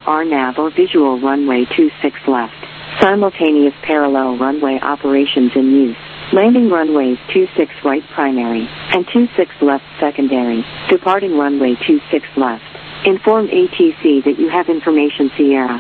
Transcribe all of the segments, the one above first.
RNAV or visual runway 26 left. Simultaneous parallel runway operations in use. Landing runways 26 right primary and 26 left secondary. Departing runway 26 left. Inform ATC that you have information Sierra.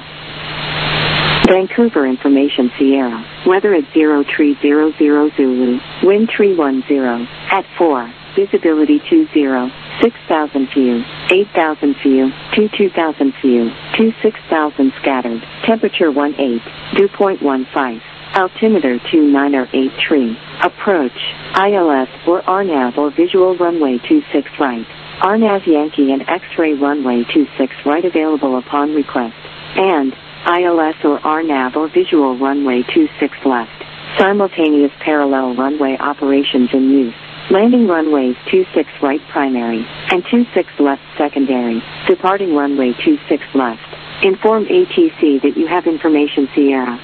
Vancouver information Sierra. Weather at 0300 Zulu. Wind 310. At 4. Visibility 20. 6,000 few. 8,000 few. 2000 few. 6,000 scattered. Temperature 18. Dew point 15. Altimeter 2983. Approach. ILS or RNAV or visual runway 26 right. RNAV Yankee and X-ray runway 26 right available upon request. And ILS or RNAV or visual runway 26 left. Simultaneous parallel runway operations in use. Landing runways 26 right primary and 26 left secondary. Departing runway 26 left. Inform ATC that you have information Sierra.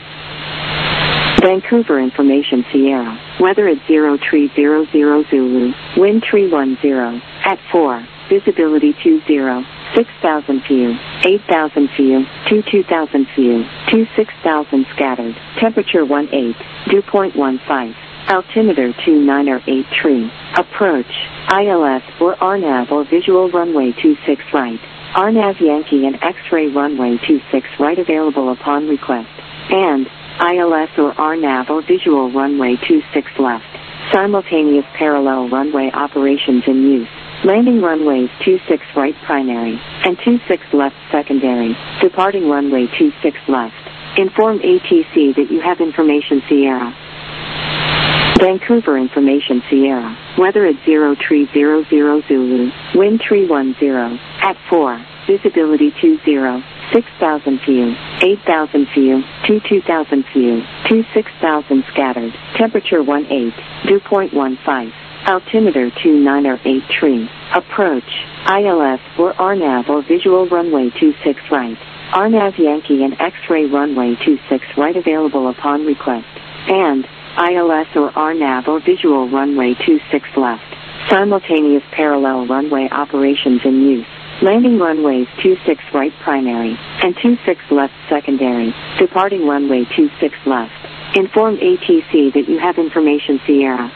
Vancouver information Sierra. Weather at 0300 Zulu. Wind 310. At 4. Visibility 20. 6,000 few. 8,000 few. 2000 few. 6,000 scattered. Temperature 18. Dew point 15. Altimeter 2983. Approach. ILS or RNAV or visual runway 26 right. RNAV Yankee and X-ray runway 26 right available upon request. And ILS or RNAV or visual runway 26 left. Simultaneous parallel runway operations in use. Landing runways 26 right primary and 26 left secondary. Departing runway 26 left. Inform ATC that you have information Sierra. Vancouver information Sierra. Weather at 0300 Zulu. Wind 310. At 4. Visibility 20. 6,000 few. 8,000 few. 2000 few. 6,000 scattered. Temperature 18. Dew point 15. Altimeter 2983. Approach. ILS or RNAV or visual runway 26 right. RNAV Yankee and X-ray runway 26 right available upon request. And ILS or RNAV or visual runway 26 left. Simultaneous parallel runway operations in use. Landing runways 26 right primary and 26 left secondary. Departing runway 26 left. Inform ATC that you have information Sierra.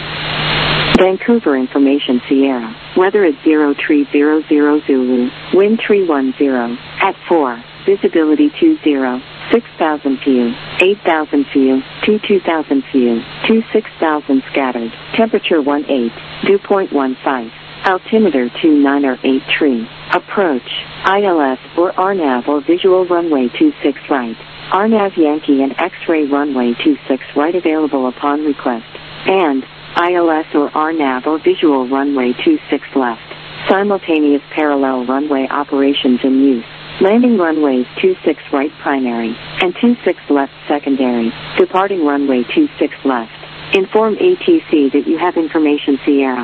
Vancouver information Sierra. Weather at 0300 Zulu. Wind 310. At 4. Visibility 20. 6,000 few. 8,000 few. 2000 few. 6,000 scattered. Temperature 18. Dew point 15. Altimeter 2983. Approach. ILS or RNAV or visual runway 26 right. RNAV Yankee and X-ray runway 26 right available upon request. And ILS or RNAV or visual runway 26 left. Simultaneous parallel runway operations in use. Landing runways 26 right primary and 26 left secondary. Departing runway 26 left. Inform ATC that you have information Sierra.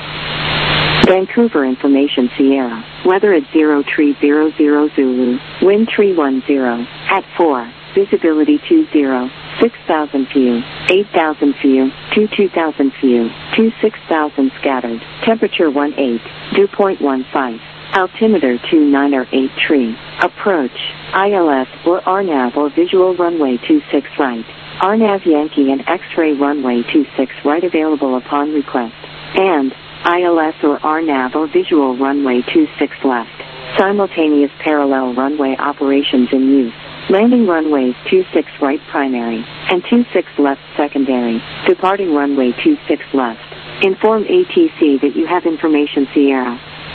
Vancouver information Sierra. Weather at 0300 Zulu. Wind 310. At 4. Visibility 20. 6,000 few. 8,000 few. 2000 few. 6,000 scattered. Temperature 18. Dew point 15. Altimeter 2983. Approach. ILS or RNAV or visual runway 26 right. RNAV Yankee and X-ray runway 26 right available upon request. And ILS or RNAV or visual runway 26 left. Simultaneous parallel runway operations in use. Landing runways 26 right primary and 26 left secondary. Departing runway 26 left. Inform ATC that you have information Sierra.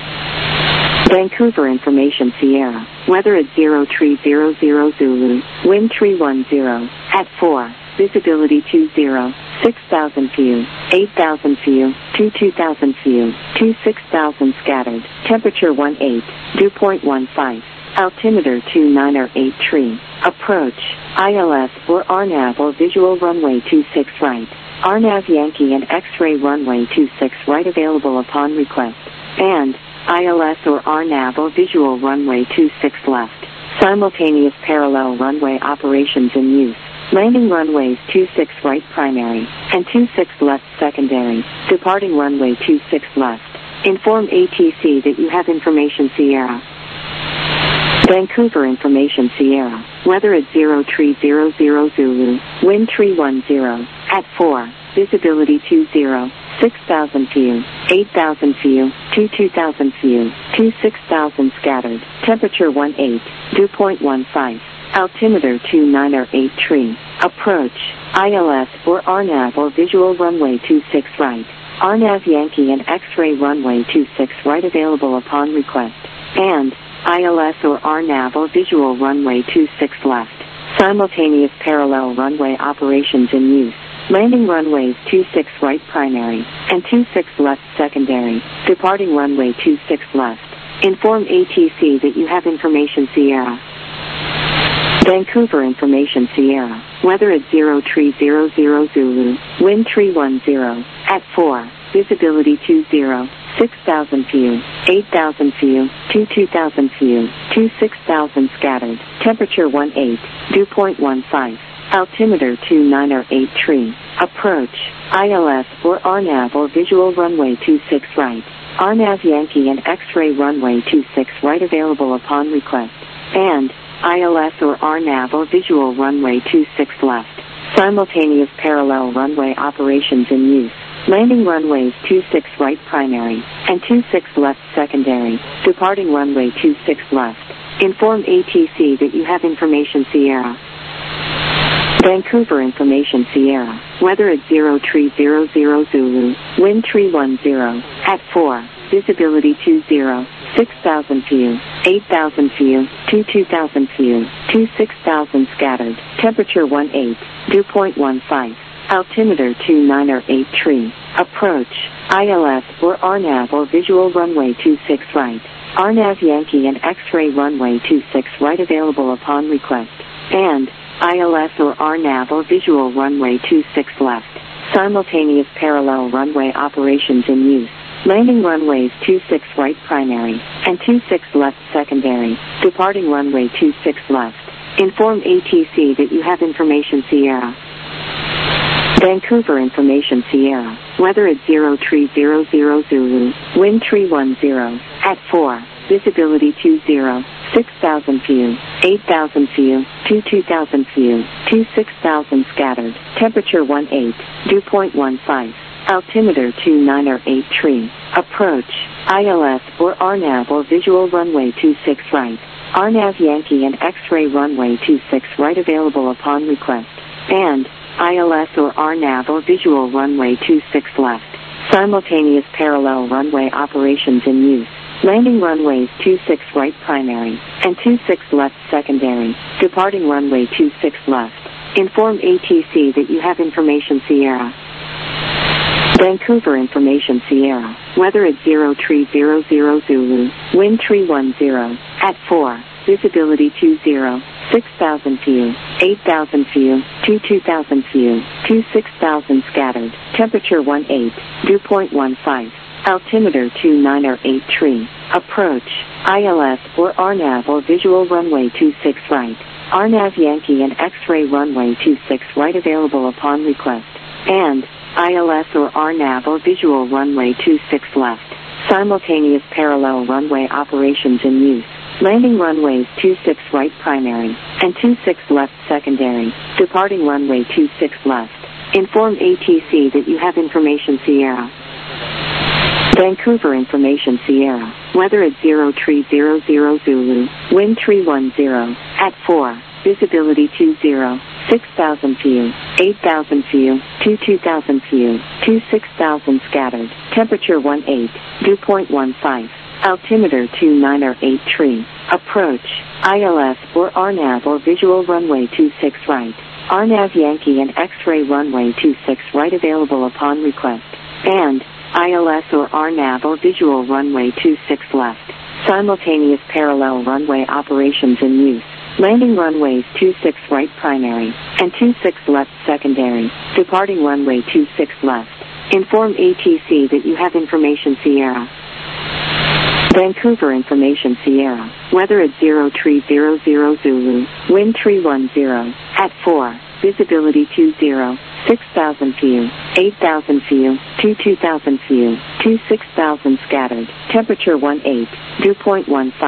Vancouver information Sierra. Weather at 0300 Zulu. Wind 310. At 4. Visibility 20. 6,000 few. 8,000 few. 2000 few. 6,000 scattered. Temperature 18. Dew point 15. Altimeter 2983. Approach. ILS or RNAV or visual runway 26 right. RNAV Yankee and X-ray runway 26 right available upon request. And ILS or RNAV or visual runway 26 left. Simultaneous parallel runway operations in use. Landing runways 26 right primary and 26 left secondary. Departing runway 26 left. Inform ATC that you have information Sierra. Vancouver Information Sierra. Weather at 0300 Zulu. Wind 310. At 4. Visibility 20. 6,000 few. 8,000 few. 2000 few. 6,000 scattered. Temperature 18. Dew point 15. Altimeter 298 tree. Approach. ILS or RNAV or visual runway 26 right. RNAV Yankee and X-ray runway 26 right available upon request. And ILS or RNAV or visual runway 26 left. Simultaneous parallel runway operations in use. Landing runways 26 right primary and 26 left secondary. Departing runway 26 left. Inform ATC that you have information Sierra. Vancouver Information Sierra. Weather at 0300 Zulu. Wind 310. At 4. Visibility 20. 6,000 few. 8,000 few. 2000 few. 6,000 scattered. Temperature 18. Dew point 15. Altimeter 298 tree. Approach. ILS or RNAV or visual runway 26 right. RNAV Yankee and X-ray runway 26 right available upon request. And ILS or RNAV or visual runway 26 left. Simultaneous parallel runway operations in use. Landing runways 26 right primary and 26 left secondary. Departing runway 26 left. Inform ATC that you have information Sierra. Vancouver Information Sierra. Weather at 0300 Zulu. Wind 310. At 4. Visibility 20. 6,000 few. 8,000 few. 2000 few. 6,000 scattered. Temperature 18. Dew point 15. Altimeter 298 tree. Approach. ILS or RNAV or visual runway 26 right. RNAV Yankee and X-ray runway 26 right available upon request. And ILS or RNAV or visual runway 26 left. Simultaneous parallel runway operations in use. Landing runways 26 right primary and 26 left secondary. Departing runway 26 left. Inform ATC that you have information Sierra. Vancouver Information Sierra. Weather at 0300 Zulu. Wind 310. At 4. Visibility 20. 6,000 few. 8,000 few. 2000 few. 6,000 scattered. Temperature 18. Dew point 15. Altimeter 298 tree. Approach. ILS or RNAV or visual runway 26 right. RNAV Yankee and X-ray runway 26 right available upon request. And ILS or RNAV or visual runway 26 left. Simultaneous parallel runway operations in use. Landing runways 26 right primary and 26 left secondary. Departing runway 26 left. Inform ATC that you have information Sierra. Vancouver Information Sierra. Weather at 0300 Zulu. Wind 310. At 4. Visibility 20. 6,000 few. 8,000 few. 2000 few. 6,000 scattered. Temperature 18. Dew point 15. Altimeter 298 tree. Approach. ILS or RNAV or visual runway 26 right. RNAV Yankee and X-ray runway 26 right available upon request. And ILS or RNAV or visual runway 26 left. Simultaneous parallel runway operations in use. Landing runways 26 right primary and 26 left secondary. Departing runway 26 left. Inform ATC that you have information Sierra. Vancouver Information Sierra. Weather at 0300 Zulu. Wind 310. At 4. Visibility 20. 6,000 few. 8,000 few. 2000 few. 6,000 scattered. Temperature 18. Dew point 15. Altimeter 298 tree. Approach. ILS or RNAV or visual runway 26 right. RNAV Yankee and X-ray runway 26 right available upon request. And ILS or RNAV or visual runway 26 left. Simultaneous parallel runway operations in use. Landing runways 26 right primary and 26 left secondary. Departing runway 26 left. Inform ATC that you have information Sierra. Vancouver Information Sierra. Weather at 0300 Zulu. Wind 310. At 4. Visibility 20. 6,000 few. 8,000 few. 2000 few. 6,000 scattered. Temperature 18. Dew point 15.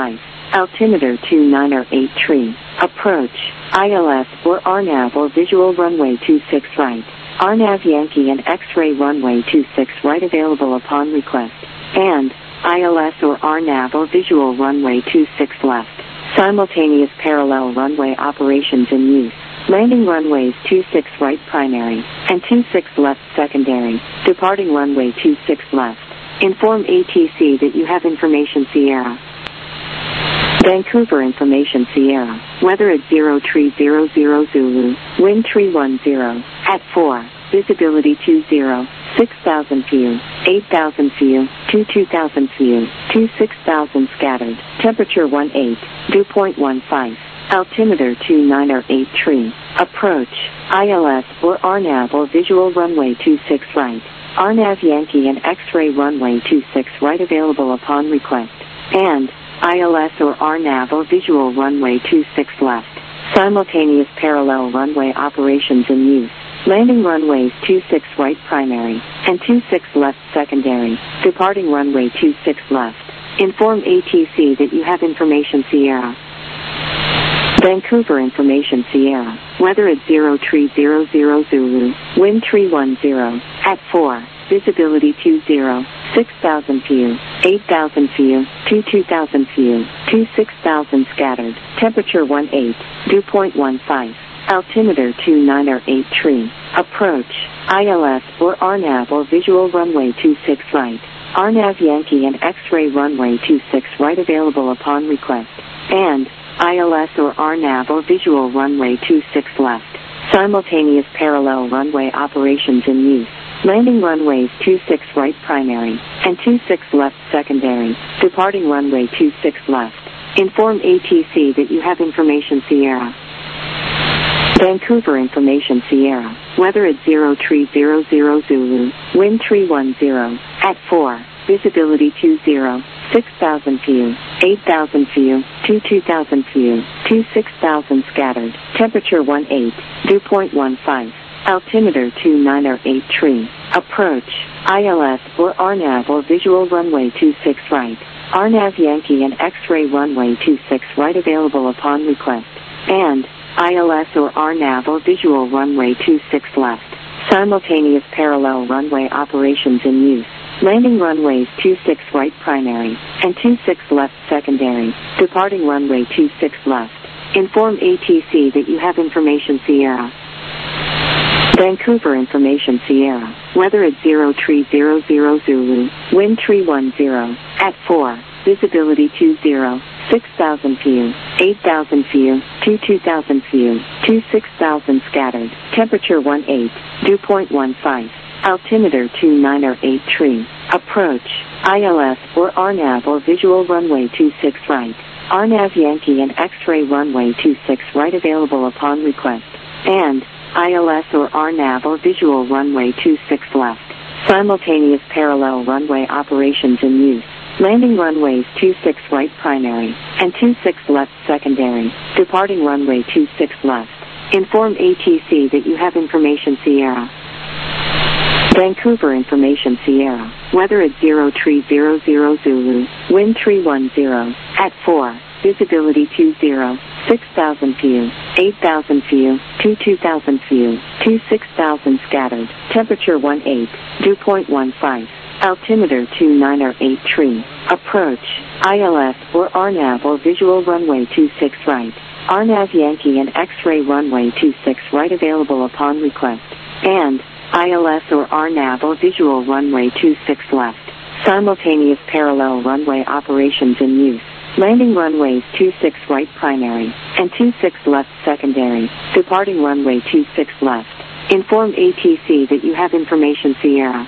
altimeter 29 or 8 tree, approach, ILS or RNAV or visual runway 26 right, RNAV Yankee and X-ray runway 26 right available upon request, and ILS or RNAV or visual runway 26 left, simultaneous parallel runway operations in use. Landing runways 26 right primary and 26 left secondary, departing runway 26 left. Inform ATC that you have information Sierra. Vancouver information Sierra, weather at 0300 Zulu, wind 310, at 4, visibility 20, 6,000 view, 8,000 view, 2000 view, 6,000 scattered, temperature 18, dew point 15. Altimeter 29 or 8 tree, approach, ILS or RNAV or visual runway 26 right, RNAV Yankee and X-ray runway 26 right available upon request, and ILS or RNAV or visual runway 26 left, simultaneous parallel runway operations in use. Landing runways 26 right primary and 26 left secondary, departing runway 26 left. Inform ATC that you have information Sierra. Vancouver information Sierra, weather at 0300 Zulu, wind 310, at 4, visibility 20, 6,000 view, 8,000 view, 2000 view, 6,000 scattered, temperature 18, dew point 15, altimeter 29 or 8 tree, approach, ILS or RNAV or visual runway 26 right, RNAV Yankee and X-ray runway 26 right available upon request, and ILS or RNAV or visual runway 26 left, simultaneous parallel runway operations in use. Landing runways 26 right primary and 26 left secondary, departing runway 26 left. Inform ATC that you have information Sierra. Vancouver information Sierra, weather at 0300 Zulu, wind 310, at 4, visibility 20, 6,000 view, 8,000 view, 2000 view, 6,000 scattered, temperature 18, dew point 15, altimeter 29 or 8 tree, approach, ILS or RNAV or visual runway 26 right, RNAV Yankee and X-ray runway 26 right available upon request, and ILS or RNAV or visual runway 26 left, simultaneous parallel runway operations in use. Landing runways 26 right primary and 26 left secondary, departing runway 26 left. Inform ATC that you have information Sierra. Vancouver information Sierra, weather at 0300 Zulu, wind 310, at 4, visibility 20, 6,000 view, 8,000 view, 2000 view, 6,000 scattered, temperature 18, dew point 15. Altimeter 29 or 8 tree, approach, ILS or RNAV or visual runway 26 right, RNAV Yankee and X-ray runway 26 right available upon request, and ILS or RNAV or visual runway 26 left, simultaneous parallel runway operations in use. Landing runways 26 right primary and 26 left secondary, departing runway 26 left. Inform ATC that you have information Sierra. Vancouver information Sierra, weather at 0300 Zulu, wind 310, at 4, visibility 20, 6,000 view, 8,000 view, 2000 view, 6,000 scattered, temperature 18, dew point 15, altimeter 29 or 8 tree, approach, ILS or RNAV or visual runway 26 right, RNAV Yankee and X-ray runway 26 right available upon request, and ILS or RNAV or visual runway 26 left, simultaneous parallel runway operations in use. Landing runways 26 right primary and 26 left secondary, departing runway 26 left. Inform ATC that you have information Sierra.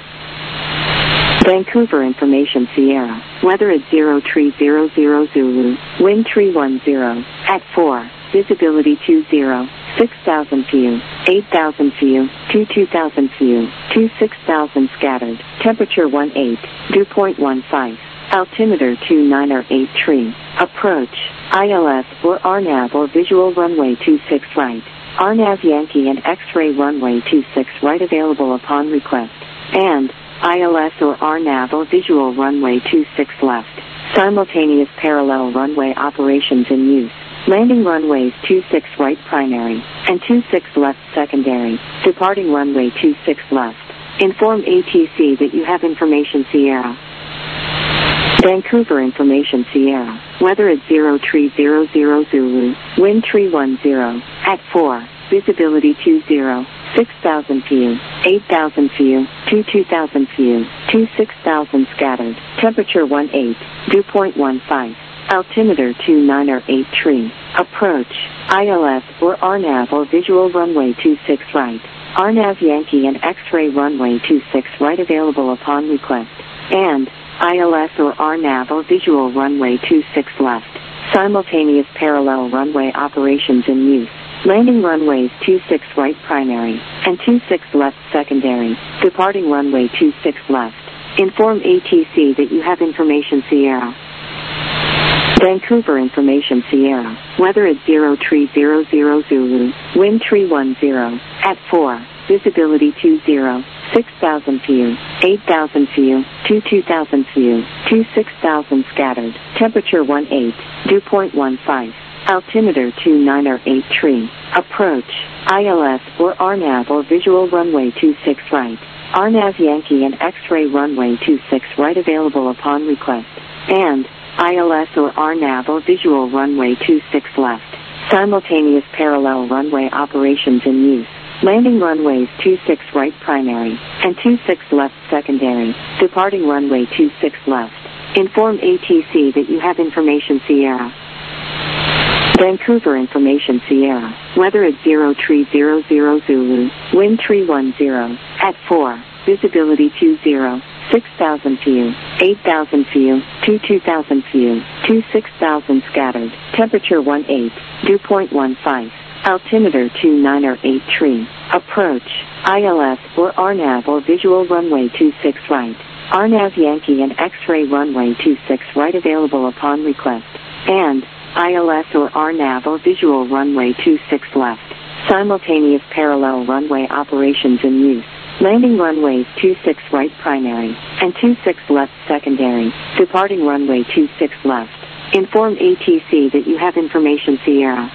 Vancouver information Sierra, weather at 0300 Zulu, wind 310, at 4, visibility 20, 6,000 view, 8,000 view, 2000 view, 6,000 scattered, temperature 18, dew point 15, altimeter 29 or 8 tree, approach, ILS or RNAV or visual runway 26 right, RNAV Yankee and X-ray runway 26 right available upon request, and ILS or RNAV or visual runway 26 left, Simultaneous parallel runway operations in use. Landing runways 26 right primary and 26 left secondary. Departing runway 26 left. Inform ATC that you have information Sierra. Vancouver information Sierra. Weather at 0300 Zulu. Wind 310. At 4. Visibility 20. 6,000 few. 8,000 few. 2000 few. 6,000 scattered. Temperature 18. Dew point 15. Altimeter 2983. Approach. ILS or RNAV or visual runway 26 right. RNAV Yankee and X-ray runway 26 right available upon request. And ILS or RNAV or visual runway 26 left. Simultaneous parallel runway operations in use. Landing runways 26 right primary and 26 left secondary. Departing runway 26 left. Inform ATC that you have information Sierra. Vancouver information Sierra. Weather at 0300 Zulu. Wind 310. At 4. Visibility 20. 6,000 few. 8,000 few. 2000 few. 6,000 scattered. Temperature 18. Dew point 15. Altimeter 2983. Approach. ILS or RNAV or visual runway 26 right. RNAV Yankee and X-ray runway 26 right available upon request. And ILS or RNAV or visual runway 26 left. Simultaneous parallel runway operations in use. Landing runways 26 right primary and 26 left secondary. Departing runway 26 left. Inform ATC that you have information Sierra. Vancouver information Sierra. Weather at 0300 Zulu. Wind 310. At 4. Visibility 20. 6,000 few. 8,000 few. 2000 few. 6,000 scattered. Temperature 18. Dew point 15. Altimeter 2983. Approach. ILS or RNAV or visual runway 26 right. RNAV Yankee and X-ray runway 26 right available upon request. And ILS or RNAV or visual runway 26 left. Simultaneous parallel runway operations in use. Landing runways 26 right primary and 26 left secondary. Departing runway 26 left. Inform ATC that you have information Sierra.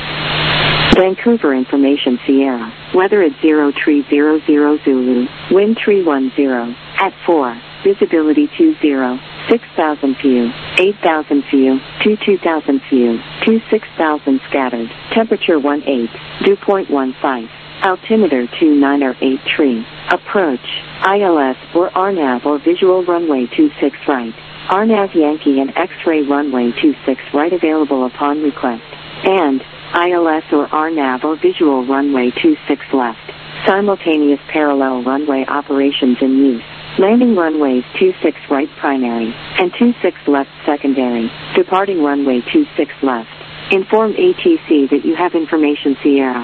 Vancouver information Sierra. Weather at 0300 Zulu. Wind 310. At 4. Visibility 20. 6,000 few. 8,000 few. 2000 few. 6,000 scattered. Temperature 18. Dew point 15. Altimeter 2983. Approach. ILS or RNAV or visual runway 26 right. RNAV Yankee and X-ray runway 26 right available upon request. And ILS or RNAV or visual runway 26 left. Simultaneous parallel runway operations in use. Landing runways 26 right primary and 26 left secondary. Departing runway 26 left. Inform ATC that you have information Sierra.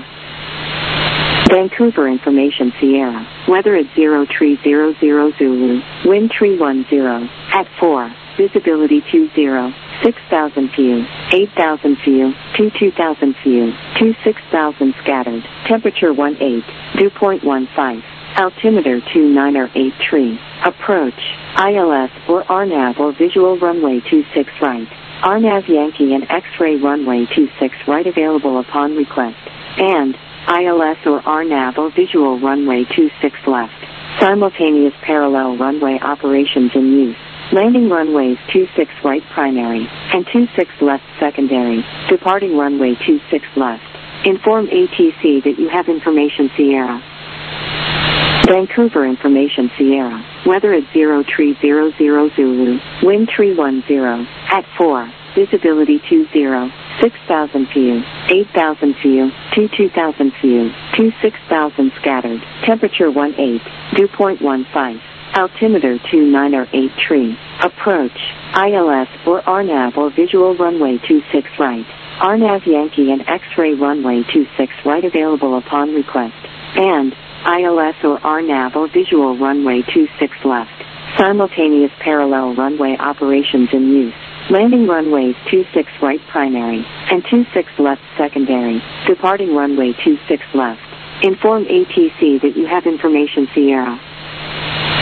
Vancouver information Sierra. Weather at 0300 Zulu. Wind 310. At 4. Visibility 20. 6,000 few. 8,000 few. 2000 few. 6,000 scattered. Temperature 18. Dew point 15. Altimeter 2983. Approach. ILS or RNAV or visual runway 26 right. RNAV Yankee and X-ray runway 26 right available upon request. And ILS or RNAV or visual runway 26 left. Simultaneous parallel runway operations in use. Landing runways 26 right primary and 26 left secondary. Departing runway 26 left. Inform ATC that you have information Sierra. Vancouver information Sierra. Weather at 0300 Zulu. Wind 310. At 4. Visibility 20. 6,000 few. 8,000 few. 2000 few. 6,000 scattered. Temperature 18. Dew point 15. Altimeter 2983. Approach. ILS or RNAV or visual runway 26 right. RNAV Yankee and X-ray runway 26 right available upon request. And ILS or RNAV or visual runway 26 left. Simultaneous parallel runway operations in use. Landing runways 26 right primary and 26 left secondary. Departing runway 26 left. Inform ATC that you have information Sierra.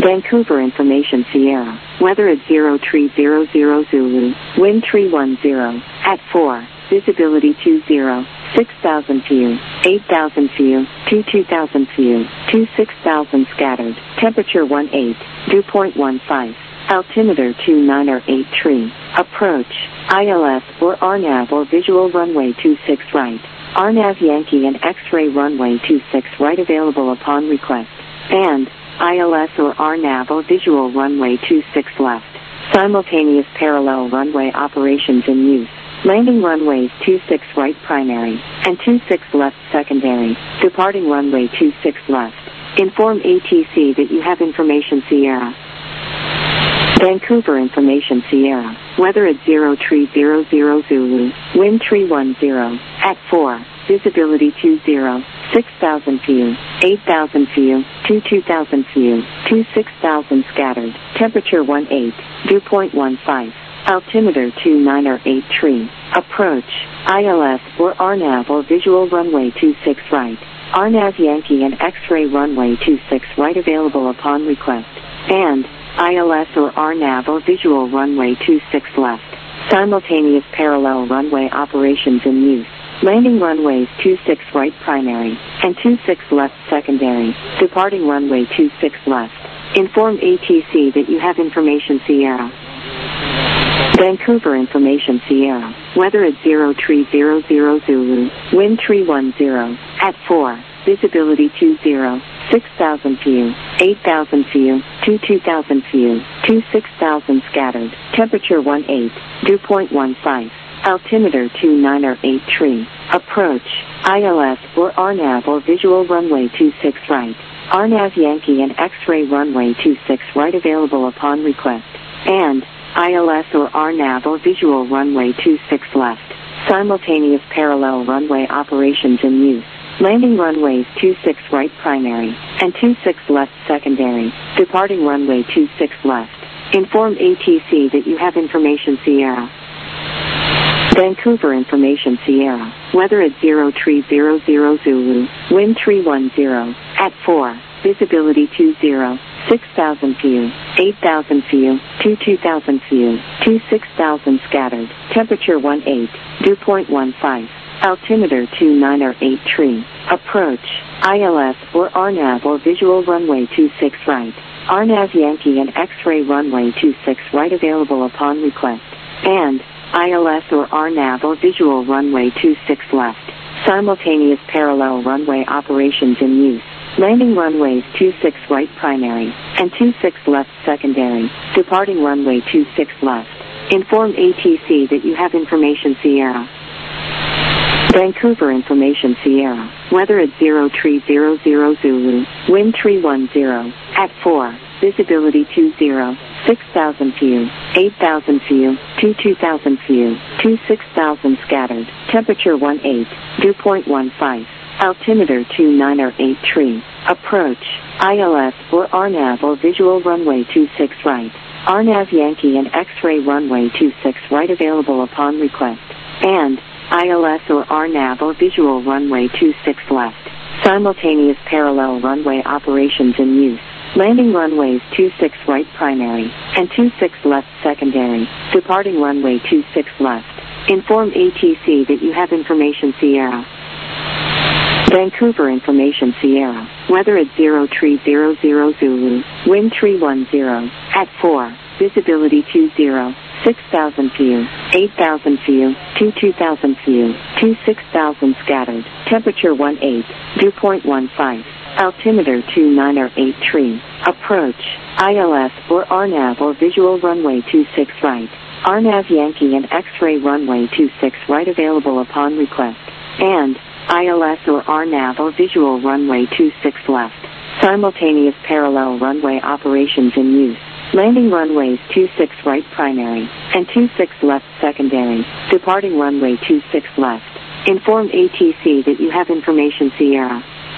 Vancouver Information Sierra. Weather at 0300 Zulu. Wind 310. At 4. Visibility 20. 6,000 few. 8,000 few. 2,000 few. 6,000 scattered. Temperature 18. Dew point 15. Altimeter 2983. Approach. ILS or RNAV or visual runway 26 right. RNAV Yankee and X-ray runway 26 right available upon request. And ILS or RNAV or visual runway 26 left. Simultaneous parallel runway operations in use. Landing runways 26 right primary and 26 left secondary. Departing runway 26 left. Inform ATC that you have information Sierra. Vancouver Information Sierra. Weather at 0300 Zulu. Wind 310. At 4. Visibility 20. 6,000 few. 8,000 few. 2,000 few. 6,000 scattered. Temperature 18. Dew point 15. Altimeter 2983. Approach. ILS or RNAV or visual runway 26 right. RNAV Yankee and X-ray runway 26 right available upon request. And ILS or RNAV or visual runway 26 left. Simultaneous parallel runway operations in use. Landing runways 26 right primary and 26 left secondary. Departing runway 26 left. Inform ATC that you have information Sierra. Vancouver Information Sierra. Weather at 0300 Zulu. Wind 310. At 4. Visibility 20. 6,000 few. 8,000 few. 2,000 few. 6,000 scattered. Temperature 18. Dew point 15. Altimeter 2983. Approach. ILS or RNAV or visual runway 26 right. RNAV Yankee and X-ray runway 26 right available upon request. And ILS or RNAV or visual runway 26 left. Simultaneous parallel runway operations in use. Landing runways 26 right primary and 26 left secondary. Departing runway 26 left. Inform ATC that you have information Sierra. Vancouver Information Sierra. Weather at 0300 Zulu. Wind 310. At 4. Visibility 20. 6,000 few. 8,000 few. 2,000 few. 6,000 scattered. Temperature 18. Dew point 15. Altimeter 2983. Approach. ILS or RNAV or visual runway 26 right. RNAV Yankee and X-ray runway 26 right available upon request. And ILS or RNAV or visual runway 26 left. Simultaneous parallel runway operations in use. Landing runways 26 right primary and 26 left secondary. Departing runway 26 left. Inform ATC that you have information Sierra. Vancouver Information Sierra. Weather at 0300 Zulu. Wind 310. At 4. Visibility 20. 6,000 few. 8,000 few. 2,000 few. 6,000 scattered. Temperature 18. Dew point 15. Altimeter 2983. Approach. ILS or RNAV or visual runway 26 right. RNAV Yankee and X-ray runway 26 right available upon request. And ILS or RNAV or visual runway 26 left. Simultaneous parallel runway operations in use. Landing runways 26 right primary and 26 left secondary. Departing runway 26 left. Inform ATC that you have information Sierra. Vancouver Information Sierra. Weather at 0300 Zulu. Wind 310. At 4. Visibility 20. 6,000 few. 8,000 few. 2,000 few. 6,000 scattered. Temperature 18. Dew point 15. Altimeter 2983. Approach. ILS or RNAV or visual runway 26 right. RNAV Yankee and X-ray runway 26 right available upon request. And ILS or RNAV or visual runway 26 left. Simultaneous parallel runway operations in use. Landing runways 26 right primary and 26 left secondary. Departing runway 26 left. Inform ATC that you have information Sierra.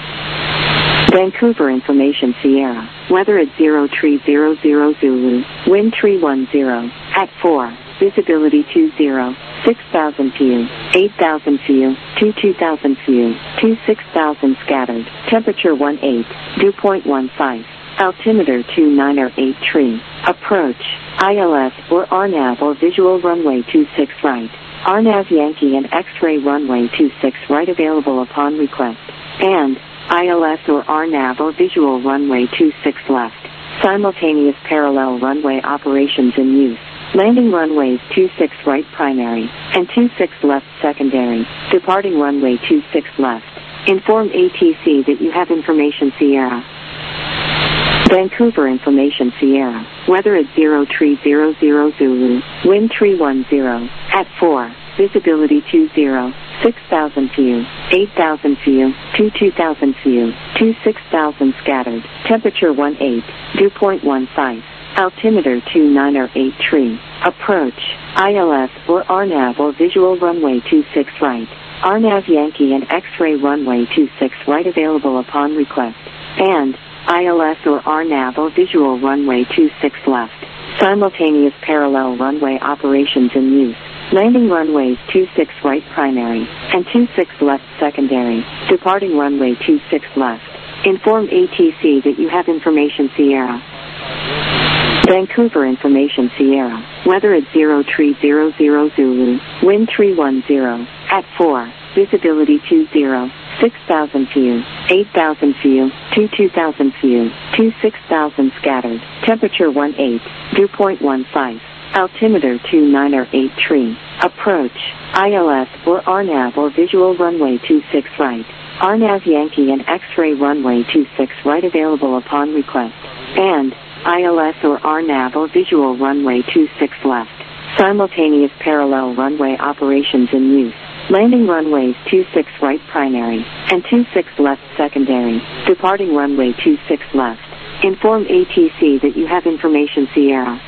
Vancouver Information Sierra. Weather at 0300 Zulu. Wind 310. At 4. Visibility 20. 6,000 few. 8,000 few. 2,000 few. 6,000 scattered. Temperature 18. Dew point 15. altimeter 29 or 8 tree, approach, ILS or RNAV or visual runway 26 right, RNAV Yankee and X-ray runway 26 right available upon request, and ILS or RNAV or visual runway 26 left, simultaneous parallel runway operations in use. Landing runways 26 right primary and 26 left secondary, departing runway 26 left. Inform ATC that you have information Sierra. Vancouver information Sierra. Weather at 0300 Zulu, wind 310, at 4, visibility 20, 6,000 few, 8,000 few, 22,000 few, 26,000 scattered, temperature 18, dew point 15. Altimeter 29 or 8 tree, approach, ILS or RNAV or visual runway 26 right, RNAV Yankee and X-ray runway 26 right available upon request, and ILS or RNAV or visual runway 26 left, simultaneous parallel runway operations in use. Landing runways 26 right primary and 26 left secondary, departing runway 26 left. Inform ATC that you have information Sierra. Vancouver information Sierra. Weather at 0300 Zulu, wind 310, at 4, visibility 20, 6,000 few, 8,000 few, 22,000 few, 26,000 scattered, temperature 18, dew point 15. Altimeter 29 or 8 tree, approach, ILS or RNAV or visual runway 26 right, RNAV Yankee and X-ray runway 26 right available upon request, and ILS or RNAV or visual runway 26 left, simultaneous parallel runway operations in use. Landing runways 26 right primary and 26 left secondary, departing runway 26 left. Inform ATC that you have information Sierra.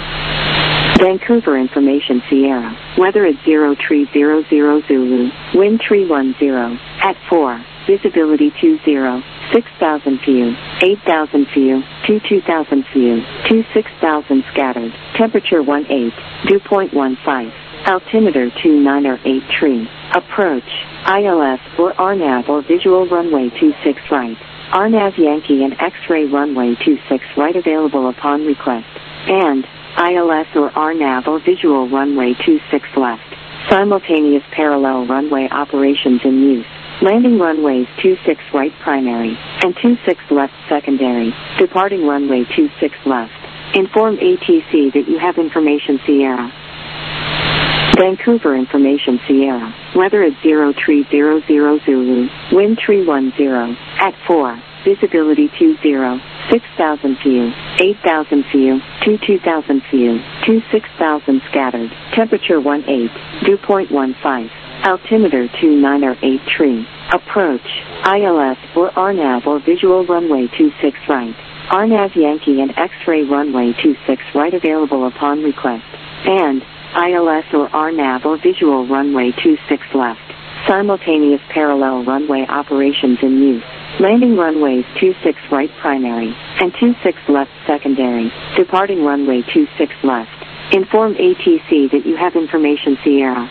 Vancouver information Sierra. Weather at 0300 Zulu, wind 310, at 4, visibility 20, 6,000 few, 8,000 few, 22,000 few, 26,000 scattered, temperature 18, dew point 15. Altimeter 29 or 8 tree, approach, ILS or RNAV or visual runway 26 right, RNAV Yankee and X-ray runway 26 right available upon request, and ILS or RNAV or visual runway 26 left, simultaneous parallel runway operations in use. Landing runways 26 right primary and 26 left secondary, departing runway 26 left. Inform ATC that you have information Sierra. Vancouver information Sierra. Weather at 0300 Zulu, wind 310, at 4, visibility 20, 6,000 few, 8,000 few, 22,000 few, 26,000 scattered, temperature 18, dew point 15. Altimeter 29 or 8 tree, approach, ILS or RNAV or visual runway 26 right, RNAV Yankee and X-ray runway 26 right available upon request, and ILS or RNAV or visual runway 26 left, simultaneous parallel runway operations in use. Landing runways 26 right primary and 26 left secondary, departing runway 26 left. Inform ATC that you have information Sierra.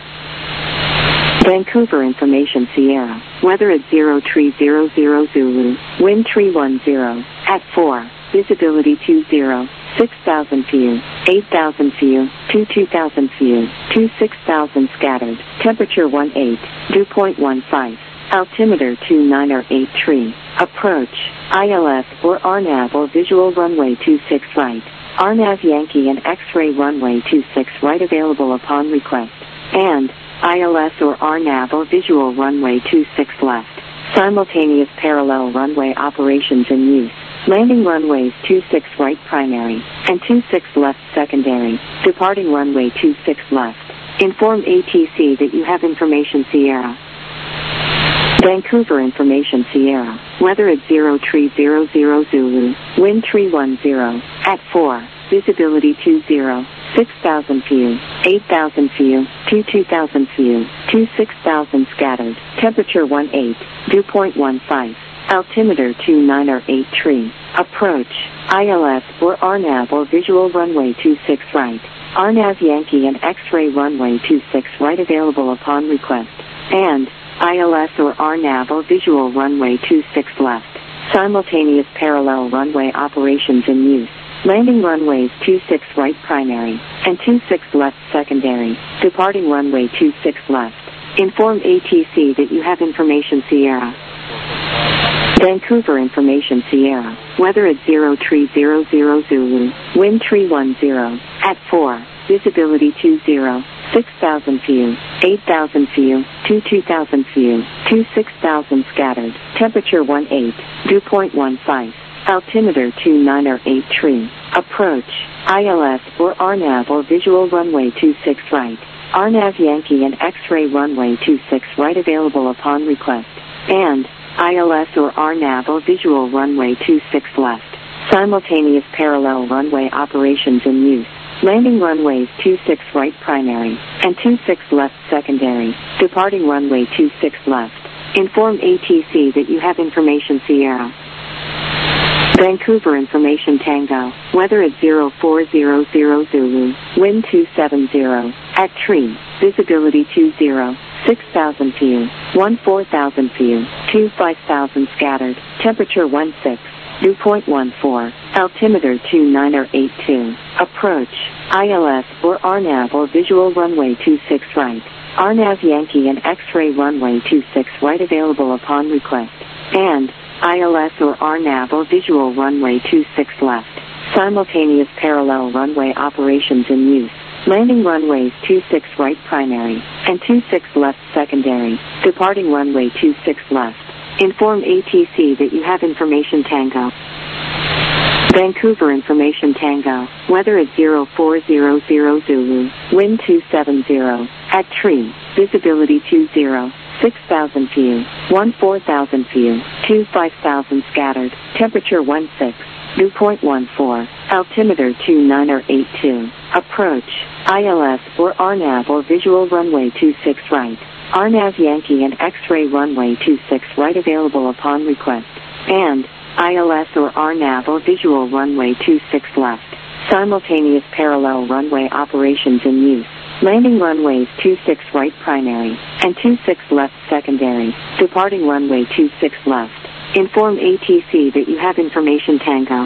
Vancouver information Sierra. Weather at 0300 Zulu, wind 310, at 4, visibility 20, 6,000 few, 8,000 few, 22,000 few, 26,000 scattered, temperature 18, dew point 15. Altimeter 29 or 8 tree, approach, ILS or RNAV or visual runway 26 right, RNAV Yankee and X-ray runway 26 right available upon request, and ILS or RNAV or visual runway 26 left, simultaneous parallel runway operations in use. Landing runways 26 right primary and 26 left secondary, departing runway 26 left. Inform ATC that you have information Sierra. Vancouver information Sierra. Weather at 0300 Zulu, wind 310, at 4, visibility 20, 6,000 few, 8,000 few, 22,000 few, 26,000 scattered, temperature 18, dew point 15. Altimeter 29 or 8 tree, approach, ILS or RNAV or visual runway 26 right, RNAV Yankee and X-ray runway 26 right available upon request, and ILS or RNAV or visual runway 26 left, Simultaneous parallel runway operations in use. Landing runways 26 right primary and 26 left secondary. Departing runway 26 left. Inform ATC that you have information Sierra. Vancouver information Sierra. Weather at 0300 Zulu. Wind 310. At 4. Visibility 20. 6,000 few. 8,000 few. 2000 few. 6,000 scattered. Temperature 18. Dew point 15. Altimeter 2983. Approach. ILS or RNAV or visual runway 26 right. RNAV Yankee and X-ray runway 26 right available upon request. And ILS or RNAV or visual runway 26 left. Simultaneous parallel runway operations in use. Landing runways 26 right primary and 26 left secondary. Departing runway 26 left. Inform ATC that you have information Sierra. Vancouver information Tango. Weather at 0400 Zulu. Wind 270. At 3. Visibility 20. 6,000 few. 14,000 few. 5,000 scattered. Temperature 16. Dew point 14. Altimeter 2982. Approach. ILS or RNAV or visual runway 26 right. RNAV Yankee and X-ray runway 26 right available upon request. And ILS or RNAV or visual runway 26 left. Simultaneous parallel runway operations in use. Landing runways 26 right primary and 26 left secondary. Departing runway 26 left. Inform ATC that you have information Tango. Vancouver information Tango. Weather at 0400 Zulu. Wind 270. At 3. Visibility 20. 6,000 few. 14,000 few. 5,000 scattered. Temperature 16. Dew point 14. Altimeter 2982. Approach. ILS or RNAV or visual runway 26 right. RNAV Yankee and X-ray runway 26 right available upon request. And ILS or RNAV or visual runway 26 left. Simultaneous parallel runway operations in use. Landing runways 26 right primary and 26 left secondary. Departing runway 26 left. Inform ATC that you have information Tango.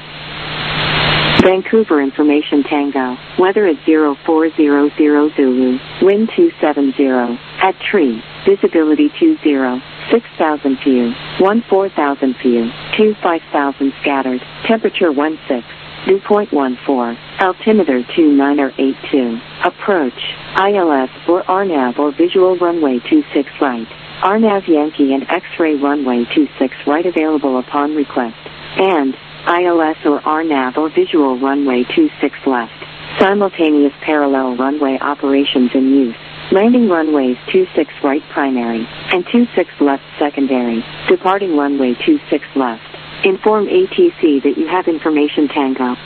Vancouver information Tango. Weather at 0400 Zulu. Wind 270. At 3. Visibility 20. 6,000 few. 14,000 few. 5,000 scattered. Temperature 16. Dew point 14. Altimeter 2982. Approach. ILS or RNAV or visual runway 26 right. RNAV Yankee and X-ray runway 26 right available upon request. And ILS or RNAV or visual runway 26 left. Simultaneous parallel runway operations in use. Landing runways 26 right primary and 26 left secondary. Departing runway 26 left. Inform ATC that you have information Tango.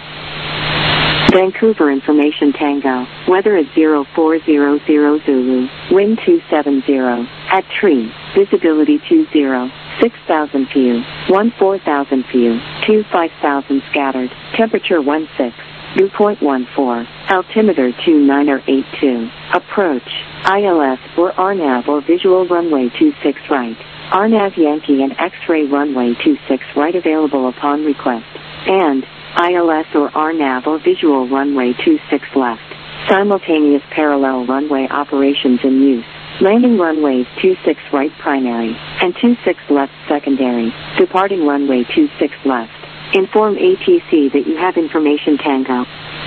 Vancouver information Tango. Weather at 0400 Zulu. Wind 270. At 3. Visibility 20. 6,000 few. 14,000 few. 5,000 scattered. Temperature 16. Dew point 14. Altimeter 2982. Approach. ILS or RNAV or visual runway 26 right. RNAV Yankee and X-ray runway 26 right available upon request. And ILS or RNAV or visual runway 26 left. Simultaneous parallel runway operations in use. Landing runways 26 right primary and 26 left secondary. Departing runway 26 left. Inform ATC that you have information Tango.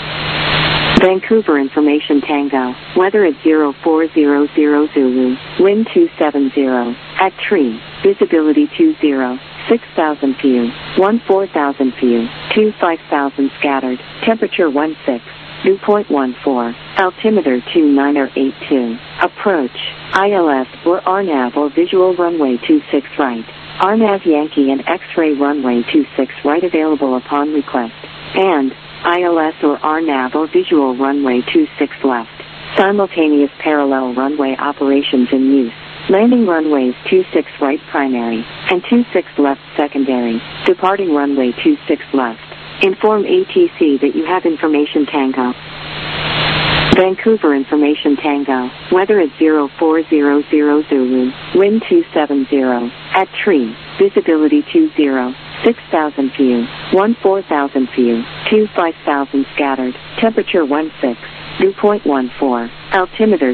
Vancouver information Tango. Weather at 0400 Zulu. Wind 270. At 3. Visibility 20. 6,000 few. 14,000 few. 5,000 scattered. Temperature 16. Dew point 14. Altimeter 2982. Approach. ILS or RNAV or visual runway 26 right. RNAV Yankee and X-ray runway 26 right available upon request. And ILS or RNAV or visual runway 26 left. Simultaneous parallel runway operations in use. Landing runways 26 right primary and 26 left secondary. Departing runway 26 left. Inform ATC that you have information Tango. Vancouver information Tango. Weather at 0400 Zulu. Wind 270. At 3. Visibility 20. 6,000 view, 14,000 view, 25,000 scattered, temperature 16, dew point 14, altimeter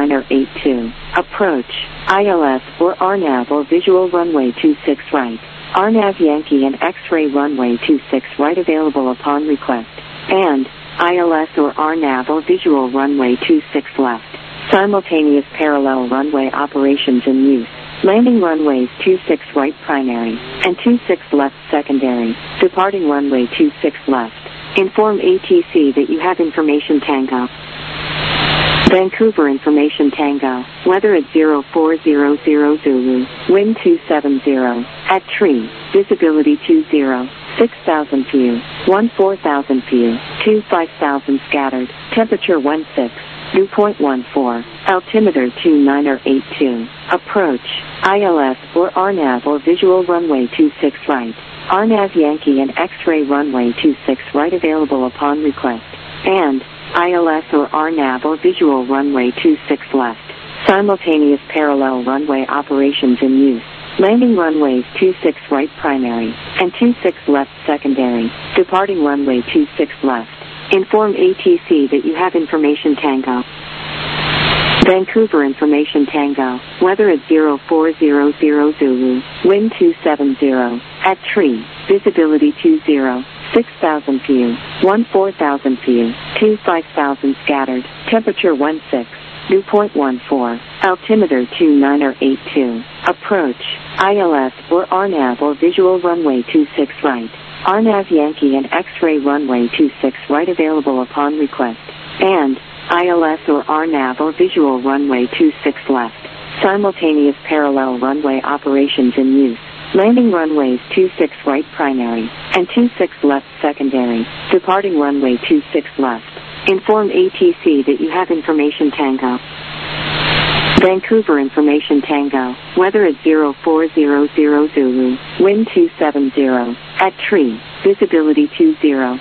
2982, approach, ILS or RNAV or visual runway 26 right, RNAV Yankee and X-ray runway 26 right available upon request, and ILS or RNAV or visual runway 26 left, simultaneous parallel runway operations in use. Landing runways 26 right primary and 26 left secondary, departing runway 26 left. Inform ATC that you have information Tango. Vancouver information Tango, weather at 0400 Zulu, wind 270, at tree, visibility 20, 6,000 view, 14,000 view, 25,000 scattered, temperature 16, dew point 14, altimeter 2982, approach, ILS or RNAV or visual runway 26 right, RNAV Yankee and X-ray runway 26 right available upon request, and ILS or RNAV or visual runway 26 left, simultaneous parallel runway operations in use. Landing runways 26 right primary and 26 left secondary, departing runway 26 left. Inform ATC that you have information Tango. Vancouver information Tango, weather at 0400 Zulu, wind 270, at tree, visibility 20, 6,000 view, 14,000 view, 25,000 scattered, temperature 16, dew point 14, altimeter 2982, approach, ILS or RNAV or visual runway 26 right, RNAV Yankee and X-ray runway 26 right available upon request, and ILS or RNAV or visual runway 26 left, simultaneous parallel runway operations in use. Landing runways 26 right primary and 26 left secondary, departing runway 26 left. Inform ATC that you have information Tango. Vancouver information Tango, weather at 0400 Zulu, wind 270, at tree, visibility 20,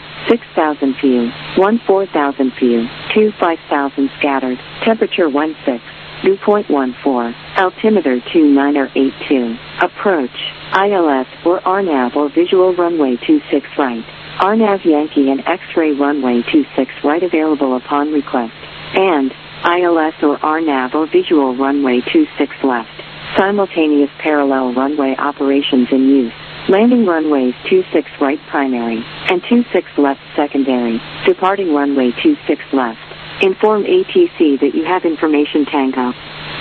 6,000 view, 14,000 view, 25,000 scattered, temperature 16, dew point 14, altimeter 2982, approach, ILS or RNAV or visual runway 26 right, RNAV Yankee and X-ray runway 26 right available upon request, and ILS or RNAV or visual runway 26 left, simultaneous parallel runway operations in use. Landing runways 26 right primary and 26 left secondary, departing runway 26 left. Inform ATC that you have information Tango.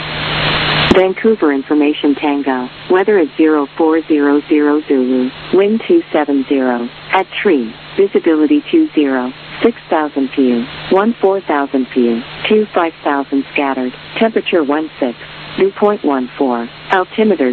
Vancouver information Tango, weather at 0400 Zulu, wind 270, at tree, visibility 20, 6,000 view, 14,000 view, 25,000 scattered, temperature 16, dew point 14, altimeter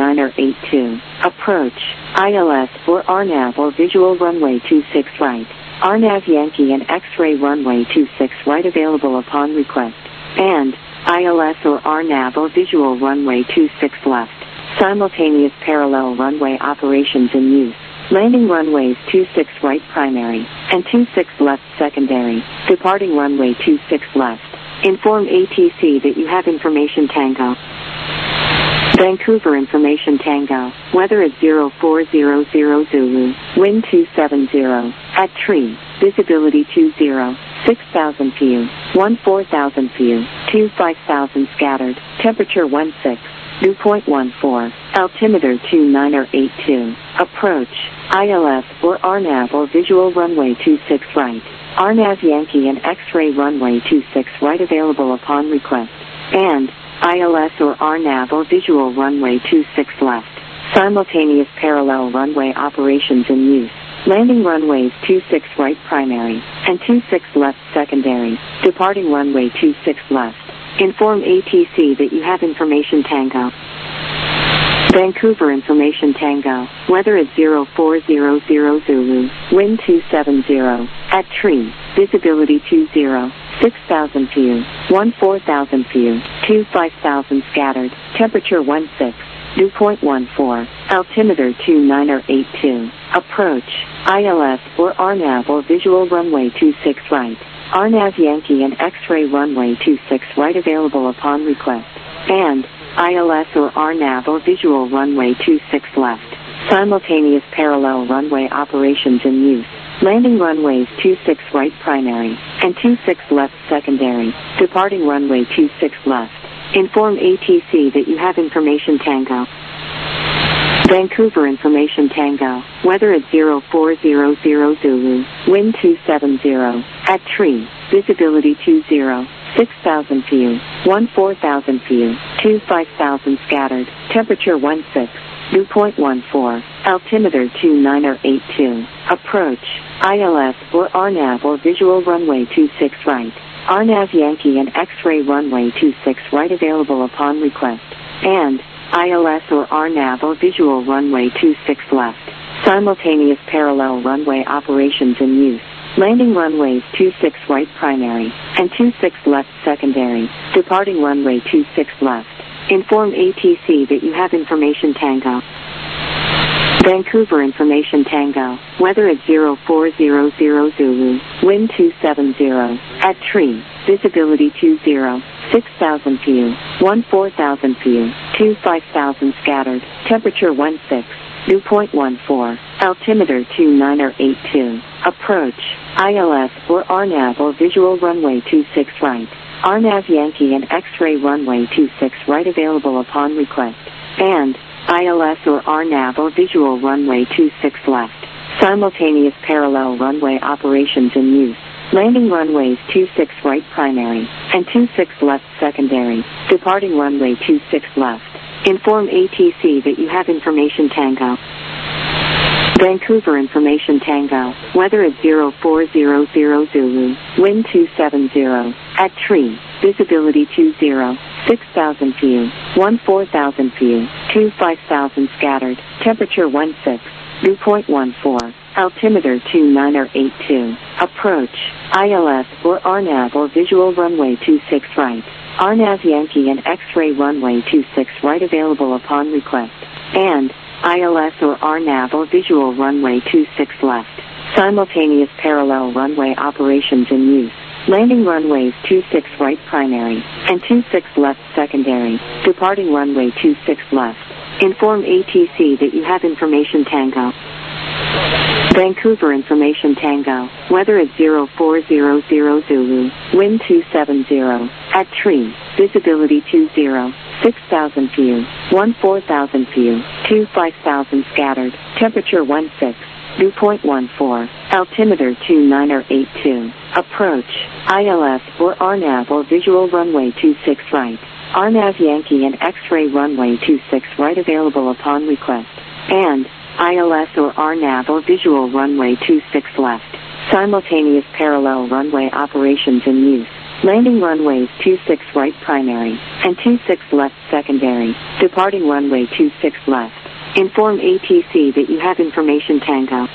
2982, approach, ILS or RNAV or visual runway 26 right, RNAV Yankee and X-ray runway 26 right available upon request, and ILS or RNAV or visual runway 26 left, simultaneous parallel runway operations in use. Landing runways 26 right primary and 26 left secondary, departing runway 26 left. Inform ATC that you have information Tango. Vancouver information Tango, weather at 0400 Zulu, wind 270, at tree, visibility 20, 6,000 view, 14,000 view, 25,000 scattered, temperature 16, dew point 14, altimeter 2982, approach, ILS or RNAV or visual runway 26 right, RNAV Yankee and X-ray runway 26 right available upon request, and ILS or RNAV or visual runway 26 left, simultaneous parallel runway operations in use. Landing runways 26 right primary and 26 left secondary, departing runway 26 left. Inform ATC that you have information Tango. Vancouver information Tango, weather at 0400 Zulu, wind 270, at tree, visibility 20, 6,000 view, 14,000 view, 25,000 scattered, temperature 16, dew point 14, altimeter 2982, approach, ILS or RNAV or visual runway 26 right, RNAV Yankee and X-ray runway 26 right available upon request, and ILS or RNAV or visual runway 26 left, Simultaneous parallel runway operations in use. Landing runways 26 right primary and 26 left secondary. Departing runway 26 left. Inform ATC that you have information Tango. Vancouver information Tango. Weather at 0400 Zulu. Wind 270. At tree. Visibility 20. 6,000 view. 14,000 view. 25,000 scattered. Temperature 16. Dew point 14. Altimeter 2982. Approach. ILS or RNAV or visual runway 26 right. RNAV Yankee and X-ray runway 26 right available upon request. And ILS or RNAV or visual runway 26 left. Simultaneous parallel runway operations in use. Landing runways 26 right primary and 26 left secondary. Departing runway 26 left. Inform ATC that you have information Tango. Vancouver information Tango. Weather at 0400 Zulu. Wind 270. At tree. Visibility 20. 6,000 view. 14,000 view. 25,000 scattered. Temperature 16. Dew point 14. Altimeter 2982. Approach. ILS or RNAV or visual runway 26 right. RNAV Yankee and X-ray runway 26 right available upon request. And ILS or RNAV or visual runway 26 left. Simultaneous parallel runway operations in use. Landing runways 26 right primary and 26 left secondary. Departing runway 26 left. Inform ATC that you have information Tango. Vancouver information Tango. Weather at 0400 Zulu. Wind 270. At tree. Visibility 20. 6,000 view. 14,000 view. 25,000 scattered. Temperature 16. Dew point 14. Altimeter 2982. Approach. ILS or RNAV or visual runway 26 right. RNAV Yankee and X-ray runway 26 right available upon request. And ILS or RNAV or visual runway 26 left. Simultaneous parallel runway operations in use. Landing runways 26 right primary and 26 left secondary. Departing runway 26 left. Inform ATC that you have information Tango. Vancouver information Tango. Weather at 0400 Zulu. Wind 270. At tree. Visibility 20. 6,000 view. 14,000 view. 25,000 scattered. Temperature 16. Dew point 14. Altimeter 2982. Approach. ILS or RNAV or visual runway 26 right. RNAV Yankee and X-ray runway 26 right available upon request. And ILS or RNAV or visual runway 26 left. Simultaneous parallel runway operations in use. Landing runways 26 right primary and 26 left secondary. Departing runway 26 left. Inform ATC that you have information Tango.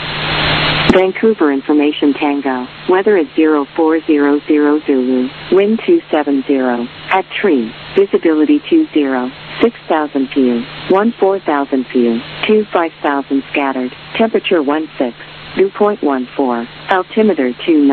Vancouver information Tango. Weather at 0400 Zulu. Wind 270. At tree. Visibility 20. 6,000 view. 14,000 view. 25,000 scattered. Temperature 16. Dew point 14. Altimeter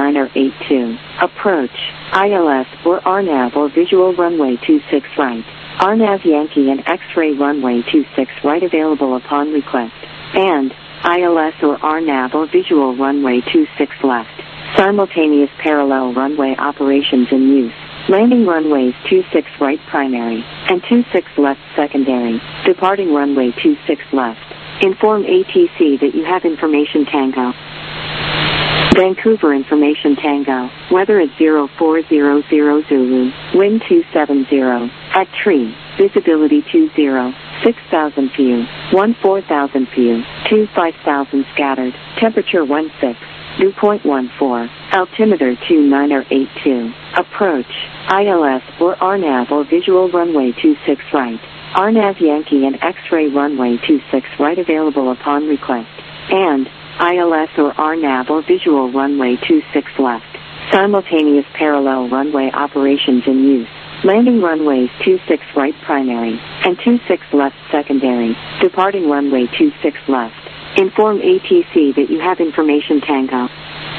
2982. Approach. ILS or RNAV or visual runway 26 right. RNAV Yankee and X-ray runway 26 right available upon request. And ILS or RNAV or visual runway 26 left. Simultaneous parallel runway operations in use. Landing runways 26 right primary and 26 left secondary. Departing runway 26 left. Inform ATC that you have information Tango. Vancouver information Tango. Weather at 0400 Zulu. Wind 270. At tree. Visibility 20. 6,000 view. 14,000 view. 25,000 scattered. Temperature 16. Dew point 14. Altimeter 2982. Approach. ILS or RNAV or visual runway 26 right. RNAV Yankee and X-ray runway 26 right available upon request. And ILS or RNAV or visual runway 26 left. Simultaneous parallel runway operations in use. Landing runways 26 right primary and 26 left secondary. Departing runway 26 left. Inform ATC that you have information Tango.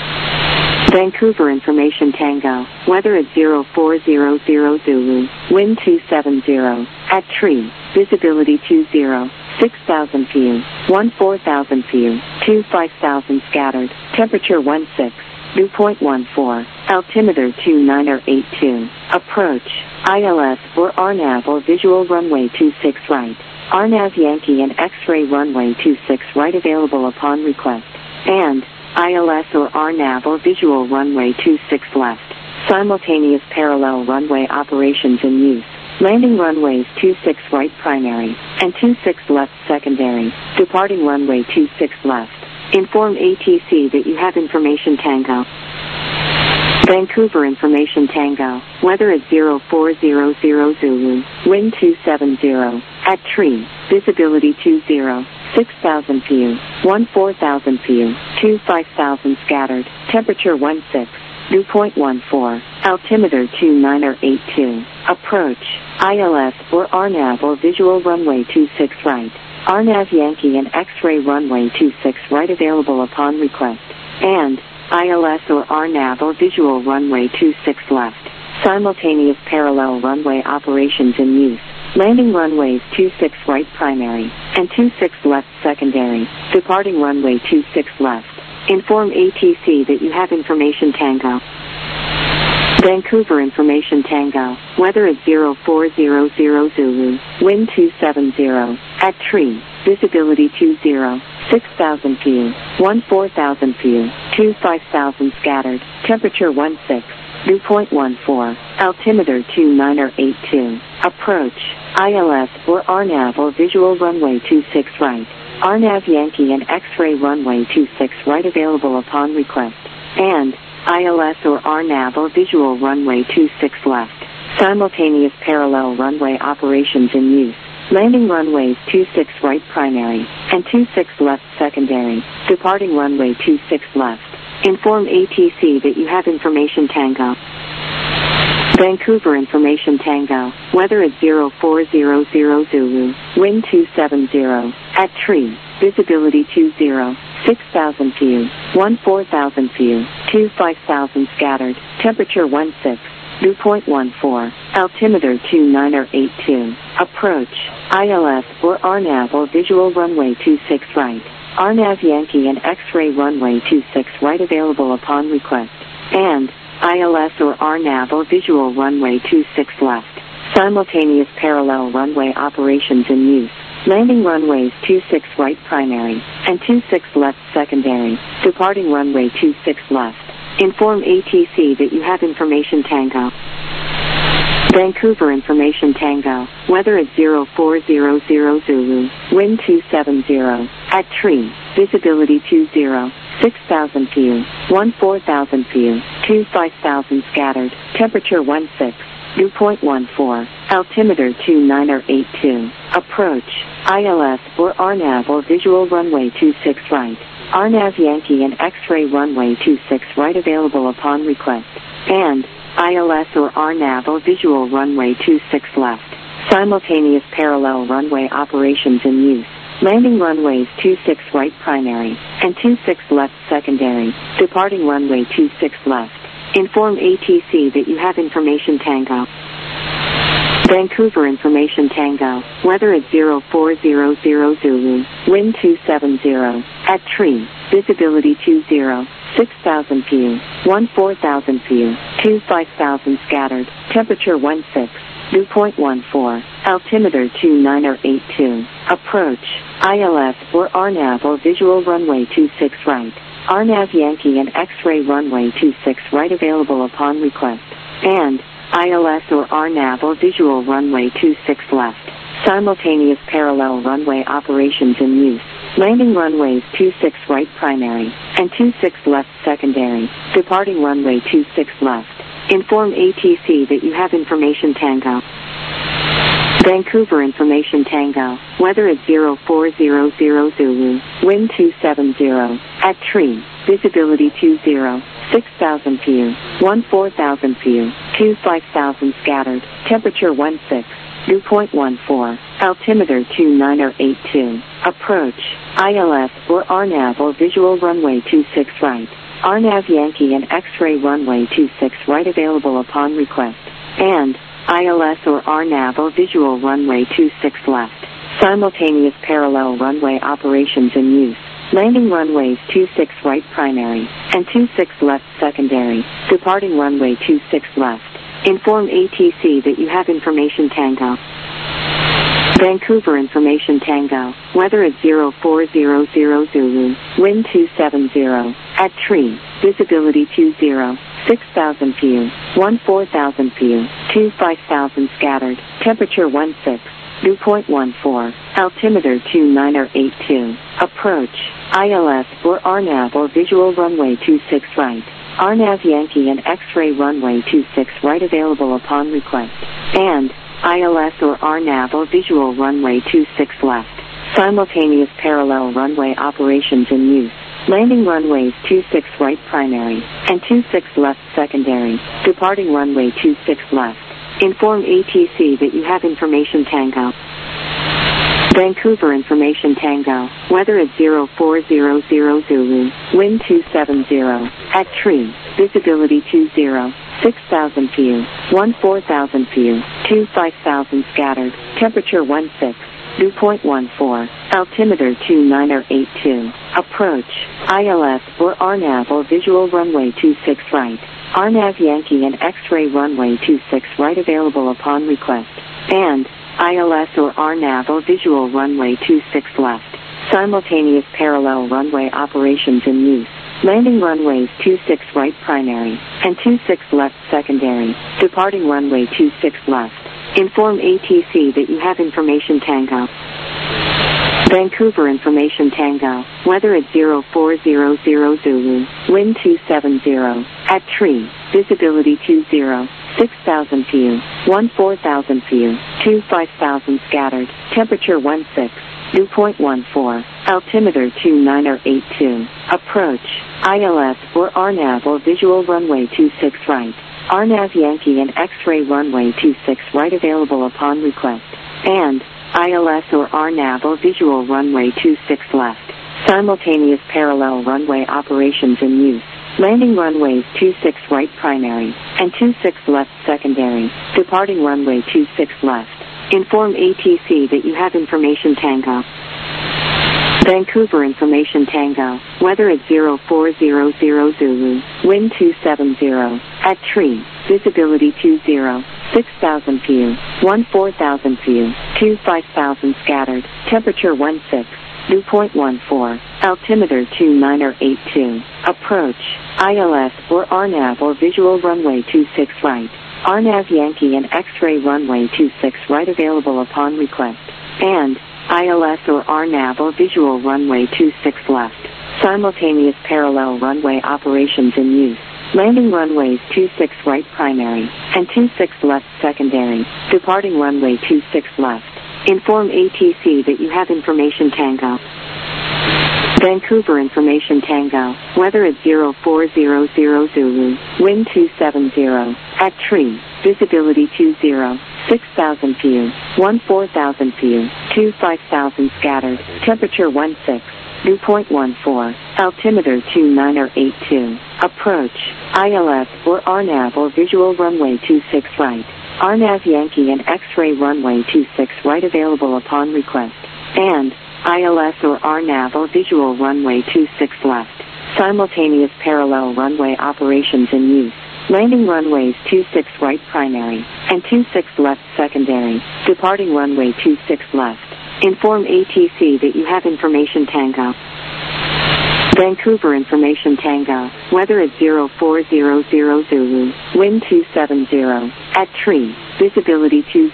Vancouver information Tango. Weather at 0400 Zulu. Wind 270. At tree. Visibility 20. 6,000 view, 14,000 view, 25,000 scattered, temperature 16, dew point 14, altimeter 2982, approach, ILS or RNAV or visual runway 26 right, RNAV Yankee and X-ray runway 26 right available upon request, and ILS or RNAV or visual runway 26 left, simultaneous parallel runway operations in use. Landing runways 26 right primary and 26 left secondary, departing runway 26 left. Inform ATC that you have information Tango. Vancouver information Tango, weather at 0400 Zulu, wind 270, at tree, visibility 20, 6,000 view, 14,000 view, 25,000 scattered, temperature 16, dew point 14, altimeter 2982, approach, ILS or RNAV or visual runway 26 right, RNAV Yankee and X-ray runway 26 right available upon request, and ILS or RNAV or visual runway 26 left, simultaneous parallel runway operations in use. Landing runways 26 right primary and 26 left secondary, departing runway 26 left. Inform ATC that you have information Tango. Vancouver information Tango, weather at 0400 Zulu, wind 270, at tree, visibility 20, 6,000 view, 14,000 view, 25,000 scattered, temperature 16, dew point 14, altimeter 2982, approach, ILS or RNAV or visual runway 26 right, RNAV Yankee and X-ray runway 26 right available upon request, and ILS or RNAV or visual runway 26 left, simultaneous parallel runway operations in use. Landing runways 26 right primary and 26 left secondary, departing runway 26 left. Inform ATC that you have information Tango. Vancouver information Tango, weather at 0400 Zulu, wind 270, at tree, visibility 20, 6,000 view, 14,000 view, 25,000 scattered, temperature 16, dew point 14, altimeter 2982, approach, ILS or RNAV or visual runway 26 right, RNAV Yankee and X-ray runway 26 right available upon request, and ILS or RNAV or visual runway 26 left, simultaneous parallel runway operations in use. Landing runways 26 right primary and 26 left secondary, departing runway 26 left. Inform ATC that you have information Tango. Vancouver information Tango, weather at 0400 Zulu, wind 270, at tree, visibility 20, 6,000 view, 14,000 view, 25,000 scattered, temperature 16, dew point 14, altimeter 2982, approach, ILS or RNAV or visual runway 26 right, RNAV Yankee and X-ray runway 26 right available upon request, and ILS or RNAV or visual runway 26 left, simultaneous parallel runway operations in use. Landing runways 26 right primary and 26 left secondary, departing runway 26 left. Inform ATC that you have information Tango. Vancouver information Tango, weather at 0400 Zulu, wind 270, at tree, visibility 20, 6,000 view, 14,000 view, 25,000 scattered, temperature 16, dew point 14, altimeter 2982, approach, ILS or RNAV or visual runway 26 right, RNAV Yankee and X-ray runway 26 right available upon request, and ILS or RNAV or visual runway 26 left, simultaneous parallel runway operations in use. Landing runways 26 right primary and 26 left secondary, departing runway 26 left. Inform ATC that you have information Tango. Vancouver information Tango, weather at 0400 Zulu, wind 270, at tree, visibility 20, 6,000 view, 14,000 view, 25,000 scattered, temperature 16, dew point 14, altimeter 2982, approach, ILS or RNAV or visual runway 26 right, RNAV Yankee and X-ray runway 26 right available upon request, and ILS or RNAV or visual runway 26 left, Simultaneous parallel runway operations in use. Landing runways 26 right primary and 26 left secondary. Departing runway 26 left. Inform ATC that you have information Tango. Vancouver information Tango. Weather at 0400 Zulu. Wind 270. At tree. Visibility 20. 6,000 view. 14,000 view. 25,000 scattered. Temperature 16. Dew point 14. Altimeter 2982. Approach. ILS or RNAV or visual runway 26 right. RNAV Yankee and X-ray runway 26 right available upon request. And ILS or RNAV or visual runway 26 left. Simultaneous parallel runway operations in use. Landing runways 26 right primary and 26 left secondary. Departing runway 26 left. Inform ATC that you have information Tango. Vancouver information Tango. Weather at 0400 Zulu. Wind 270. At tree. Visibility 20. 6,000 view. 14,000 view. 25,000 scattered. Temperature 16. Dew point 14. Altimeter 2982. Approach. ILS or RNAV or visual runway 26 right. RNAV Yankee and X-ray runway 26 right available upon request. And ILS or RNAV or visual runway 26 left. Simultaneous parallel runway operations in use. Landing runways 26 right primary and 26 left secondary. Departing runway 26 left. Inform ATC that you have information Tango. Vancouver information Tango. Weather at 0400 Zulu. Wind 270. At tree. Visibility 20. 6,000 view. 14,000 view. 25,000 scattered. Temperature 16. Dew point 14. Altimeter 2982. Approach. ILS or RNAV or visual runway 26 right. RNAV Yankee and X-ray runway 26 right available upon request. And ILS or RNAV or visual runway 26 left. Simultaneous parallel runway operations in use. Landing runways 26 right primary and 26 left secondary. Departing runway 26 left. Inform ATC that you have information Tango. Vancouver information Tango. Weather at 0400 Zulu. Wind 270. At tree. Visibility 20. 6,000 view. 14,000 view. 25,000 scattered. Temperature 16. Dew point 14. Altimeter 2982. Approach. ILS or RNAV or visual runway 26 right. RNAV Yankee and X-ray runway 26 right available upon request. And ILS or RNAV or visual runway 26 left. Simultaneous parallel runway operations in use. Landing runways 26 right primary and 26 left secondary. Departing runway 26 left. Inform ATC that you have information Tango. Vancouver information Tango. Weather at 0400 Zulu. Wind 270. At tree. Visibility 20. 6,000 view. 14,000 view. 25,000 scattered. Temperature 16. Dew point 14. Altimeter 2982. Approach. ILS or RNAV or visual runway 26 right. RNAV Yankee and X-ray runway 26 right available upon request. And ILS or RNAV or visual runway 26 left. Simultaneous parallel runway operations in use. Landing runways 26 right primary and 26 left secondary. Departing runway 26 left. Inform ATC that you have information Tango. Vancouver information Tango. Weather at 0400 Zulu. Wind 270. At tree. Visibility 20.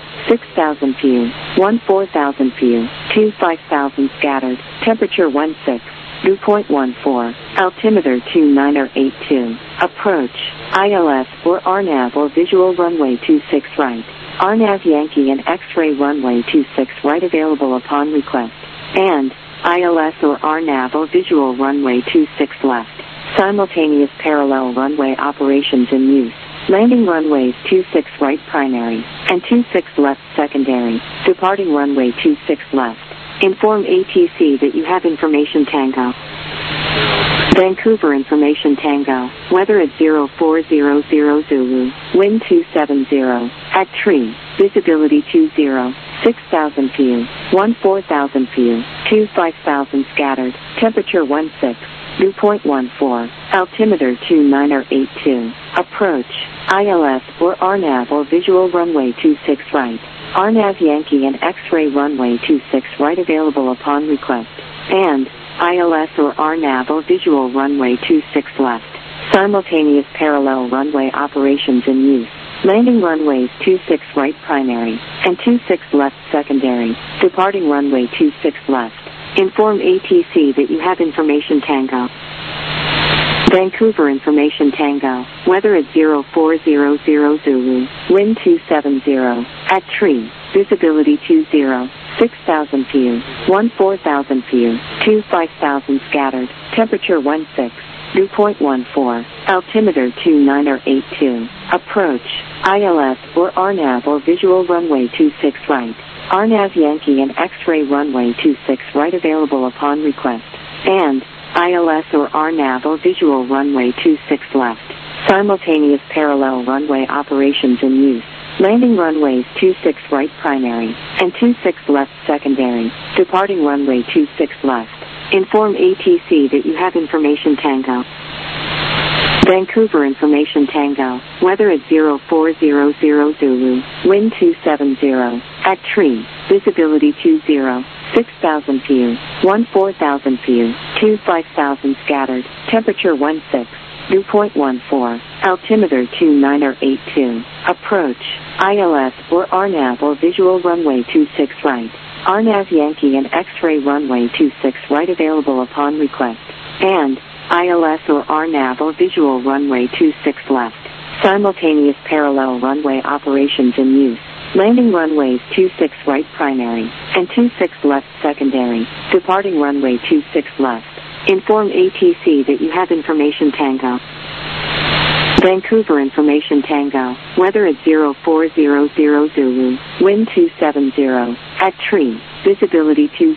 6,000 view. 14,000 view. 25,000 scattered. Temperature 16. Dew point 14. Altimeter 2982. Approach. ILS or RNAV or visual runway 26 right. RNAV Yankee and X-ray runway 26 right available upon request. And ILS or RNAV or visual runway 26 left. Simultaneous parallel runway operations in use. Landing runways 26 right primary and 26 left secondary. Departing runway 26 left. Inform ATC that you have information Tango. Vancouver information Tango. Weather at 0400 Zulu. Wind 270. At tree. Visibility 20. 6,000 few, 14,000 few, 25,000 scattered, temperature 16, dew point 14, altimeter 2982, approach, ILS or RNAV or visual runway 26 right, RNAV Yankee and X-ray runway 26 right available upon request, and ILS or RNAV or visual runway 26 left, simultaneous parallel runway operations in use. Landing runways 26 right primary and 26 left secondary, departing runway 26 left. Inform ATC that you have information Tango. Vancouver information Tango, weather at 0400 Zulu, wind 270, at tree, visibility 20, 6,000 few, 14,000 few, 25,000 scattered, temperature 16, dew point 14, altimeter 2982, approach, ILS or RNAV or visual runway 26 right, RNAV Yankee and X-ray runway 26 right available upon request, and ILS or RNAV or visual runway 26 left, simultaneous parallel runway operations in use. Landing runways 26 right primary and 26 left secondary, departing runway 26 left. Inform ATC that you have information Tango. Vancouver information Tango, weather at 0400 Zulu, wind 270, at tree, visibility 20, 6,000 few, 14,000 few, 25,000 scattered, temperature 16, dew point 14, altimeter 2982, approach, ILS or RNAV or visual runway 26 right, RNAV Yankee and X-ray runway 26 right available upon request, and ILS or RNAV or visual runway 26 left, simultaneous parallel runway operations in use. Landing runways 26 right primary and 26 left secondary, departing runway 26 left. Inform ATC that you have information Tango. Vancouver information Tango, weather at 0400 Zulu, wind 270, at tree, visibility 20,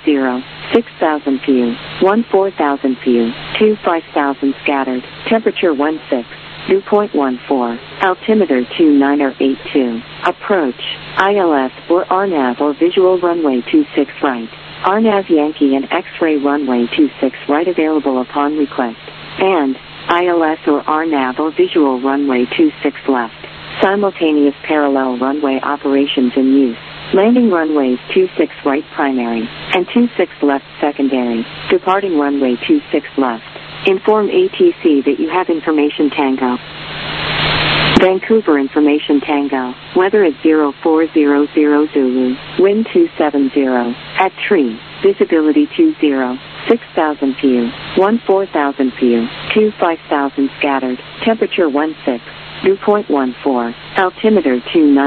6,000 few, 14,000 few, 25,000 scattered, temperature 16, dew point 14, altimeter 2982, approach, ILS or RNAV or visual runway 26 right, RNAV Yankee and X-ray runway 26 right available upon request, and ILS or RNAV or visual runway 26 left, simultaneous parallel runway operations in use. Landing runways 26 right primary and 26 left secondary, departing runway 26 left. Inform ATC that you have information Tango. Vancouver information Tango, weather at 0400 Zulu, wind 270, at tree, visibility 20, 6,000 few, 14,000 few, 25,000 scattered, temperature 16, dew point 14, altimeter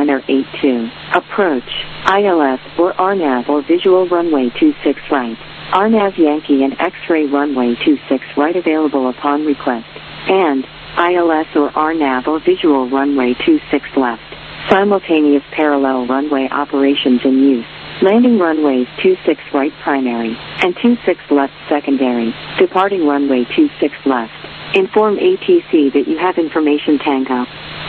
2982, approach, ILS or RNAV or visual runway 26 right, RNAV Yankee and X-ray runway 26 right available upon request, and ILS or RNAV or visual runway 26 left, simultaneous parallel runway operations in use. Landing runways 26 right primary and 26 left secondary, departing runway 26 left. Inform ATC that you have information Tango.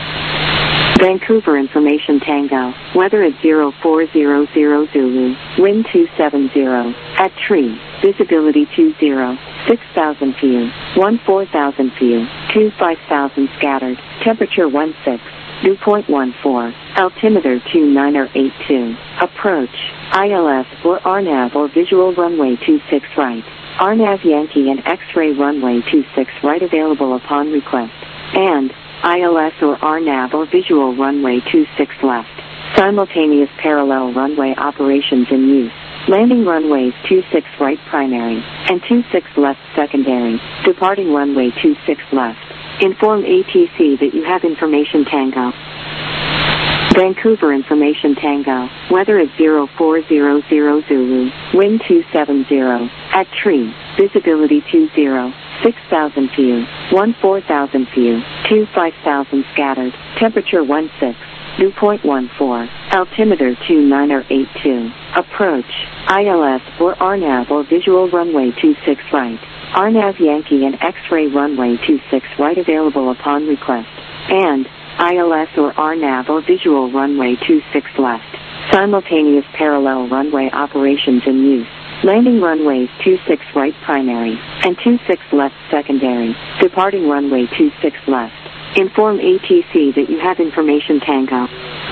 Vancouver information Tango, weather at 0400 Zulu, wind 270, at tree, visibility 20, 6,000 few, 14,000 few, 25,000 scattered, temperature 16, dew point 14, altimeter 2982, approach, ILS or RNAV or visual runway 26 right, RNAV Yankee and X-ray runway 26 right available upon request, and ILS or RNAV or visual runway 26 left, simultaneous parallel runway operations in use. Landing runways 26 right primary and 26 left secondary, departing runway 26 left. Inform ATC that you have information Tango. Vancouver information Tango, weather at 0400 Zulu, wind 270, at tree, visibility 20, 6,000 few, 14,000 few, 25,000 scattered, temperature 16, dew point 14, altimeter 2982, approach, ILS or RNAV or visual runway 26 right, RNAV Yankee and X-ray runway 26 right available upon request, and ILS or RNAV or visual runway 26 left, Simultaneous parallel runway operations in use. Landing runways 26 right primary and 26 left secondary. Departing runway 26 left. Inform ATC that you have information Tango.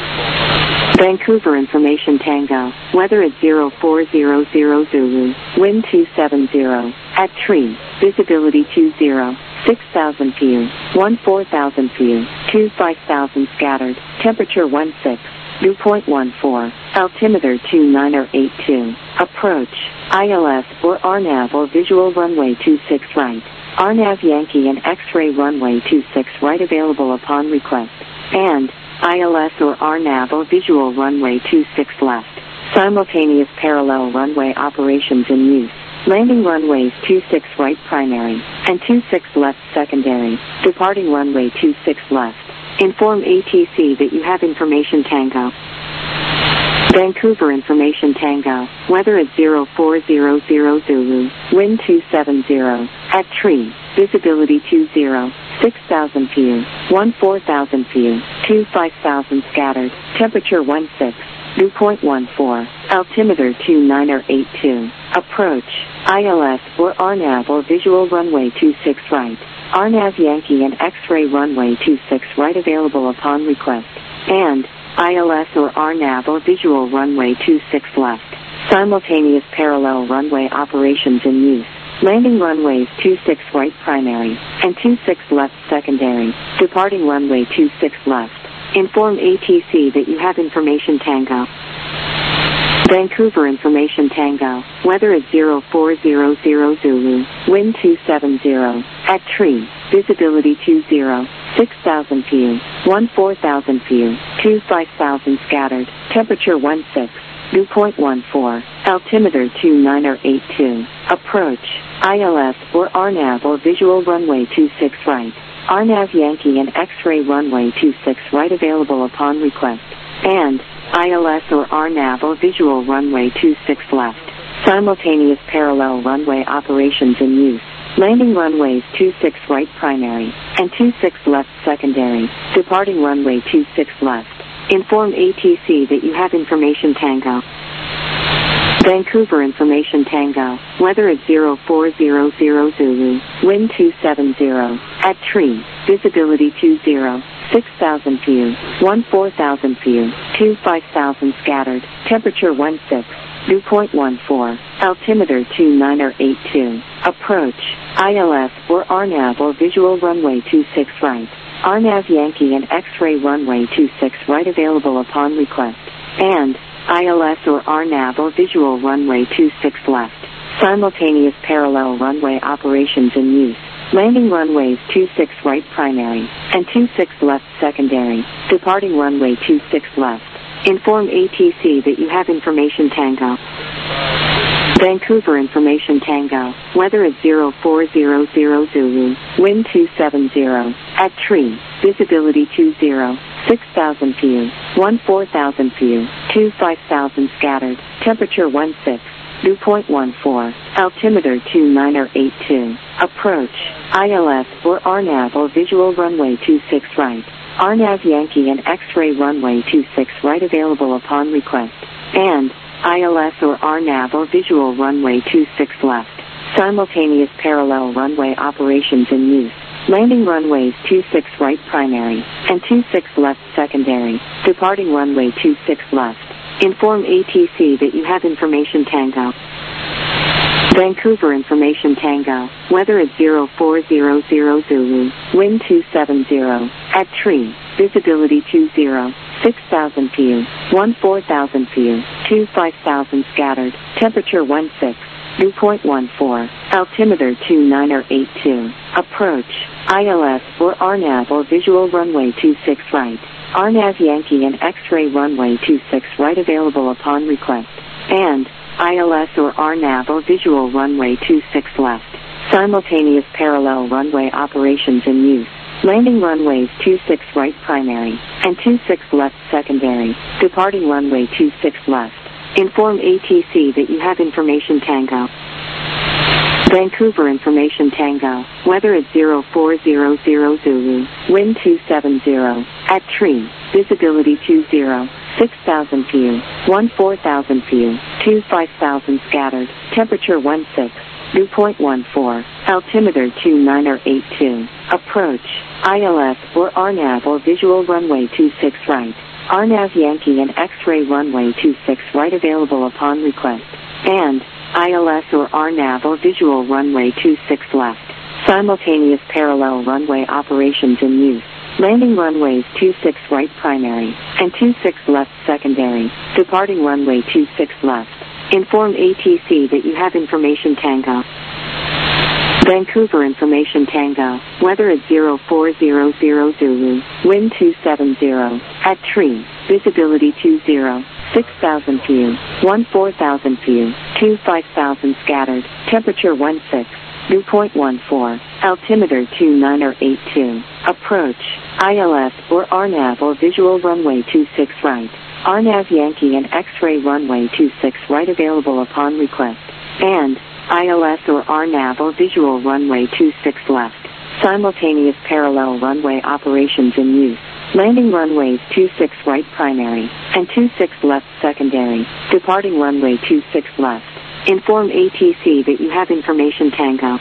Vancouver information Tango. Weather at 0400 Zulu. Wind 270. At tree. Visibility 20. 6,000 view. 14,000 view. 25,000 scattered. Temperature 16. Dew point 14. Altimeter 2982. Approach. ILS or RNAV or visual runway 26 right. RNAV Yankee and X-ray runway 26 right available upon request. And ILS or RNAV or visual runway 26 left. Simultaneous parallel runway operations in use. Landing runways 26 right primary and 26 left secondary. Departing runway 26 left. Inform ATC that you have information Tango. Vancouver information Tango. Weather at 0400 Zulu. Wind 270. At tree. Visibility 20. 6,000 view. 14,000 view. 25,000 scattered. Temperature 16. Dew point 14. Altimeter 2982. Approach. ILS or RNAV or visual runway 26 right. RNAV Yankee and X-ray runway 26 right available upon request. And ILS or RNAV or visual runway 26 left. Simultaneous parallel runway operations in use. Landing runways 26 right primary and 26 left secondary. Departing runway 26 left. Inform ATC that you have information Tango. Vancouver information Tango. Weather at 0400 Zulu. Wind 270. At tree. Visibility 20. 6,000 view. 14,000 view. 25,000 scattered. Temperature 16. Dew point 14. Altimeter 2982. Approach. ILS or RNAV or visual runway 26 right. RNAV Yankee and X-ray runway 26 right available upon request. And ILS or RNAV or visual runway 26 left. Simultaneous parallel runway operations in use. Landing runways 26 right primary and 26 left secondary. Departing runway 26 left. Inform ATC that you have information Tango. Vancouver information Tango. Weather at 0400 Zulu. Wind 270. At tree. Visibility 20. 6,000 view. 14,000 view. 25,000 scattered. Temperature 16. Dew point 14. Altimeter 2982. Approach. ILS or RNAV or visual runway 26 right. RNAV Yankee and X-ray runway 26 right available upon request. And ILS or RNAV or visual runway 26 left. Simultaneous parallel runway operations in use. Landing runways 26 right primary and 26 left secondary. Departing runway 26 left. Inform ATC that you have information Tango. Vancouver information Tango. Weather at 0400 Zulu. Wind 270. At tree. Visibility 20. 6,000 view. 14,000 view. 25,000 scattered. Temperature 16. Dew point 14. Altimeter 2982. Approach. ILS or RNAV or visual runway 26 right. RNAV Yankee and X-ray runway 26 right available upon request. And ILS or RNAV or visual runway 26 left. Simultaneous parallel runway operations in use. Landing runways 26 right primary and 26 left secondary. Departing runway 26 left. Inform ATC that you have information Tango. Vancouver information Tango. Weather at 0400 Zulu. Wind 270. At tree. Visibility 20. 6,000 view. 14,000 view. 25,000 scattered. Temperature 16. Dew point 14. Altimeter 2982. Approach. ILS or RNAV or visual runway 26 right. RNAV Yankee and X-ray runway 26 right available upon request. And ILS or RNAV or visual runway 26 left. Simultaneous parallel runway operations in use. Landing runways 26 right primary and 26 left secondary. Departing runway 26 left. Inform ATC that you have information Tango. Vancouver information Tango. Weather at 0400 Zulu. Wind 270. At tree. Visibility 20. 6,000 view, 14,000 view, 25,000 scattered, temperature 16, dew point 14, altimeter 2982, approach, ILS or RNAV or visual runway 26 right, RNAV Yankee and X-ray runway 26 right available upon request, and ILS or RNAV or visual runway 26 left, simultaneous parallel runway operations in use. Landing runways 26 right primary and 26 left secondary, departing runway 26 left. Inform ATC that you have information Tango. Vancouver information Tango, weather at 0400 Zulu, wind 270, at tree, visibility 20, 6,000 view, 14,000 view, 25,000 scattered, temperature 16, dew point 14, altimeter 2982, approach, ILS or RNAV or visual runway 26 right, RNAV Yankee and X-ray runway 26 right available upon request, and ILS or RNAV or visual runway 26 left, simultaneous parallel runway operations in use. Landing runways 26 right primary and 26 left secondary, departing runway 26 left. Inform ATC that you have information Tango.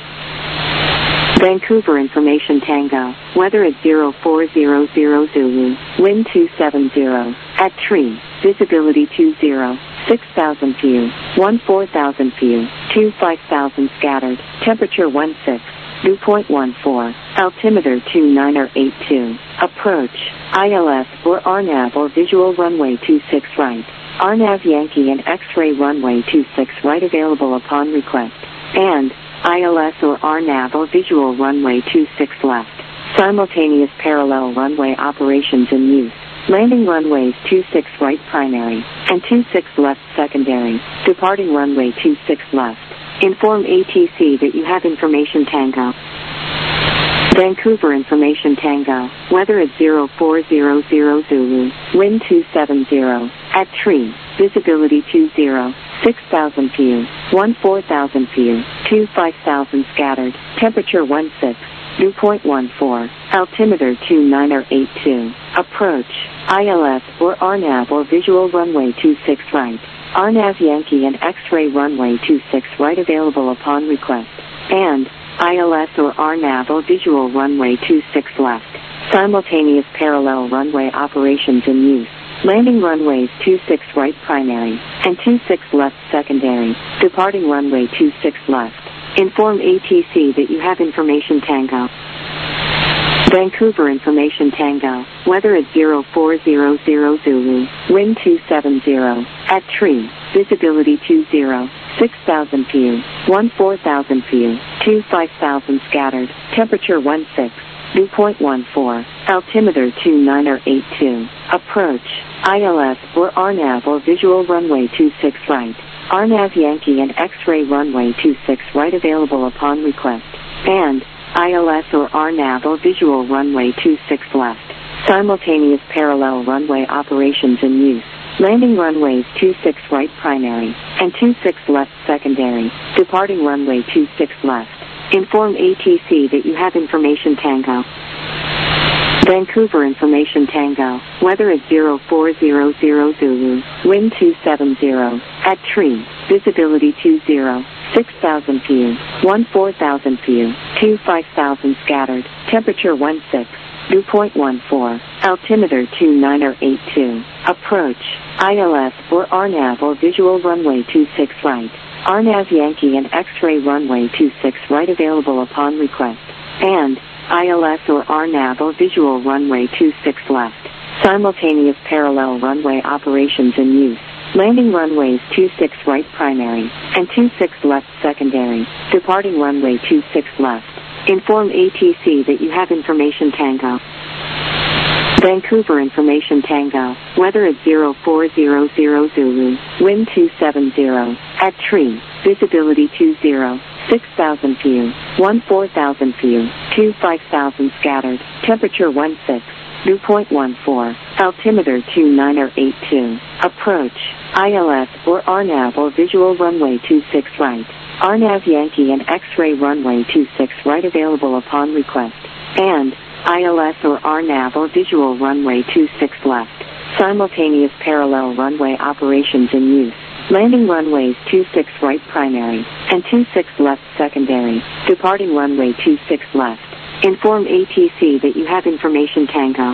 Vancouver information Tango, weather at 0400 Zulu, wind 270, at tree, visibility 20, 6,000 view, 14,000 view, 25,000 scattered, temperature 16, dew point 14, altimeter 2982, approach, ILS or RNAV or visual runway 26 right, RNAV Yankee and X-ray runway 26 right available upon request, and ILS or RNAV or visual runway 26 left, simultaneous parallel runway operations in use. Landing runways 26 right primary and 26 left secondary, departing runway 26 left. Inform ATC that you have information Tango. Vancouver information Tango, weather at 0400 Zulu, wind 270, at tree, visibility 20, 6,000 view, 14,000 view, 25,000 scattered, temperature 16, dew point 14, altimeter 2982, approach, ILS or RNAV or visual runway 26 right, RNAV Yankee and X-ray runway 26 right available upon request, and ILS or RNAV or visual runway 26 left, simultaneous parallel runway operations in use. Landing runways 26 right primary and 26 left secondary, departing runway 26 left. Inform ATC that you have information Tango. Vancouver information Tango, weather at 0400 Zulu, wind 270, at tree, visibility 20, 6,000 view, 14,000 view, 25,000 scattered, temperature 16, dew point 14, altimeter 2982, approach, ILS or RNAV or visual runway 26 right, RNAV Yankee and X-ray runway 26 right available upon request, and ILS or RNAV or visual runway 26 left, simultaneous parallel runway operations in use. Landing runways 26 right primary and 26 left secondary, departing runway 26 left. Inform ATC that you have information Tango. Vancouver information Tango, weather at 0400 Zulu, wind 270, at tree, visibility 20, 6,000 view, 14,000 view, 25,000 scattered, temperature 16, dew point 14, altimeter 2982, approach, ILS or RNAV or visual runway 26 right, RNAV Yankee and X-ray runway 26 right available upon request, and ILS or RNAV or visual runway 26 left, simultaneous parallel runway operations in use. Landing runways 26 right primary and 26 left secondary, departing runway 26 left. Inform ATC that you have information Tango. Vancouver information Tango, weather at 0400 Zulu, wind 270, at tree, visibility 20, 6,000 view, 14,000 view, 25,000 scattered, temperature 16, dew point 14, altimeter 2982, approach, ILS or RNAV or visual runway 26 right, RNAV Yankee and X-ray runway 26 right available upon request, and ILS or RNAV or visual runway 26 left, Simultaneous parallel runway operations in use. Landing runways 26 right primary and 26 left secondary. Departing runway 26 left. Inform ATC that you have information Tango.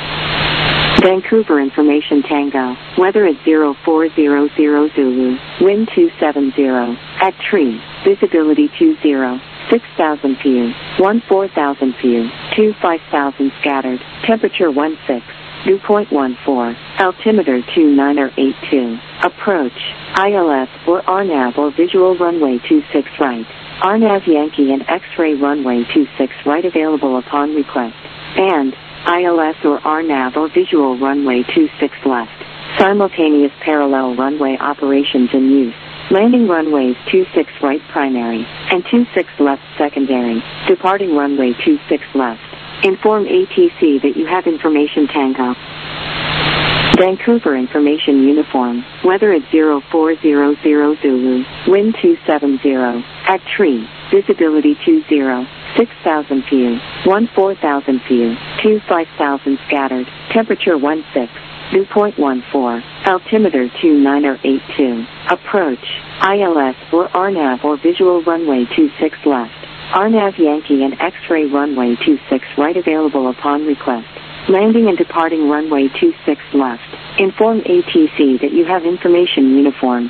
Vancouver information Tango. Weather at 0400 Zulu. Wind 270. At tree. Visibility 20. 6,000 view. 14,000 view. 25,000 scattered. Temperature 16. Dew point 14. Altimeter 2982. Approach. ILS or RNAV or visual runway 26 right. RNAV Yankee and X-ray runway 26 right available upon request. And ILS or RNAV or visual runway 26 left. Simultaneous parallel runway operations in use. Landing runways 26 right primary and 26 left secondary. Departing runway 26 left. Inform ATC that you have information Tango. Vancouver information uniform. Weather at 0400 Zulu. Wind 270. At tree. Visibility 20. 6,000 view. 14,000 view. 25,000 scattered. Temperature 16. Dew point 14. Altimeter 2982. Approach. ILS or RNAV or visual runway 26 left. RNAV Yankee and X-ray runway 26 right available upon request. Landing and departing runway 26 left. Inform ATC that you have information uniform.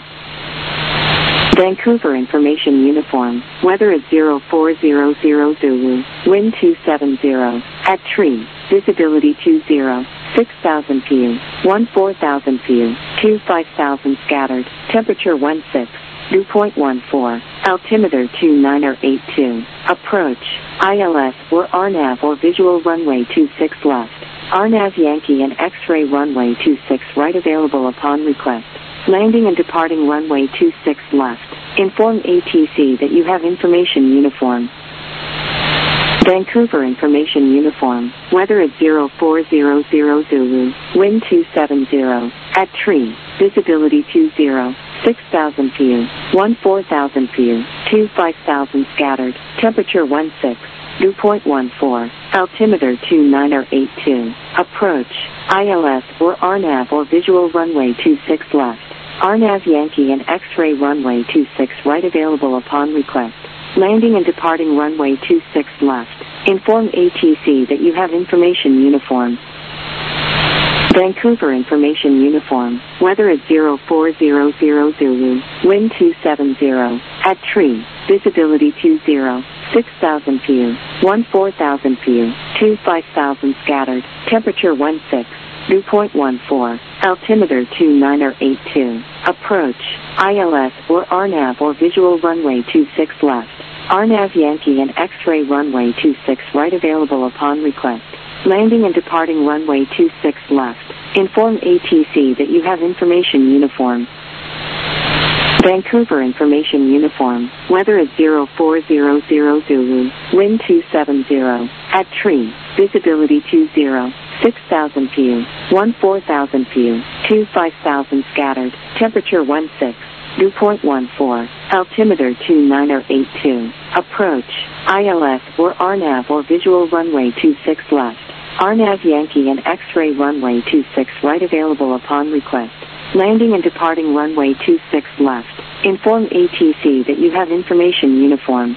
Vancouver information uniform. Weather at 0400 Zulu. Wind 270. At tree. Visibility 20. 6,000 view. 14,000 view. 25,000 scattered. Temperature 16. Dew point 14. Altimeter 2982. Approach. ILS or RNAV or visual runway 26 left. RNAV Yankee and X-ray runway 26 right available upon request. Landing and departing runway 26 left. Inform ATC that you have information uniform. Vancouver information uniform. Weather at 0400 Zulu. Wind 270. At tree. Visibility 20. 6,000 view. 14,000 view. 25,000 scattered. Temperature 16. Dew point 14. Altimeter 2982. Approach. ILS or RNAV or visual runway 26 left. RNAV Yankee and X-ray runway 26 right available upon request. Landing and departing runway 26 left. Inform ATC that you have information uniform. Vancouver information uniform. Weather at 0400 Zulu. Wind 270. At tree. Visibility 20. 6,000 view. 14,000 view. 25,000 scattered. Temperature 16. Dew point 14. Altimeter 2982. Approach. ILS or RNAV or visual runway 26 left. RNAV Yankee and X-ray runway 26 right available upon request. Landing and departing runway 26 left. Inform ATC that you have information uniform. Vancouver information uniform. Weather at 0400 Zulu. Wind 270. At tree. Visibility 20. 6,000 view. 14,000 view. 25,000 scattered. Temperature 16. Dew point 14. Altimeter 2982. Approach. ILS or RNAV or visual runway 26 left. RNAV Yankee and X-ray runway 26 right available upon request. Landing and departing runway 26 left. Inform ATC that you have information uniform.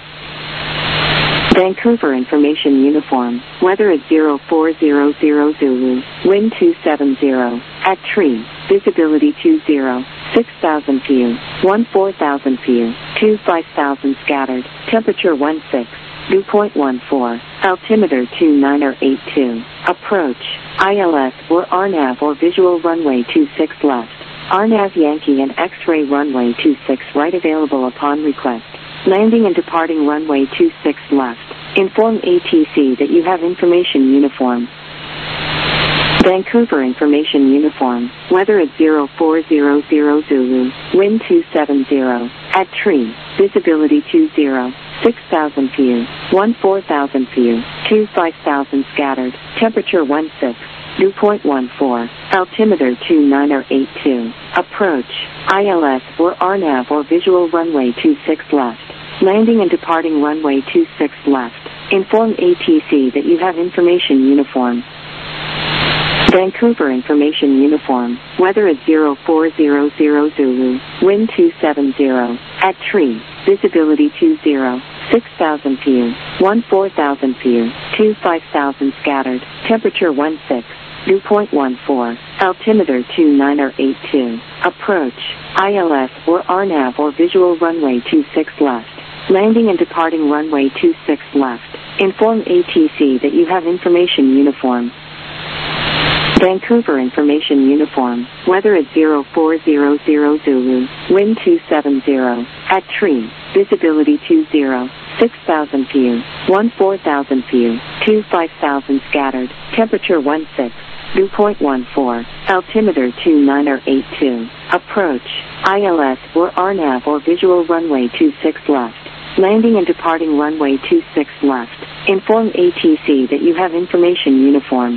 Vancouver information uniform. Weather at 0400 Zulu. Wind 270. At tree. Visibility 20. 6,000 view. 14,000 view. 25,000 scattered. Temperature 16. Dew point 14. Altimeter 2982. Approach. ILS or RNAV or visual runway 26 left. RNAV Yankee and X-ray runway 26 right available upon request. Landing and departing runway 26 left. Inform ATC that you have information uniform. Vancouver information uniform. Weather at 0400 Zulu. Wind 270. At tree. Visibility 20. 6,000 view. 14,000 view. 25,000 scattered. Temperature 16. Dew point 14. Altimeter 2982. Approach. ILS or RNAV or visual runway 26 left. Landing and departing runway 26 left. Inform ATC that you have information uniform. Vancouver Information Uniform, weather at 0400 Zulu, wind 270, at tree, visibility 20, 6,000 view, 14,000 view, 25,000 scattered, temperature 16, dew point 14, altimeter 2982, approach, ILS or RNAV or visual runway 26 left, landing and departing runway 26 left, inform ATC that you have information uniform. Vancouver Information Uniform, weather at 0400 Zulu, wind 270, at tree, visibility 20, 6,000 view, 14,000 view, 25,000 scattered, temperature 16, dew point 14, altimeter 2982, approach, ILS or RNAV or visual runway 26 left, landing and departing runway 26 left, inform ATC that you have information uniform.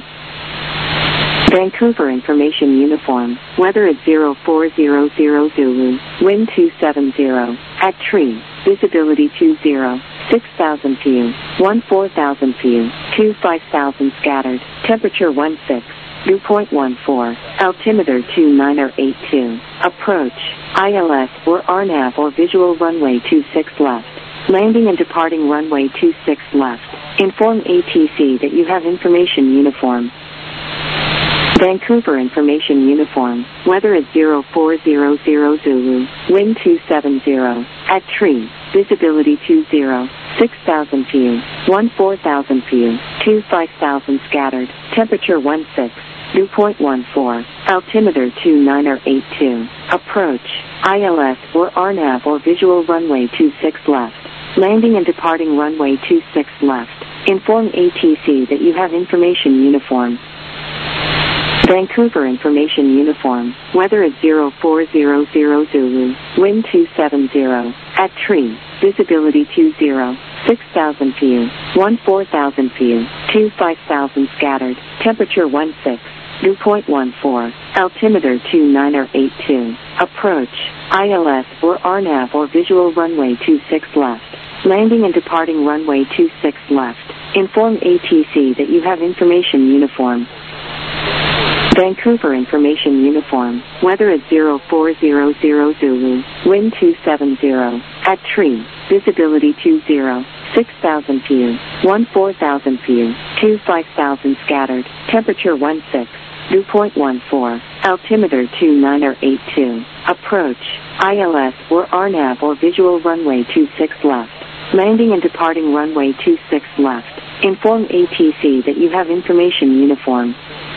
Vancouver Information Uniform, weather at 0400 Zulu, wind 270, at tree, visibility 20, 6,000 view, 14,000 view, 25,000 scattered, temperature 16, dew point 14, altimeter 2982, approach, ILS or RNAV or visual runway 26 left, landing and departing runway 26 left, inform ATC that you have information uniform. Vancouver Information Uniform, weather at 0400 Zulu, wind 270, at tree, visibility 20, 6,000 view, 14,000 view, 25,000 scattered, temperature 16, dew point 14, altimeter 2982, approach, ILS or RNAV or visual runway 26 left, landing and departing runway 26 left, inform ATC that you have information uniform. Vancouver Information Uniform, weather at 0400 Zulu, wind 270, at tree, visibility 20, 6,000 view, 14,000 view, 25,000 scattered, temperature 16, dew point 14, altimeter 2982, approach, ILS or RNAV or visual runway 26 left, landing and departing runway 26 left, inform ATC that you have information uniform. Vancouver Information Uniform, weather at 0400 Zulu, wind 270, at tree, visibility 20, 6,000 view, 14,000 view, 25,000 scattered, temperature 16, dew point 14, altimeter 2982, approach, ILS or RNAV or visual runway 26 left, landing and departing runway 26 left, inform ATC that you have information uniform.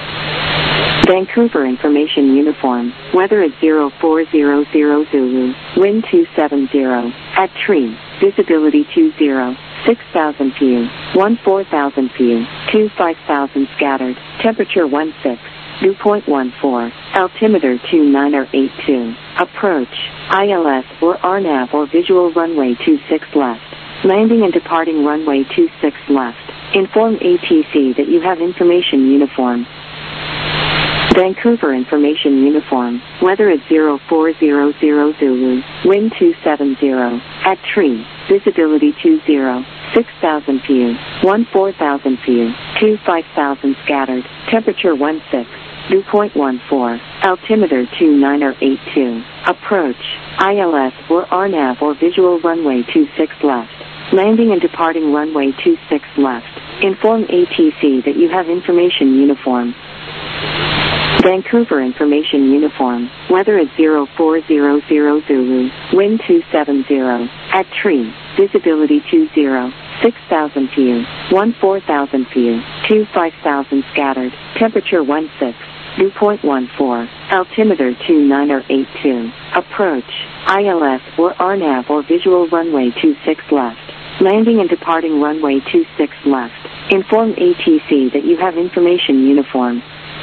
Vancouver Information Uniform, weather at 0400 Zulu, wind 270, at tree, visibility 20, 6,000 view, 14,000 view, 25,000 scattered, temperature 16, dew point 14, altimeter 2982, approach, ILS or RNAV or visual runway 26 left, landing and departing runway 26 left, inform ATC that you have information uniform. Vancouver Information Uniform, weather at 0400 Zulu, wind 270, at tree, visibility 20, 6,000 view, 14,000 view, 25,000 scattered, temperature 16, dew point 14, altimeter 2982, approach, ILS or RNAV or visual runway 26 left, landing and departing runway 26 left, inform ATC that you have information uniform. Vancouver Information Uniform, weather at 0400 Zulu, wind 270, at tree, visibility 20, 6,000 view, 14,000 view, 25,000 scattered, temperature 16, dew point 14, altimeter 2982, approach, ILS or RNAV or visual runway 26 left, landing and departing runway 26 left, inform ATC that you have information uniform.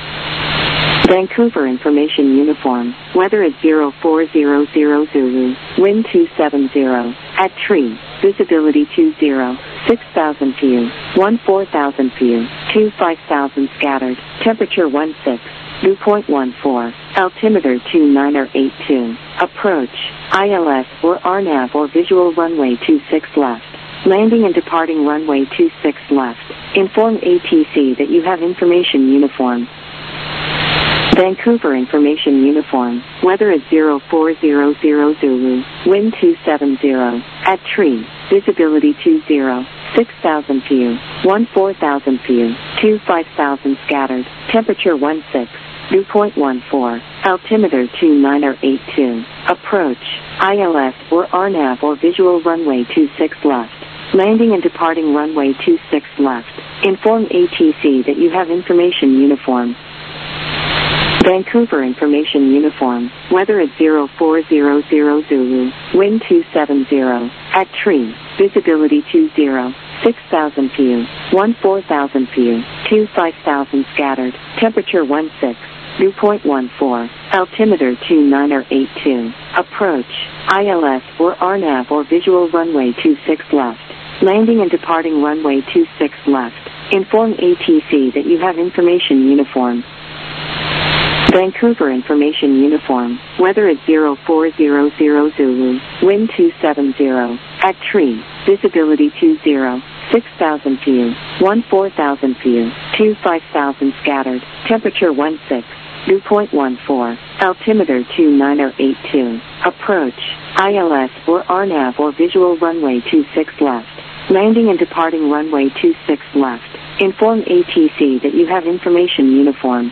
Vancouver Information Uniform, weather at 0400 Zulu, wind 270, at tree, visibility 20, 6,000 view, 14,000 view, 25,000 scattered, temperature 16, dew point 14, altimeter 2982, approach, ILS or RNAV or visual runway 26 left, landing and departing runway 26 left, inform ATC that you have information uniform. Vancouver Information Uniform, weather at 0400 Zulu, wind 270, at tree, visibility 20, 6,000 view, 14,000 view, 25,000 scattered, temperature 16, dew point 14, altimeter 2982, approach, ILS or RNAV or visual runway 26 left, landing and departing runway 26 left, inform ATC that you have information uniform. Vancouver Information Uniform, weather at 0400 Zulu, wind 270, at tree, visibility 20, 6,000 view, 14,000 view, 25,000 scattered, temperature 16, dew point 14, altimeter 2982, approach, ILS or RNAV or visual runway 26 left, landing and departing runway 26 left, inform ATC that you have information uniform. Vancouver Information Uniform, weather at 0400 Zulu, wind 270, at tree, visibility 20, 6,000 view, 14,000 view, 25,000 scattered, temperature 16, dew point 14, altimeter 2982, approach, ILS or RNAV or visual runway 26 left, landing and departing runway 26 left, inform ATC that you have information uniform.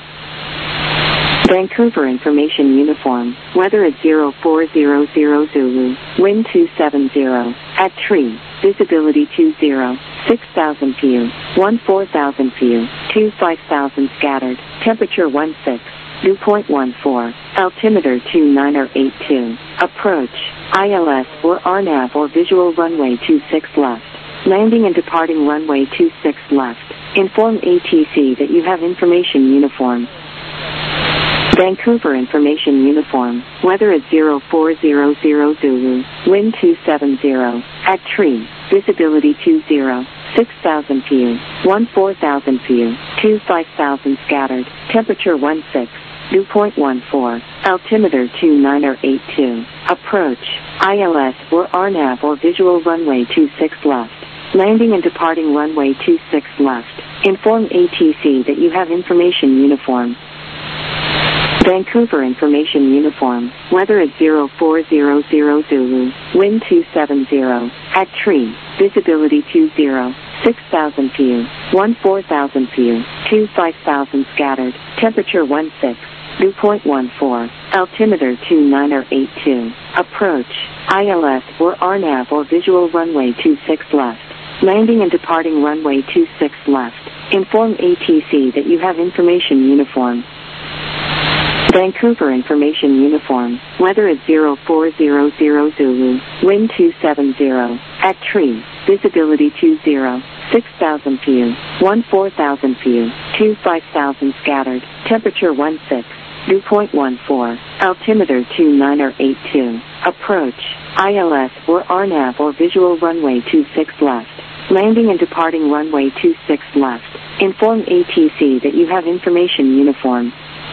Vancouver Information Uniform, weather at 0400 Zulu, wind 270, at tree, visibility 20, 6,000 view, 14,000 view, 25,000 scattered, temperature 16, dew point 14, altimeter 2982, approach, ILS or RNAV or visual runway 26 left, landing and departing runway 26 left, inform ATC that you have information uniform. Vancouver Information Uniform, weather at 0400 Zulu, wind 270, at tree, visibility 20, 6,000 view, 14,000 view, 25,000 scattered, temperature 16, dew point 14, altimeter 2982, approach, ILS or RNAV or visual runway 26 left, landing and departing runway 26 left, inform ATC that you have information uniform. Vancouver Information Uniform, weather at 0400 Zulu, wind 270, at tree, visibility 20, 6,000 view, 14,000 view, 25,000 scattered, temperature 16, dew point 14, altimeter 2982, approach, ILS or RNAV or visual runway 26 left, landing and departing runway 26 left, inform ATC that you have information uniform. Vancouver Information Uniform, weather at 0400 Zulu, wind 270, at tree, visibility 20, 6,000 view, 14,000 view, 25,000 scattered, temperature 16, dew point 14, altimeter 2982, approach, ILS or RNAV or visual runway 26 left, landing and departing runway 26 left, inform ATC that you have information uniform.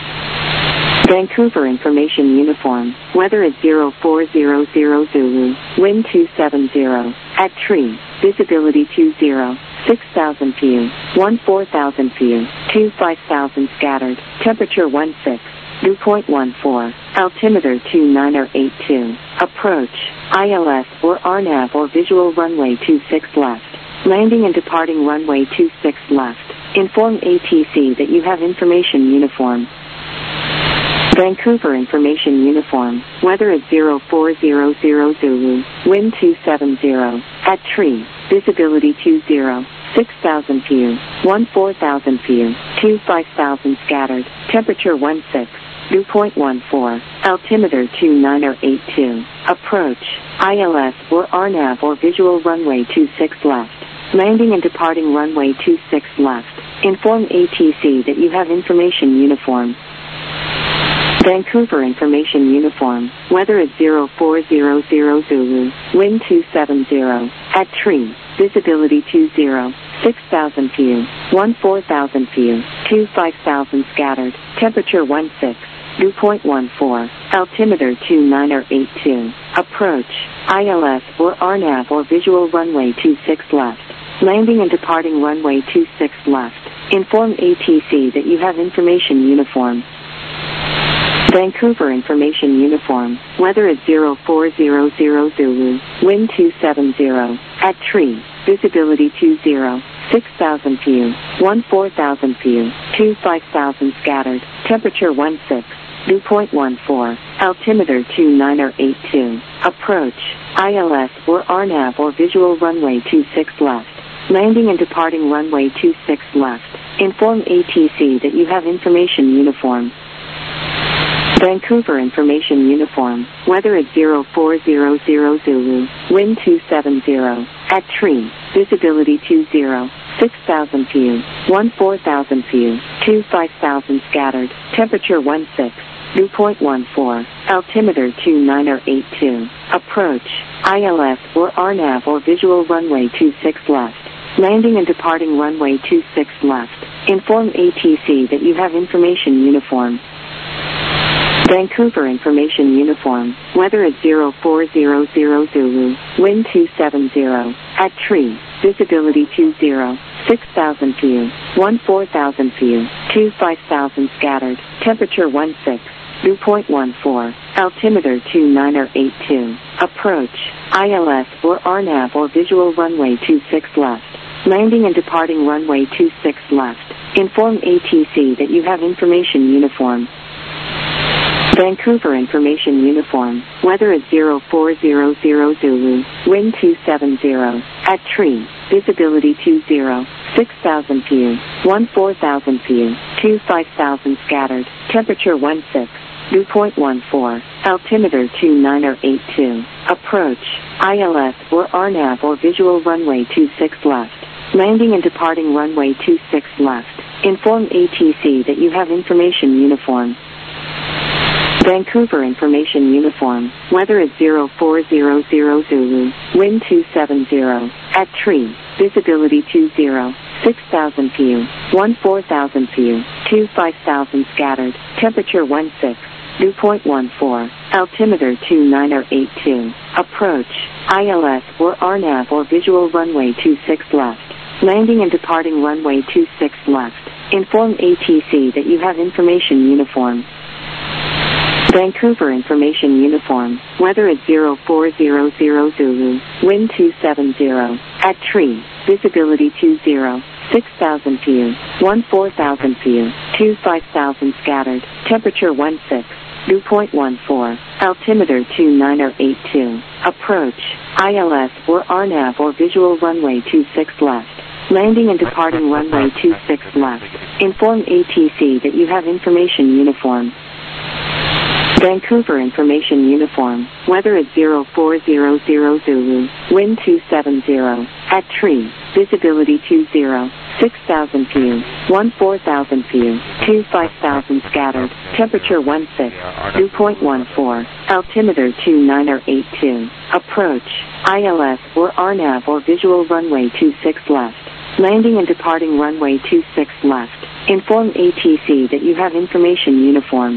Vancouver Information Uniform, weather at 0400 Zulu, wind 270, at tree, visibility 20, 6,000 view, 14,000 view, 25,000 scattered, temperature 16, dew point 14, altimeter 2982, approach, ILS or RNAV or visual runway 26 left, landing and departing runway 26 left, inform ATC that you have information uniform. Vancouver Information Uniform, weather at 0400 Zulu, wind 270, at tree, visibility 20, 6,000 view, 14,000 view, 25,000 scattered, temperature 16, dew point 14, altimeter 2982, approach, ILS or RNAV or visual runway 26 left, landing and departing runway 26 left, inform ATC that you have information uniform. Vancouver Information Uniform, weather at 0400 Zulu, wind 270, at tree, visibility 20, 6,000 view, 14,000 view, 25,000 scattered, temperature 16, dew point 14, altimeter 2982, approach, ILS or RNAV or visual runway 26 left, landing and departing runway 26 left, inform ATC that you have information uniform. Vancouver Information Uniform, weather at 0400 Zulu, wind 270, at tree, visibility 20, 6,000 view, 14,000 view, 25,000 scattered, temperature 16, dew point 14, altimeter 2982, approach, ILS or RNAV or visual runway 26 left, landing and departing runway 26 left, inform ATC that you have information uniform. Vancouver Information Uniform, weather at 0400 Zulu, wind 270, at tree, visibility 20, 6,000 view, 14,000 view, 25,000 scattered, temperature 16, dew point 14, altimeter 2982, approach, ILS or RNAV or visual runway 26 left, landing and departing runway 26 left, inform ATC that you have information uniform. Vancouver Information Uniform, weather at 0400 Zulu, wind 270, at tree, visibility 20, 6,000 view, 14,000 view, 25,000 scattered, temperature 16, dew point 14, altimeter 2982, approach, ILS or RNAV or visual runway 26 left, landing and departing runway 26 left, inform ATC that you have information uniform. Vancouver Information Uniform, weather at 0400 Zulu, wind 270, at tree, visibility 20, 6,000 view, 14,000 view, 25,000 scattered, temperature 16, dew point 14, altimeter 2982, approach, ILS or RNAV or visual runway 26 left, landing and departing runway 26 left, inform ATC that you have information uniform. Vancouver Information Uniform, weather at 0400 Zulu, wind 270, at tree, visibility 20, 6,000 view, 14,000 view, 25,000 scattered, temperature 16, dew point 14, altimeter 2982, approach, ILS or RNAV or visual runway 26 left, landing and departing runway 26 left, inform ATC that you have information uniform. Vancouver Information Uniform, weather at 0400 Zulu, wind 270, at tree, visibility 20, 6,000 view, 14,000 view, 25,000 scattered, temperature 16, dew point 14, altimeter 2982, approach, ILS or RNAV or visual runway 26 left, landing and departing runway 26 left, inform ATC that you have information uniform. Vancouver Information Uniform, weather at 0400 Zulu, wind 270, at tree, visibility 20, 6,000 view, 14,000 view, 25,000 scattered, temperature 16, dew point 14, altimeter 2982, approach, ILS or RNAV or visual runway 26 left, landing and departing runway 26 left, inform ATC that you have information uniform.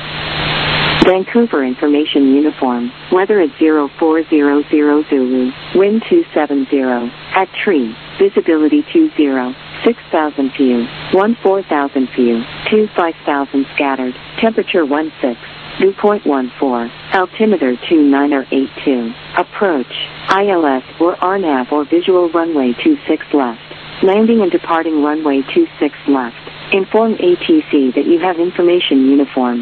Vancouver Information Uniform, weather at 0400 Zulu, wind 270, at tree, visibility 20, 6,000 view, 14,000 view, 25,000 scattered, temperature 16, dew point 14, altimeter 2982, approach, ILS or RNAV or visual runway 26 left, landing and departing runway 26 left, inform ATC that you have information uniform.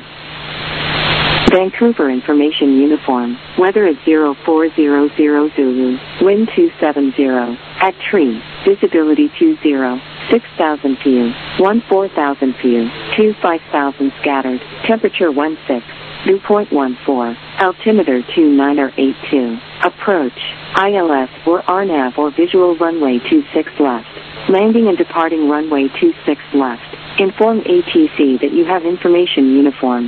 Vancouver Information Uniform, weather at 0400 Zulu, wind 270, at tree, visibility 20, 6,000 view, 14,000 view, 25,000 scattered, temperature 16, dew point 14, altimeter 2982, approach, ILS or RNAV or visual runway 26 left, landing and departing runway 26 left, inform ATC that you have information uniform.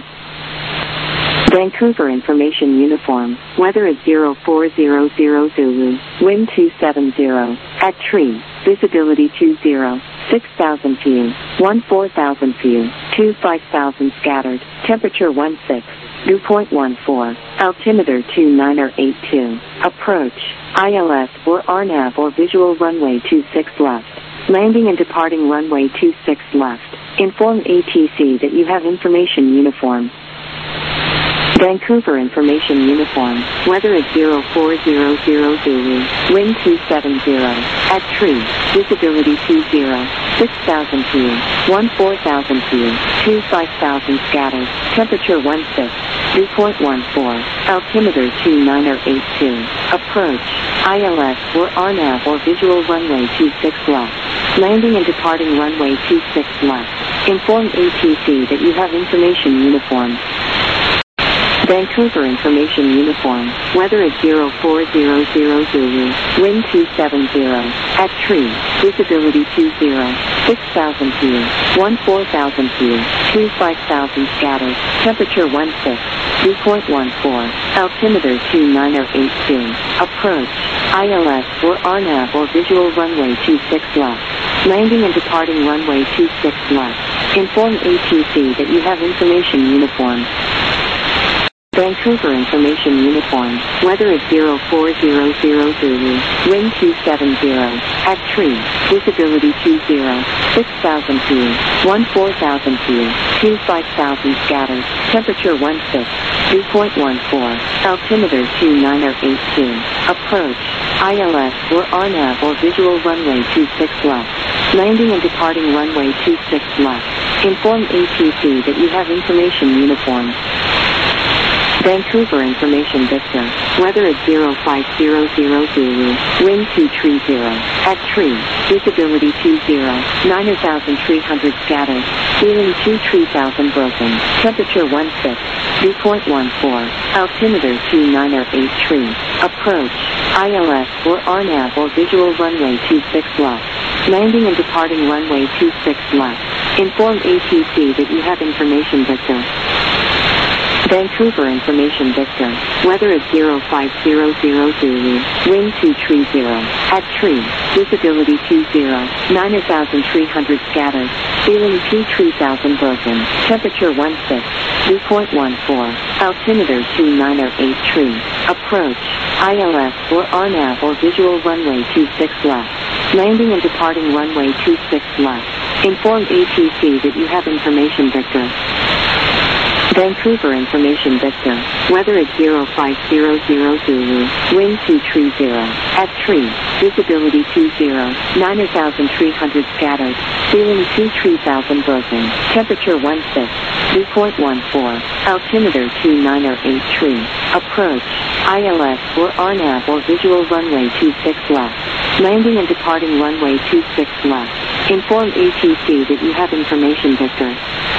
Vancouver Information Uniform, weather at 0400 Zulu, wind 270, at tree, visibility 20, 6,000 view, 14,000 view, 25,000 scattered, temperature 16, dew point 14, altimeter 2982, approach, ILS or RNAV or visual runway 26 left, landing and departing runway 26 left, inform ATC that you have information uniform. Vancouver Information Uniform, weather at 0400 Zulu, wind 270, at tree, visibility 20, 6,000 view, 14,000 view, 25,000 scattered, temperature 16, dew point 14, altimeter 2982, approach, ILS or RNAV or visual runway 26 left, landing and departing runway 26 left, inform ATC that you have information uniform. Vancouver Information Uniform, weather at 0400 Zulu, wind 270, at tree, visibility 20, 6,000 view, 14,000 view, 25,000 scattered, temperature 16, dew point 14, altimeter 2982, approach, ILS or RNAV or visual runway 26 left, landing and departing runway 26 left, inform ATC that you have information uniform. Vancouver Information Uniform, weather at 0400 Zulu, wind 270, at tree, visibility 20, 6,000 view, 14,000 view, 25,000 scattered, temperature 16, dew point 14, altimeter 2982, approach, ILS or RNAV or visual runway 26 left, landing and departing runway 26 left, inform ATC that you have information uniform. Vancouver Information Victor, weather at 0500 Zulu, wind 230, at tree, visibility 20, 9,300 scattered, ceiling 23,000 broken, temperature 16, dew point 14, altimeter 2983, approach, ILS or RNAV or visual runway 26 left, landing and departing runway 26 left, inform ATC that you have information Victor. Vancouver Information Victor, weather at 0500 Zulu, wind 230, at tree, visibility 20, 9,300 scattered, ceiling 23,000 broken, temperature 16, dew point 14, altimeter 2983, approach, ILS or RNAV or visual runway 26 left, landing and departing runway 26 left, inform ATC that you have information Victor. Vancouver Information Victor, weather at 0500 Zulu, wind 230, at tree, visibility 20, 9,300 scattered, ceiling 23,000 broken, temperature 16, dew point 14, altimeter 2983, approach, ILS or RNAV or visual runway 26 left, landing and departing runway 26 left, inform ATC that you have information Victor.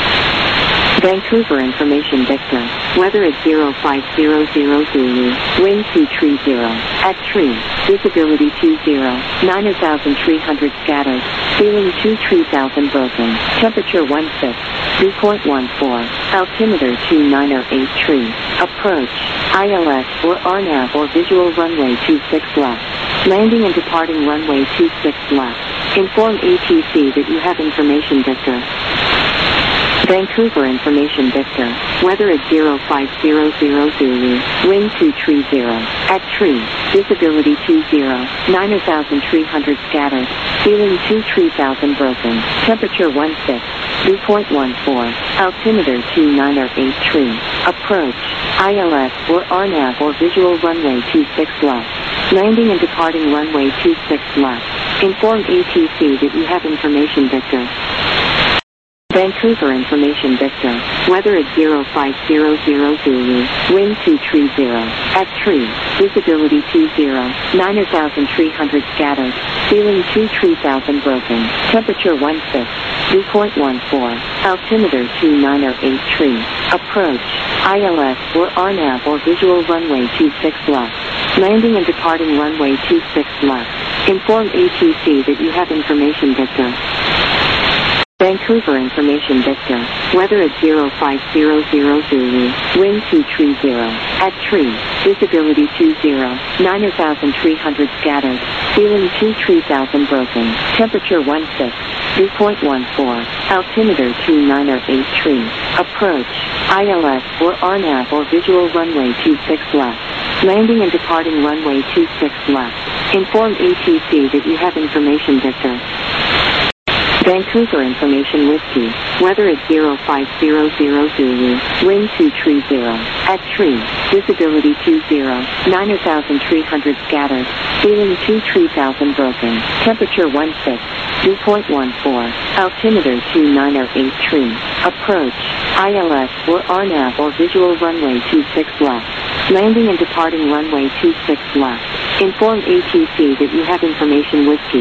Vancouver Information Victor, weather at 0500 Zulu, wind 230, at tree, visibility 20, 9,300 scattered, ceiling 23,000 broken, temperature 16, dew point 14, altimeter 2983, approach, ILS or RNAV or visual runway 26 left, landing and departing runway 26 left, inform ATC that you have information Victor. Vancouver Information Victor, weather at 0500 Zulu, wind 230, at tree, visibility 20, 9,300 scattered, ceiling 23,000 broken, temperature 16, dew point 14, altimeter 2983, approach, ILS or RNAV or visual runway 26 left, landing and departing runway 26 left, inform ATC that you have information Victor. Vancouver Information Victor, weather at 0500 Zulu, wind 230, at tree, visibility 20, 9,300 scattered, ceiling 23,000 broken, temperature 16, dew point 14, altimeter 2983, approach, ILS or RNAV or visual runway 26 left, landing and departing runway 26 left, inform ATC that you have information Victor. Vancouver Information Victor, weather at 0500 Zulu, wind 230, at tree, visibility 20, 9,300 scattered, ceiling 23,000 broken, temperature 16, dew point 14, altimeter 2983, approach, ILS or RNAV or visual runway 26 left, landing and departing runway 26 left, inform ATC that you have information Victor. Vancouver Information Whiskey, weather at 0500 Zulu, wind 230, at tree, visibility 20, 9,300 scattered, ceiling 23,000 broken, temperature 16, dew point 14, altimeter 2908 tree, approach, ILS or RNAV or visual runway 26 left, landing and departing runway 26 left, inform ATC that you have information whiskey.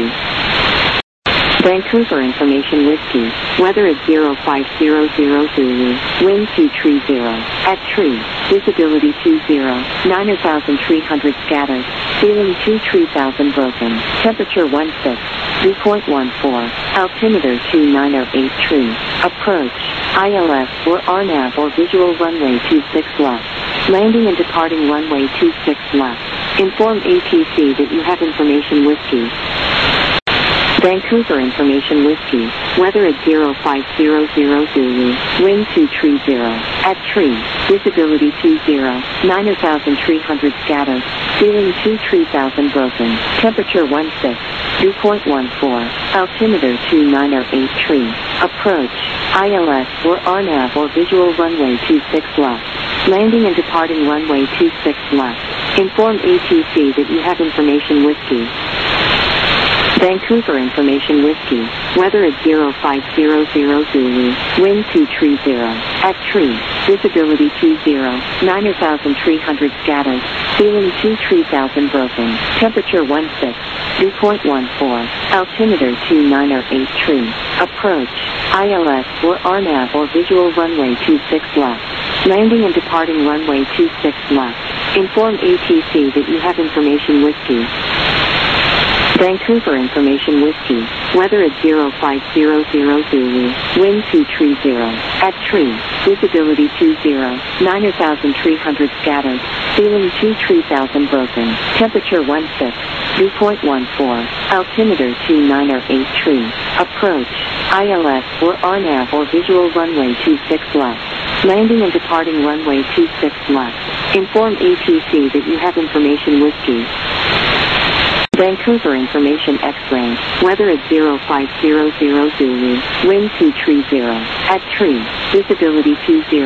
Vancouver Information Whiskey, weather at 0500 Zulu, wind 230, at tree, visibility 20, 9,300 scattered, ceiling 23,000 broken, temperature 16, dew point 14, altimeter 2908 tree, approach, ILS or RNAV or visual runway 26 left, landing and departing runway 26 left, inform ATC that you have information whiskey. Vancouver Information Whiskey, weather at 0500 Zulu, wind 230, at tree, visibility 20, 9,300 scattered, ceiling 23,000 broken, temperature 16, dew point 14, altimeter 2908 tree, approach, ILS or RNAV or visual runway 26 left, landing and departing runway 26 left, inform ATC that you have information whiskey. Vancouver Information Whiskey, weather at 0500 Zulu, wind 230, at tree, visibility 20, 9,300 scattered, ceiling 23,000 broken, temperature 16, dew point 14, altimeter 2908 tree, approach, ILS or RNAV or visual runway 26 left, landing and departing runway 26 left, inform ATC that you have information whiskey. Vancouver Information Whiskey, weather at 0500 Zulu, wind 230, at tree, visibility 20, 9,300 scattered, ceiling 23,000 broken, temperature 16, dew point 14, altimeter 2908 tree, approach, ILS or RNAV or visual runway 26 left, landing and departing runway 26 left, inform ATC that you have information whiskey. Vancouver Information X-ray, weather at 0500 Zulu, wind 230, at tree, visibility 20,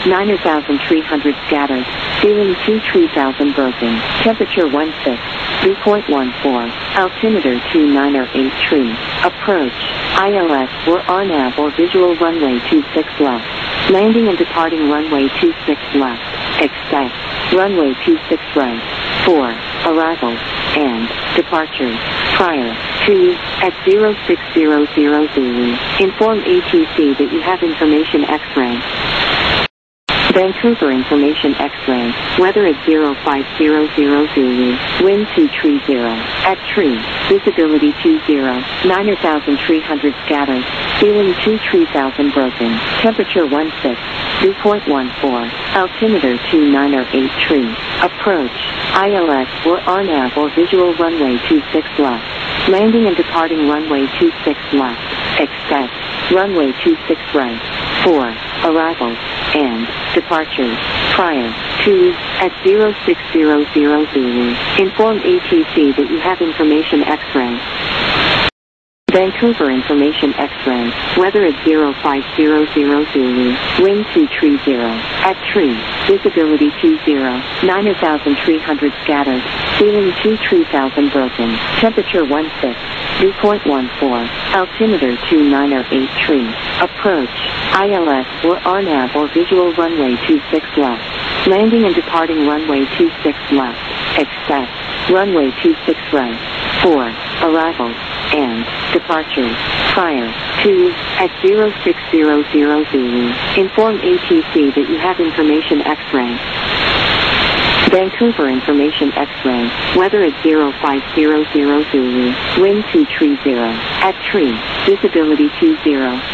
9,300 scattered, ceiling 23,000 broken, temperature 16, dew point 14, altimeter 2908 tree, approach, ILS or RNAV or visual runway 26 left, landing and departing runway 26 left, expect, runway 26 right, 4, arrivals, and departures, prior to, at 0600 Zulu, inform ATC that you have information X-ray. Vancouver Information X-ray, weather at 0500 Zulu, wind 230, at tree, visibility 20, 9,300 scattered, ceiling 23,000 broken, temperature 16, dew point 14, altimeter 2908 tree, approach, ILS or RNAV or visual runway 26 left, landing and departing runway 26 left, expect, runway 26 right, 4, arrivals, and departures, prior to, at 0600 Zulu, inform ATC that you have information X-ray. Vancouver Information X-ray, weather at 0500 Zulu, wind 230, at tree, visibility 20, 9,300 scattered, ceiling 23,000 broken, temperature 16, dew point 14, altimeter 2908 tree, approach, ILS or RNAV or visual runway 26 left, landing and departing runway 26 left, expect, runway 26 right, 4, arrivals, and departures, prior to, at 0600 Zulu, inform ATC that you have information X-ray. Vancouver Information X-ray, weather at 0500 Zulu, wind 230, at tree, visibility 20,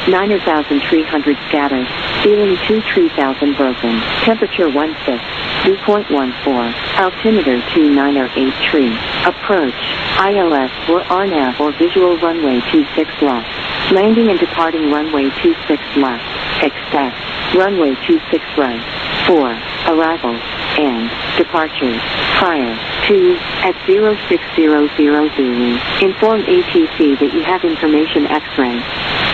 9,300 scattered, ceiling 23,000 broken, temperature 16, dew point 14, altimeter 2908 tree, approach, ILS or RNAV or visual runway 26 left, landing and departing runway 26 left, expect, runway 26 right, 4, arrivals, and departures, prior to, at 0600 Zulu, inform ATC that you have information X-ray.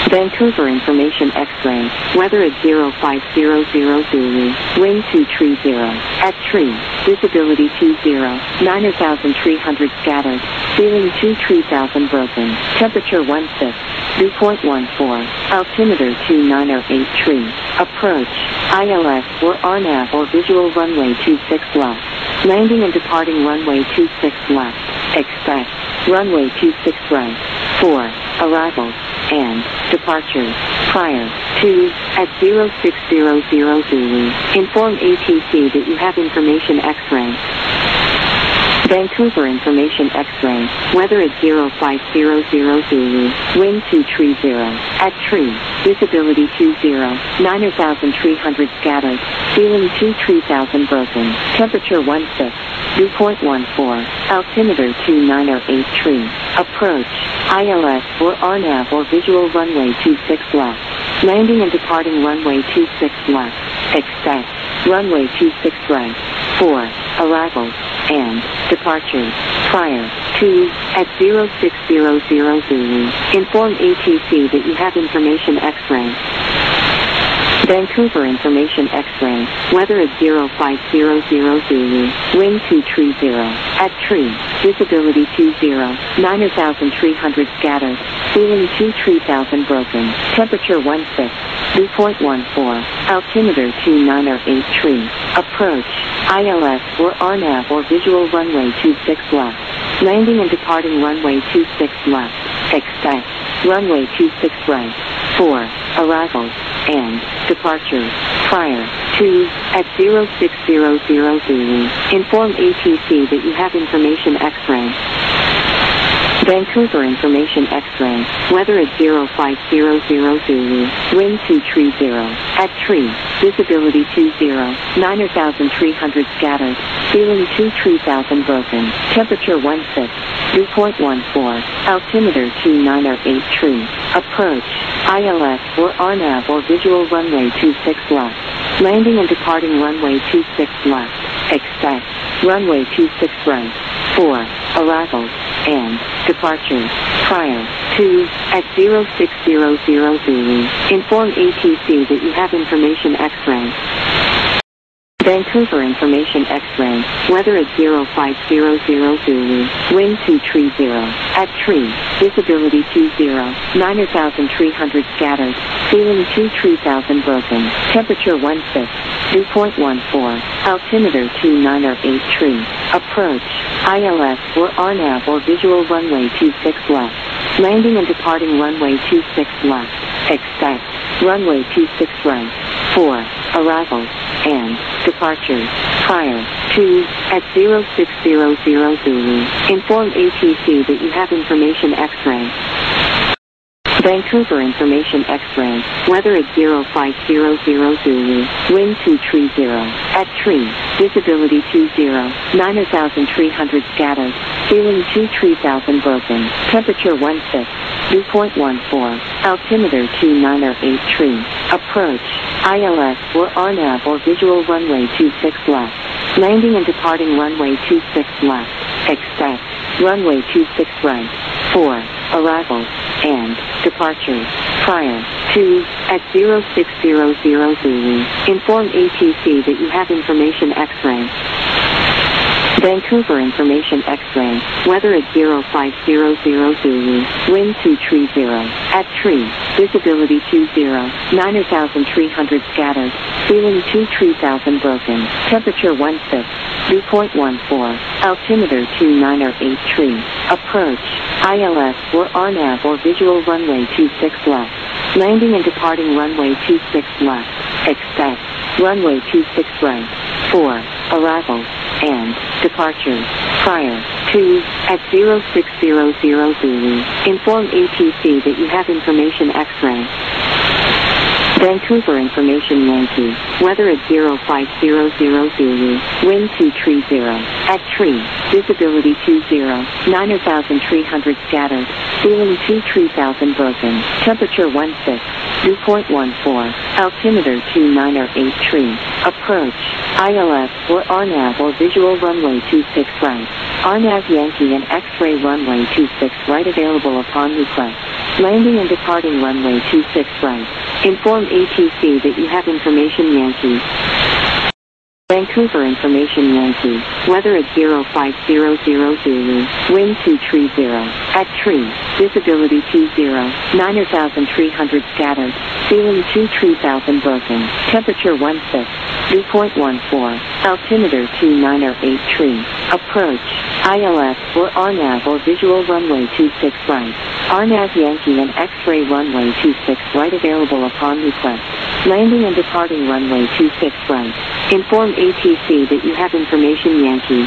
Vancouver Information X-ray, weather at 0500 Zulu, wind 230, at tree, visibility 20, 9,300 scattered, ceiling 23000 broken, temperature 16, dew point 14, altimeter 2908 tree, approach, ILS or RNAV or visual runway 26 left, landing and departing runway 26 left, expect, runway 26 right, 4, arrivals, and departures prior to at 0600 Zulu. Inform ATC that you have information X-ray. Vancouver Information X-ray, weather at 0500 Zulu, wind 230, at tree, visibility 20, 9,300 scattered, ceiling 23000 broken, temperature 16, dew point 14, altimeter 2908 tree, approach, ILS or RNAV or visual runway 26 left, landing and departing runway 26 left, expect, runway 26 right, 4, arrivals, and departures prior to at 0600 Zulu. Inform ATC that you have information X-ray. Vancouver Information X-ray, weather at 0500 Zulu, wind 230, at tree, visibility 20, 9,300 scattered, ceiling 23000 broken, temperature 16, dew point 14, altimeter 2908 tree, approach, ILS or RNAV or visual runway 26 left, landing and departing runway 26 left, expect, runway 26 right, 4, arrivals, and departures prior to at 0600 Zulu. Inform ATC that you have information X-ray. Vancouver Information X-ray, weather at 0500 Zulu, wind 230, at tree, visibility 20, 9,300 scattered, ceiling 23000 broken, temperature 16, dew point 14, altimeter 2908 tree, approach, ILS or RNAV or visual runway 26 left, landing and departing runway 26 left, expect, runway 26 right, 4, arrivals, and departures prior to at 0600 Zulu. Inform ATC that you have information X-ray. Vancouver Information X-ray, weather at 0500 Zulu, wind 230, at tree, visibility 20, 9,300 scattered, ceiling 23000 broken, temperature 16, dew point 14, altimeter 2908 tree, approach, ILS or RNAV or visual runway 26 left, landing and departing runway 26 left, expect, runway 26 right, 4, arrivals, and departures prior to at 0600 Zulu. Inform ATC that you have information X-ray. Vancouver Information X-ray, weather at 0500 Zulu, wind 230, at tree, visibility 20, 9,300 scattered, ceiling 23000 broken, temperature 16, dew point 14, altimeter 2908 tree, approach, ILS or RNAV or visual runway 26 left, landing and departing runway 26 left, expect, runway 26 right, 4, arrivals, and departures prior to at 0600 Zulu. Inform ATC that you have information X-ray. Vancouver Information X-ray, weather at 0500 Zulu, wind 230, at tree, visibility 20, 9,300 scattered, ceiling 23000 broken, temperature 16, dew point 14, altimeter 2908 tree, approach, ILS or RNAV or visual runway 26 left, landing and departing runway 26 left, expect, runway 26 right, 4, arrivals, and departures prior to at 0600 Zulu. Inform ATC that you have information X-ray. Vancouver Information Yankee, weather at 0500 Zulu, wind 230, at tree, visibility 20, 9,300 scattered, ceiling 23000 broken, temperature 16, dew point 14, altimeter 2908 tree, approach, ILS or RNAV or visual runway 26 right, RNAV Yankee and X-ray runway 26 right available upon request. Landing and departing runway 26 right. Inform ATC that you have information Yankee. Vancouver information Yankee. Weather at 0500 Zulu. Wind 230. At tree. Visibility 20. 9,300 scattered. Ceiling 23000 broken. Temperature 16. Dew point 14. Altimeter 2908 tree. Approach. ILS or RNAV or visual runway 26 right. RNAV Yankee and X-ray runway 26 right available upon request. Landing and departing runway 26 right. Inform ATC that you have information Yankee.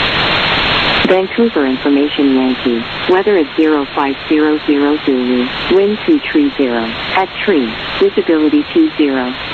Vancouver information Yankee. Weather at 0500 Zulu. Wind 230. At tree. Visibility 20.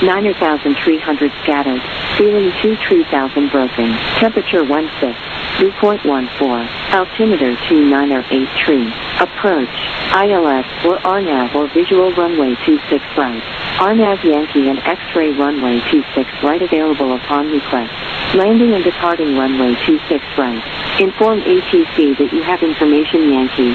9,300 scattered. Ceiling 23000 broken. Temperature 16. Dew point 14. Altimeter 2908 tree. Approach. ILS or RNAV or visual runway 26 right. RNAV Yankee and X-ray runway 26 right available upon request. Landing and departing runway 26 right. Inform ATC that you have information Yankee.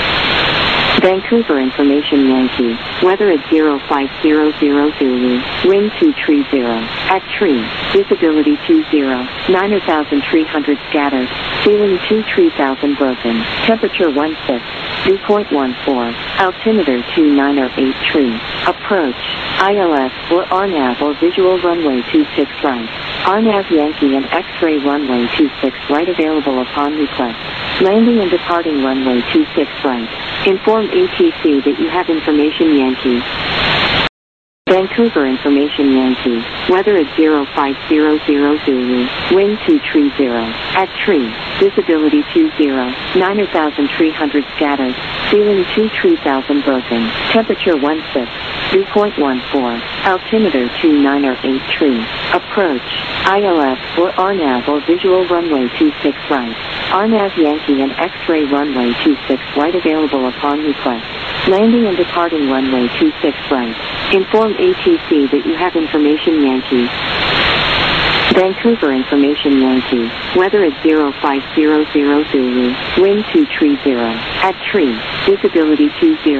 Vancouver information Yankee. Weather at 0500 Zulu. Wind 230. At tree. Visibility 20. 9,300 scattered. Ceiling 23000 broken. Temperature 16. Dew point 14. Altimeter 2908 tree. Approach. ILS or RNAV or visual runway 26 right. RNAV Yankee and X-ray runway 26 right available upon request. Landing and departing runway 26 right. Inform ATC that you have information Yankee. Vancouver information Yankee. Weather at 0500 Zulu. Wind 230. At tree. Visibility 20. 9,300 scattered. Ceiling 23000 broken. Temperature 16. Dew point 14. Altimeter 2908 tree. Approach. ILS or RNAV or visual runway 26 right. RNAV Yankee and X-ray runway 26 right available upon request. Landing and departing runway 26 right. Inform ATC that you have information Yankee. Vancouver information Yankee. Weather at 0500 Zulu. Wind 230. At tree. Visibility 20.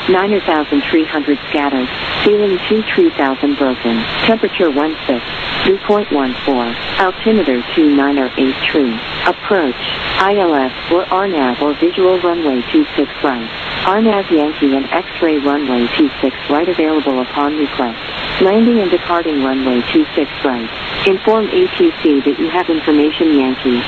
9,300 scattered. Ceiling 23000 broken. Temperature 16. Dew point 14. Altimeter 2908 tree. Approach. ILS or RNAV or visual runway 26 right. RNAV Yankee and X-ray runway 26 right available upon request. Landing and departing runway 26 right. Inform ATC that you have information Yankee.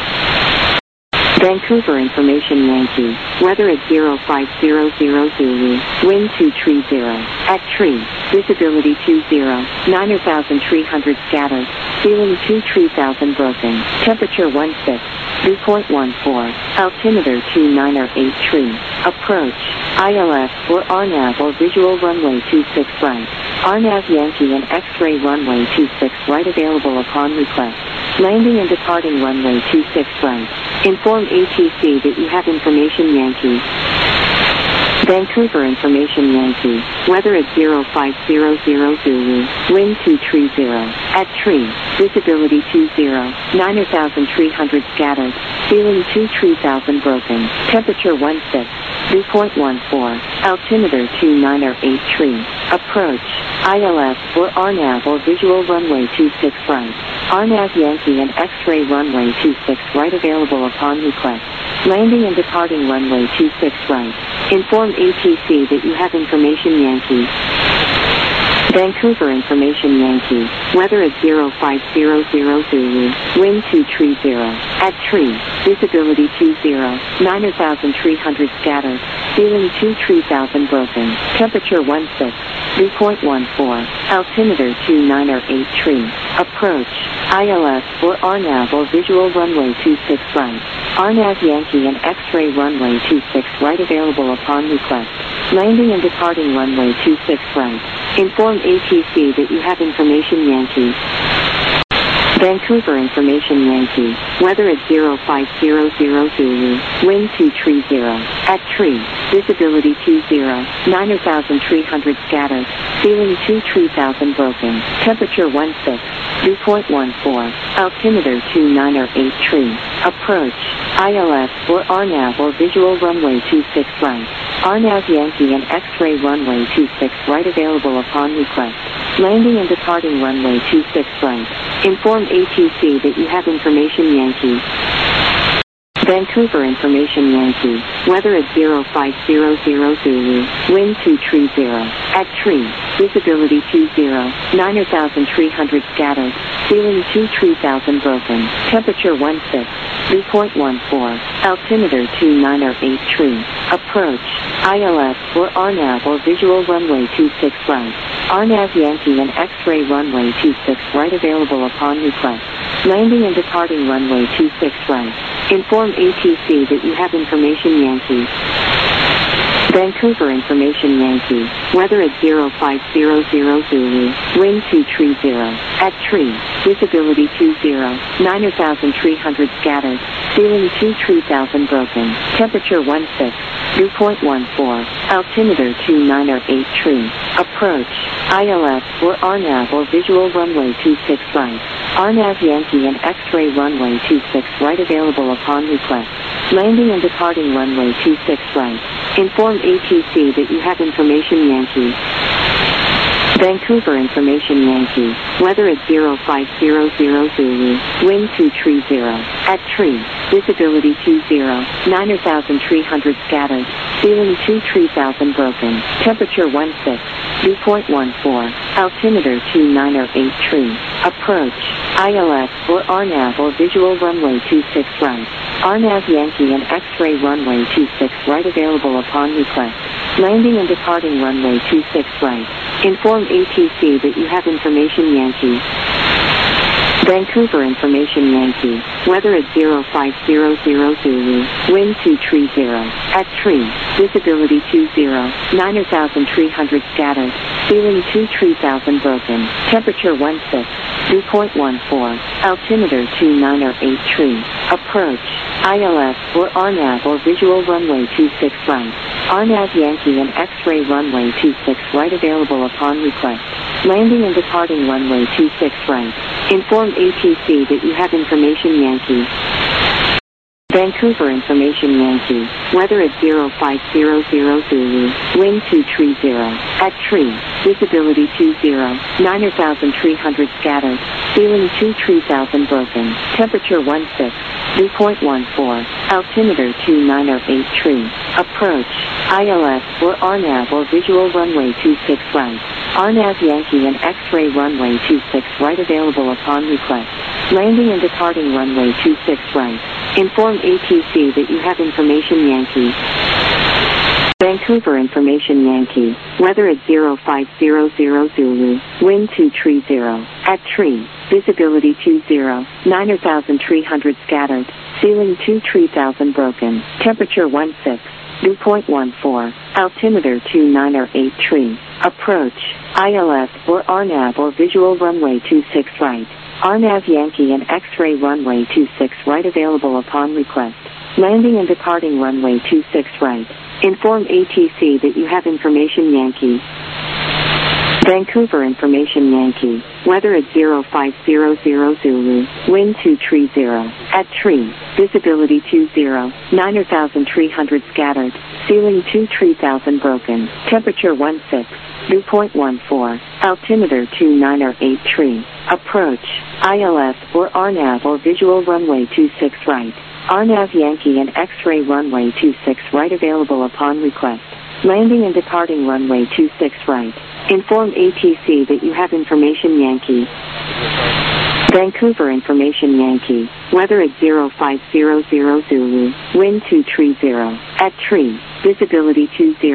Vancouver information Yankee. Weather at 0500 Zulu. Wind 230. At tree. Visibility 20. 9,300 scattered. Ceiling 23000 broken. Temperature 16. Dew point 14. Altimeter 2908 tree. Approach. ILS or RNAV or visual runway 26 right. RNAV Yankee and X-ray runway 26 right available upon request. Landing and departing runway 26 right. Inform ATC that you have information Yankee. Vancouver information Yankee. Weather at 0500 Zulu. Wind 230. At tree. Visibility 20. 9,300 scattered. Ceiling 23000 broken. Temperature 16. Dew point 14. Altimeter 2908 tree. Approach. ILS or RNAV or visual runway 26 right. RNAV Yankee and X-ray runway 26 right available upon request. Landing and departing runway 26 right. Inform ATC that you have information Yankee. Vancouver information Yankee. Weather at 0500 Zulu. Wind 230. At tree. Visibility 20. 9,300 scattered. Ceiling 23000 broken. Temperature 16. Dew point 14. Altimeter 2908 tree. Approach. ILS or RNAV or visual runway 26 right. RNAV Yankee and X-ray runway 26 right available upon request. Landing and departing runway 26 right. Inform ATC that you have information Yankee. Vancouver Information Yankee, weather at 0500 Zulu, wind 230, at tree, visibility 20, 9,300 scattered, ceiling 23000 broken, temperature 16, dew point 14, altimeter 2908 tree, approach, ILS or RNAV or visual runway 26 right, RNAV Yankee and X-ray runway 26 right available upon request, landing and departing runway 26 right, inform ATC that you have information Yankee. Vancouver Information Yankee, weather at 0500 Zulu, wind 230, at tree, visibility 20, 9,300 scattered, ceiling 23000 broken, temperature 16, dew point 14, altimeter 2908 tree, approach, ILS or RNAV or visual runway 26 right, RNAV Yankee and X-ray runway 26 right available upon request, landing and departing runway 26 right, inform ATC that you have information Yankee. Vancouver Information Yankee, weather at 0500 Zulu, wind 230, at tree, visibility 20, 9,300 scattered, ceiling 23000 broken, temperature 16, dew point 14, altimeter 2908 tree, approach, ILS or RNAV or visual runway 26 right, RNAV Yankee and X-ray runway 26 right available upon request, landing and departing runway 26 right, inform ATC that you have information Yankee. Vancouver Information Yankee, weather at 0500 Zulu, wind 230, at tree, visibility 20, 9,300 scattered, ceiling 23000 broken, temperature 16, dew point 14, altimeter 2908 tree, approach, ILS or RNAV or visual runway 26 right, RNAV Yankee and X-ray runway 26 right available upon request, landing and departing runway 26 right, inform ATC that you have information Yankee. Vancouver Information Yankee, weather at 0500 Zulu, wind 230, at tree, visibility 20, 9,300 scattered, ceiling 23000 broken, temperature 16, dew point 14, altimeter 2908 tree, approach, ILS or RNAV or visual runway 26 right, RNAV Yankee and X-ray runway 26 right available upon request, landing and departing runway 26 right, inform ATC that you have information Yankee. Vancouver Information Yankee, weather at 0500 Zulu, wind 230, at tree, visibility 20, 9,300 scattered, ceiling 23000 broken, temperature 16, dew point 14, altimeter 2908 tree, approach, ILS or RNAV or visual runway 26 right, RNAV Yankee and X-ray runway 26 right available upon request, landing and departing runway 26 right, inform ATC that you have information Yankee. Vancouver Information Yankee, weather at 0500 Zulu, wind 230, at tree, visibility 20, 9,300 scattered, ceiling 23000 broken, temperature 16, dew point 14, altimeter 2908 tree, approach, ILS or RNAV or visual runway 26 right, RNAV Yankee and X-ray runway 26 right available upon request, landing and departing runway 26 right, inform ATC that you have information Yankee. Vancouver Information Yankee, weather at 0500 Zulu, wind 230, at tree, visibility 20, 9,300 scattered, ceiling 23000 broken, temperature 16, dew point 14, altimeter 2908 tree, approach, ILS or RNAV or visual runway 26 right, RNAV Yankee and X-ray runway 26 right available upon request, landing and departing runway 26 right, inform ATC that you have information Yankee. Vancouver Information Yankee, weather at 0500 Zulu, wind 230, at tree, visibility 20,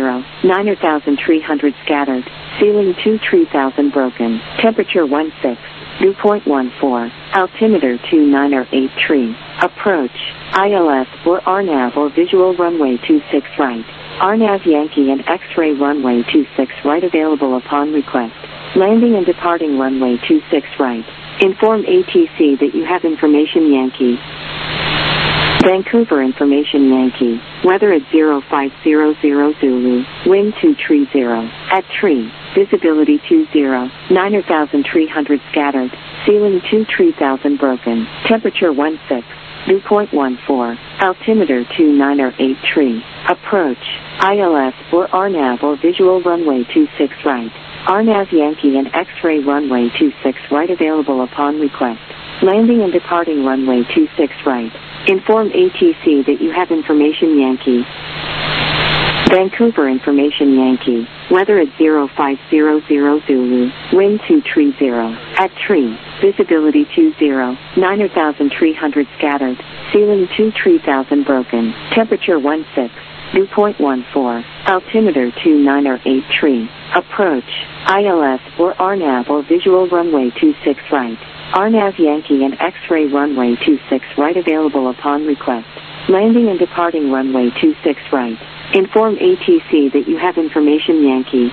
9,300 scattered, ceiling 23000 broken, temperature 16, dew point 14, altimeter 2908 tree, approach, ILS or RNAV or visual runway 26 right, RNAV Yankee and X-ray runway 26 right available upon request, landing and departing runway 26 right, Inform ATC that you have information Yankee. Vancouver information Yankee. Weather at 0500 Zulu. Wind 230. At tree. Visibility 20. 9,300 scattered. Ceiling 23,000 broken. Temperature 16. Dew point 14. Altimeter 298 tree. Approach. ILS or RNAV or visual runway 26 right. RNAV Yankee and X-ray runway 26 right available upon request. Landing and departing runway 26 right. Inform ATC that you have information Yankee. Vancouver information Yankee. Weather at 0500 Zulu. Wind 230. At tree. Visibility 20. 9,300 scattered. Ceiling 23,000 broken. Temperature 16. Dew point 14. Altimeter 298 tree. Approach. ILS or RNAV or visual runway 26 right. RNAV Yankee and X-ray runway 26 right available upon request. Landing and departing runway 26 right. Inform ATC that you have information Yankee.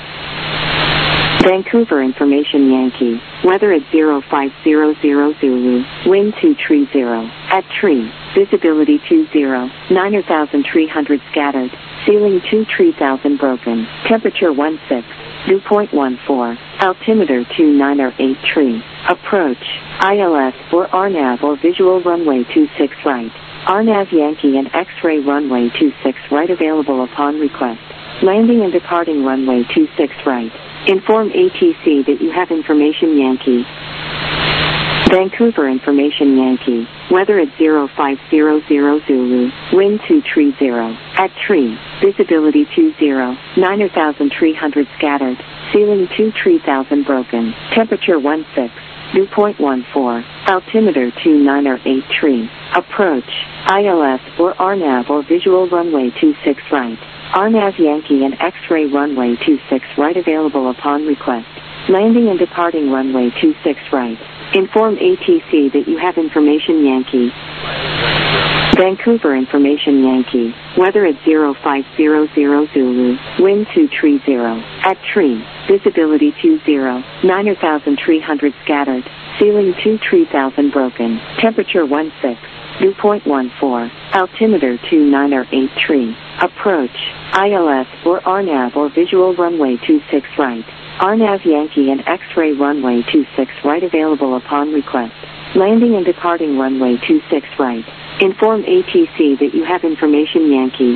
Vancouver information Yankee. Weather at 0500 Zulu. Wind 230. At tree. Visibility 20. 9,300 scattered. Ceiling 23,000 broken. Temperature 16. Dew point 14. Altimeter 298 tree. Approach. ILS or RNAV or visual runway 26 right. RNAV Yankee and X-ray runway 26 right available upon request. Landing and departing runway 26 right. Inform ATC that you have information Yankee. Vancouver information Yankee. Weather at 0500 Zulu. Wind 230. At tree. Visibility 20. 9,300 scattered. Ceiling 23,000 broken. Temperature 16. Dew point 14. Altimeter 298 tree. Approach. ILS or RNAV or visual runway 26 right. RNAV Yankee and X-ray runway 26 right available upon request. Landing and departing runway 26 right. Inform ATC that you have information Yankee. Vancouver information Yankee. Weather at 0500 Zulu. Wind 230. At tree. Visibility 20. 9,300 scattered. Ceiling 23,000 broken. Temperature 16. Dew point 14. Altimeter 298 tree. Approach. ILS or RNAV or visual runway 26 right. RNAV Yankee and X-ray runway 26 right available upon request. Landing and departing runway 26 right. Inform ATC that you have information Yankee.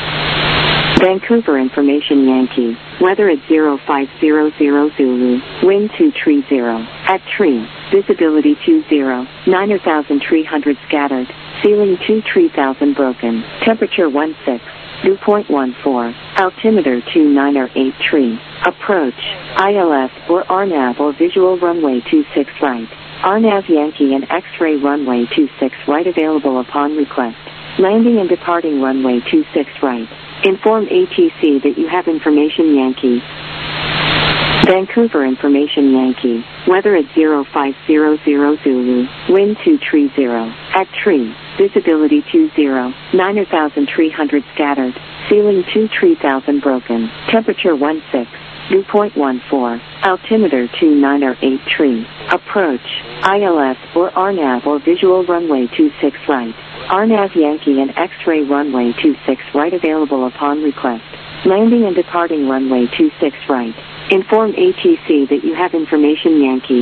Vancouver information Yankee. Weather at 0500 Zulu. Wind 230. At tree. Visibility 20. 9,300 scattered. Ceiling 23,000 broken. Temperature 16. Dew point 14. Altimeter 298 tree. Approach. ILS or RNAV or visual runway 26 right. RNAV Yankee and X-ray runway 26 right available upon request. Landing and departing runway 26 right. Inform ATC that you have information Yankee. Vancouver information Yankee. Weather at 0500 Zulu. Wind 230. At tree. Visibility 20. 9,300 scattered. Ceiling 23,000 broken. Temperature 16. Dew point 14. Altimeter 298 tree. Approach. ILS or RNAV or visual runway 26 right. RNAV Yankee and X-ray runway 26 right available upon request. Landing and departing runway 26 right. Inform ATC that you have information Yankee.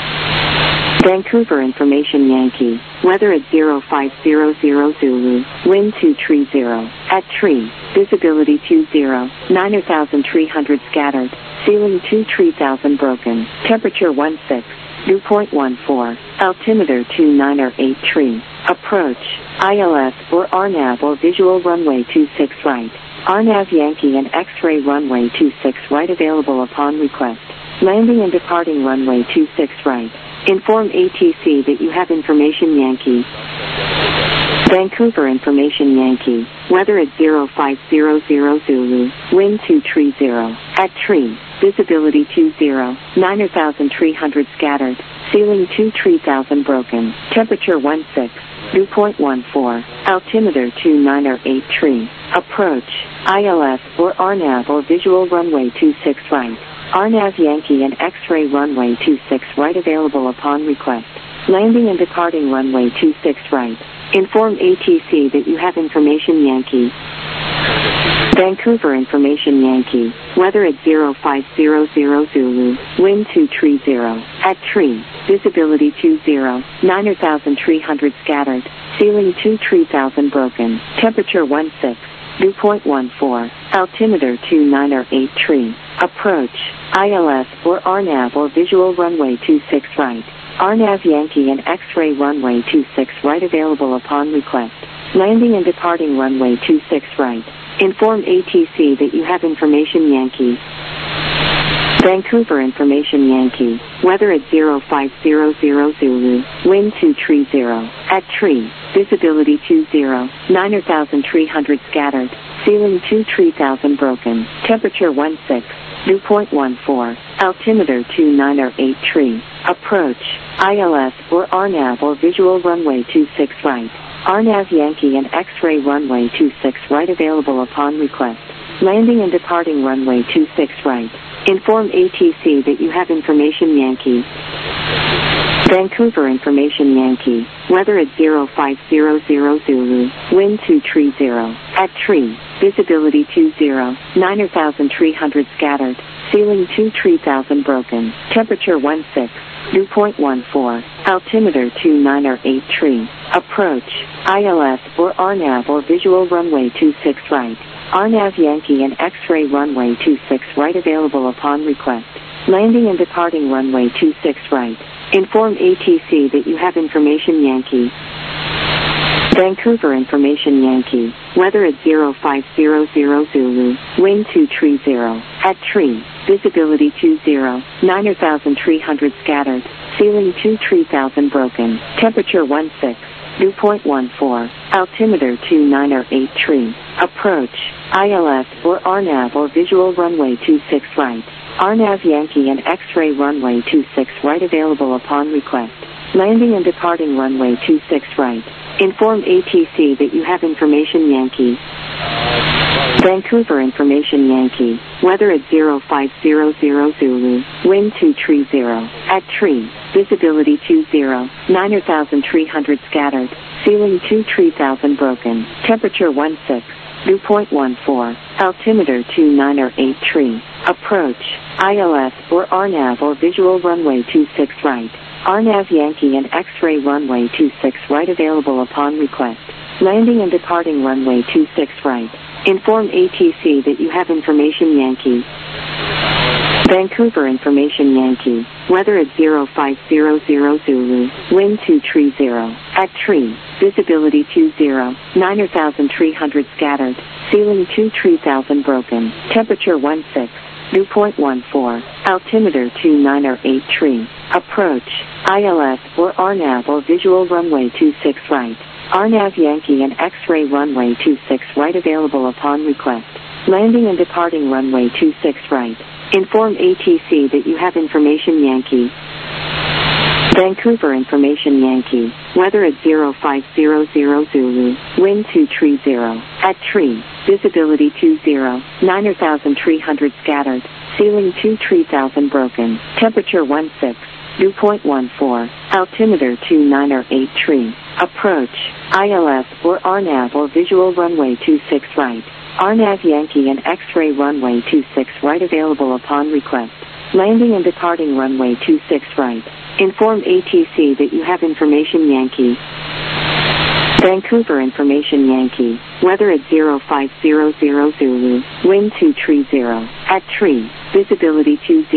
Vancouver information Yankee. Weather at 0500 Zulu. Wind 230. At tree. Visibility 20. 9,300 scattered. Ceiling 23,000 broken. Temperature 16. Dew point 14. Altimeter 298 tree. Approach. ILS or RNAV or visual runway 26 right. RNAV Yankee and X-ray runway 26 right available upon request. Landing and departing runway 26 right. Inform ATC that you have information Yankee. Vancouver information Yankee. Weather at 0500 Zulu. Wind 230. At tree. Visibility 20. 9,300 scattered. Ceiling 23,000 broken. Temperature 16. Dew point 14. Altimeter 298 tree. Approach. ILS or RNAV or visual runway 26 right. RNAV Yankee and X-ray runway 26 right available upon request. Landing and departing runway 26 right. Inform ATC that you have information Yankee. Vancouver information Yankee. Weather at 0500 Zulu. Wind 230. At tree. Visibility 20. 9,300 scattered. Ceiling 2,000 broken. Temperature 16. Dew point 14. Altimeter 298 tree. Approach. ILS or RNAV or visual runway 26 right. RNAV Yankee and X-ray runway 26 right available upon request. Landing and departing runway 26 right. Inform ATC that you have information Yankee. Vancouver information Yankee. Weather at 0500 Zulu. Wind 230. At tree. Visibility 20. 9,300 scattered. Ceiling 2,000 broken. Temperature 16. Dew point 14. Altimeter 298 tree. Approach. ILS or RNAV or visual runway 26 right. RNAV Yankee and X-ray runway 26 right available upon request. Landing and departing runway 26 right. Inform ATC that you have information Yankee. Vancouver information Yankee. Weather at 0500 Zulu. Wind 230. At tree. Visibility 20. 9,300 scattered. Ceiling 2,000 broken. Temperature 16. Dew point 14. Altimeter 298 tree. Approach. ILS or RNAV or visual runway 26 right. RNAV Yankee and X-ray runway 26 right available upon request. Landing and departing runway 26 right. Inform ATC that you have information Yankee. Vancouver information Yankee. Weather at 0500 Zulu. Wind 230. At tree. Visibility 20. 9,300 scattered. Ceiling 2,000 broken. Temperature 16. Dew point 14. Altimeter 298 tree. Approach. ILS or RNAV or visual runway 26 right. RNAV Yankee and X-ray runway 26 right available upon request. Landing and departing runway 26 right. Inform ATC that you have information Yankee. Vancouver information Yankee. Weather at 0500 Zulu. Wind 230. At tree. Visibility 20. 9,300 scattered. Ceiling 2,000 broken. Temperature 16. Dew point 14. Altimeter 298 tree. Approach. ILS or RNAV or visual runway 26 right. RNAV Yankee and X-ray runway 26 right available upon request. Landing and departing runway 26 right. Inform ATC that you have information Yankee. Vancouver information Yankee. Weather at 0500 Zulu. Wind 230. At tree. Visibility 20. 9,300 scattered. Ceiling 2,000 broken. Temperature 16. Dew point 14. Altimeter 298 tree. Approach. ILS or RNAV or visual runway 26 right. RNAV Yankee and X-ray runway 26 right available upon request. Landing and departing runway 26 right. Inform ATC that you have information Yankee. Vancouver information Yankee. Weather at 0500 Zulu. Wind 230. At tree. Visibility 20. 9,300 scattered. Ceiling 2,000 broken. Temperature 16. Dew point 14. Altimeter 298 tree. Approach. ILS or RNAV or visual runway 26 right. RNAV Yankee and X-ray runway 26 right available upon request. Landing and departing runway 26 right. Inform ATC that you have information Yankee. Vancouver information Yankee. Weather at 0500 Zulu. Wind 230. At tree. Visibility 20.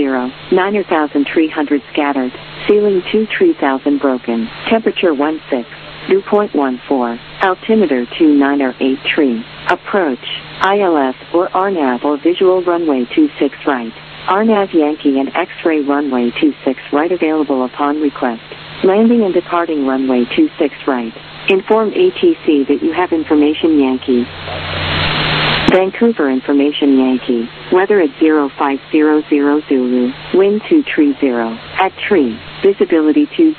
9,300 scattered. Ceiling 2,000 broken. Temperature 16. Dew point 14. Altimeter 298 tree. Approach. ILS or RNAV or visual runway 26 right. RNAV Yankee and X-ray runway 26 right available upon request. Landing and departing runway 26 right. Inform ATC that you have information Yankee. Vancouver information Yankee. Weather at 0500 Zulu. Wind 230. At tree. Visibility 20.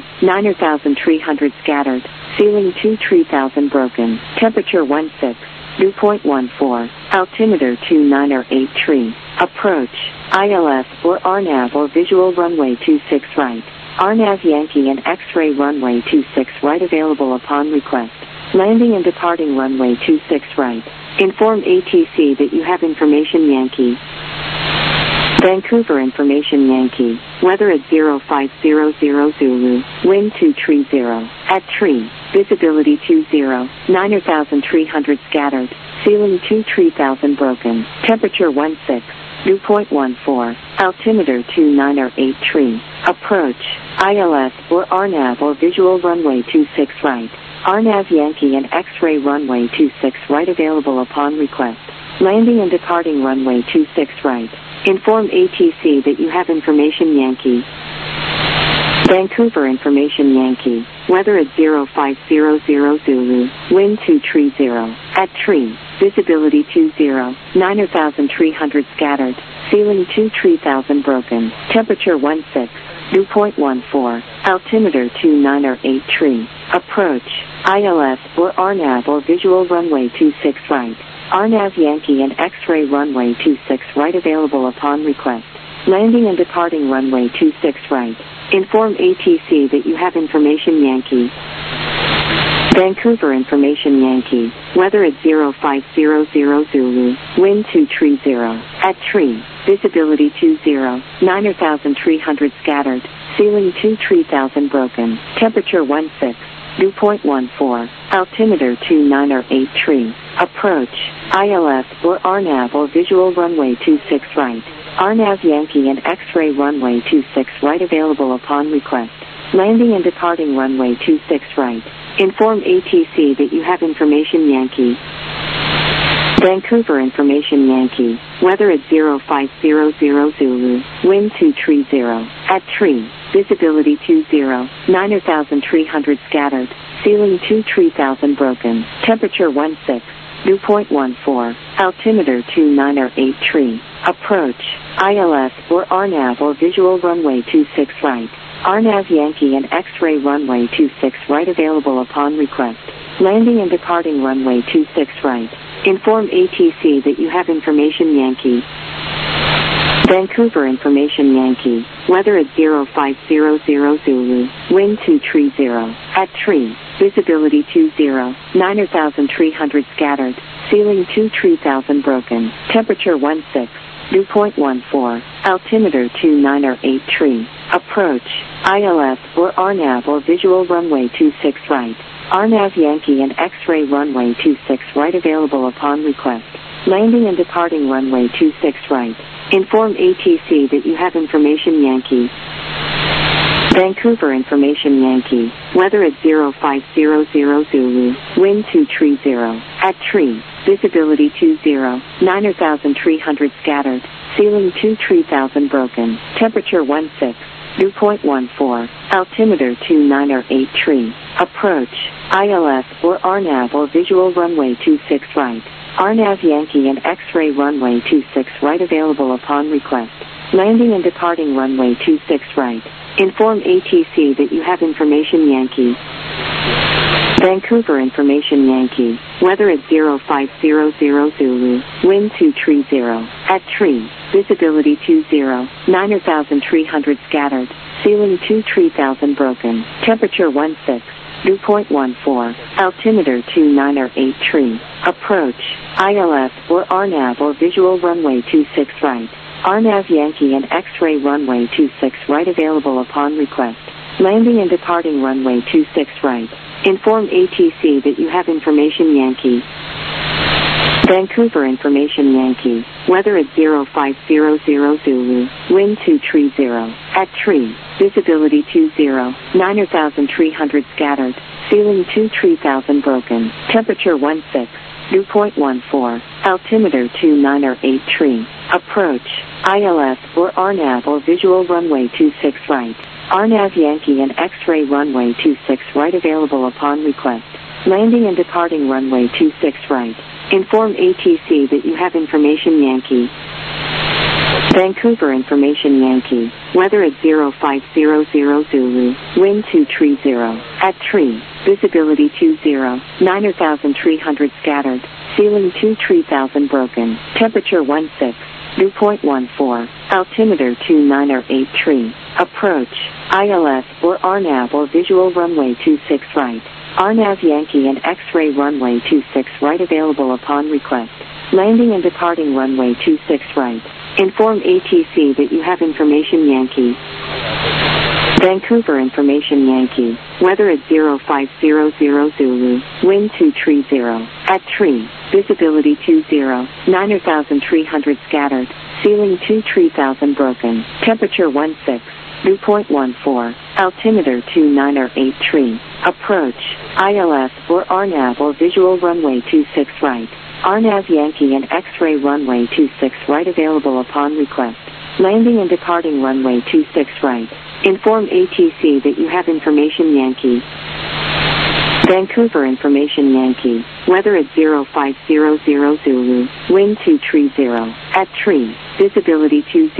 9,300 scattered. Ceiling 2,000 broken. Temperature 16. Dew point 14. Altimeter 298 tree. Approach. ILS or RNAV or visual runway 26 right. RNAV Yankee and X-ray runway 26 right available upon request. Landing and departing runway 26 right. Inform ATC that you have information Yankee. Vancouver information Yankee. Weather at 0500 Zulu. Wind 230. At tree. Visibility 20. 9,300 scattered. Ceiling 2,000 broken. Temperature 16. Dew point 14. Altimeter 2908 tree. Approach. ILS or RNAV or visual runway 26 right. RNAV Yankee and X-ray runway 26 right available upon request. Landing and departing runway 26 right. Inform ATC that you have information Yankee. Vancouver information Yankee. Weather at 0500 Zulu. Wind 230. At tree. Visibility 20. 9,300 scattered. Ceiling 2,000 broken. Temperature 16. Dew point 14. Altimeter 2908 tree. Approach. ILS or RNAV or visual runway 26 right. RNAV Yankee and X-ray runway 26 right available upon request. Landing and departing runway 26 right. Inform ATC that you have information Yankee. Vancouver information Yankee. Weather at 0500 Zulu. Wind 230. At tree. Visibility 20. 9,300 scattered. Ceiling 2,000 broken. Temperature 16. Dew point 14. Altimeter 2908 tree. Approach. ILS or RNAV or visual runway 26 right. RNAV Yankee and X-ray runway 26 right available upon request. Landing and departing runway 26 right. Inform ATC that you have information Yankee. Vancouver information Yankee. Weather at 0500 Zulu. Wind 230. At tree. Visibility 20. 9,300 scattered. Ceiling 2,000 broken. Temperature 16. Dew point 14. Altimeter 2908 tree. Approach. ILS or RNAV or visual runway 26 right. RNAV Yankee and X-ray runway 26 right available upon request. Landing and departing runway 26 right. Inform ATC that you have information Yankee. Vancouver information Yankee. Weather at 0500 Zulu. Wind 230. At tree. Visibility 20. 9,300 scattered. Ceiling 2,000 broken. Temperature 16. Dew point 14. Altimeter 2908 tree. Approach. ILS or RNAV or visual runway 26 right. RNAV Yankee and X-ray runway 26 right available upon request. Landing and departing runway 26 right. Inform ATC that you have information Yankee. Vancouver information Yankee. Weather at 0500 Zulu. Wind 230. At tree. Visibility 20. 9,300 scattered. Ceiling 2,000 broken. Temperature 16. Dew point 14. Altimeter 2908 tree. Approach. ILS or RNAV or visual runway 26 right. RNAV Yankee and X-ray runway 26 right available upon request. Landing and departing runway 26 right. Inform ATC that you have information Yankee. Vancouver information Yankee. Weather at 0500 Zulu. Wind 230. At tree. Visibility 20. 9,300 scattered. Ceiling 2,000 broken. Temperature 16. Dew point 14. Altimeter 2908 tree. Approach. ILS or RNAV or visual runway 26 right. RNAV Yankee and X-ray runway 26 right available upon request. Landing and departing runway 26 right. Inform ATC that you have information Yankee. Vancouver information Yankee. Weather at 0500 Zulu. Wind 230. At tree. Visibility 20. 9,300 scattered. Ceiling 2,000 broken. Temperature 16. Dew point 14. Altimeter 2908 tree. Approach. ILS or RNAV or visual runway 26 right. RNAV Yankee and X-ray runway 26 right available upon request. Landing and departing runway 26 right. Inform ATC that you have information Yankee. Vancouver information Yankee. Weather at 0500 Zulu. Wind 230. At tree. Visibility 20. 9,300 scattered. Ceiling 2,000 broken. Temperature 16. dew.14, altimeter 298 tree, approach, ILS or RNAV or visual runway 26 right, RNAV Yankee and X-ray runway 26 right available upon request, landing and departing runway 26 right, inform ATC that you have information Yankee. Vancouver information Yankee, weather at 0500 Zulu, wind 230, at tree, visibility 20, 9,300 scattered, ceiling 23000 broken, temperature 16, dew.14, altimeter 298 tree, approach, ILS or RNAV or visual runway 26 right, RNAV Yankee and X-ray runway 26 right available upon request, landing and departing runway 26 right. Inform ATC that you have information Yankee. Vancouver information Yankee, weather at 0500 Zulu, wind 230, at tree, visibility 20,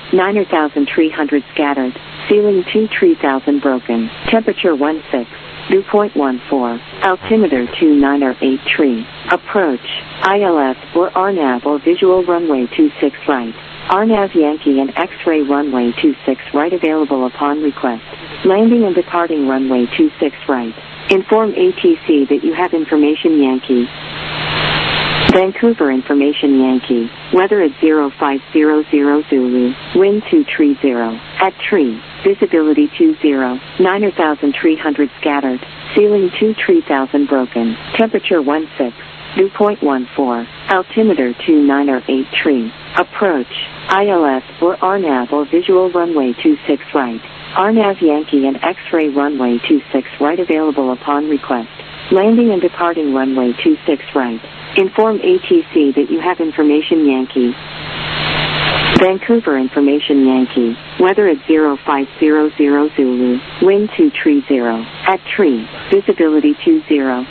9,300 scattered, ceiling 23000 broken, temperature 16, dew.14, altimeter 298 tree, approach, ILS or RNAV or visual runway 26 right, RNAV Yankee and X-ray runway 26 right available upon request, landing and departing runway 26 right, inform ATC that you have information Yankee. Vancouver information Yankee, weather at 0500 Zulu, wind 230, at tree, visibility 20, 9,300 scattered, ceiling 23000 broken, temperature 16, dew.14, altimeter 298 tree, approach, ILS or RNAV or visual runway 26 right, RNAV Yankee and X-ray runway 26 right available upon request, landing and departing runway 26 right, inform ATC that you have information Yankee. Vancouver information Yankee, weather at 0500 Zulu, wind 230, at tree, visibility 20,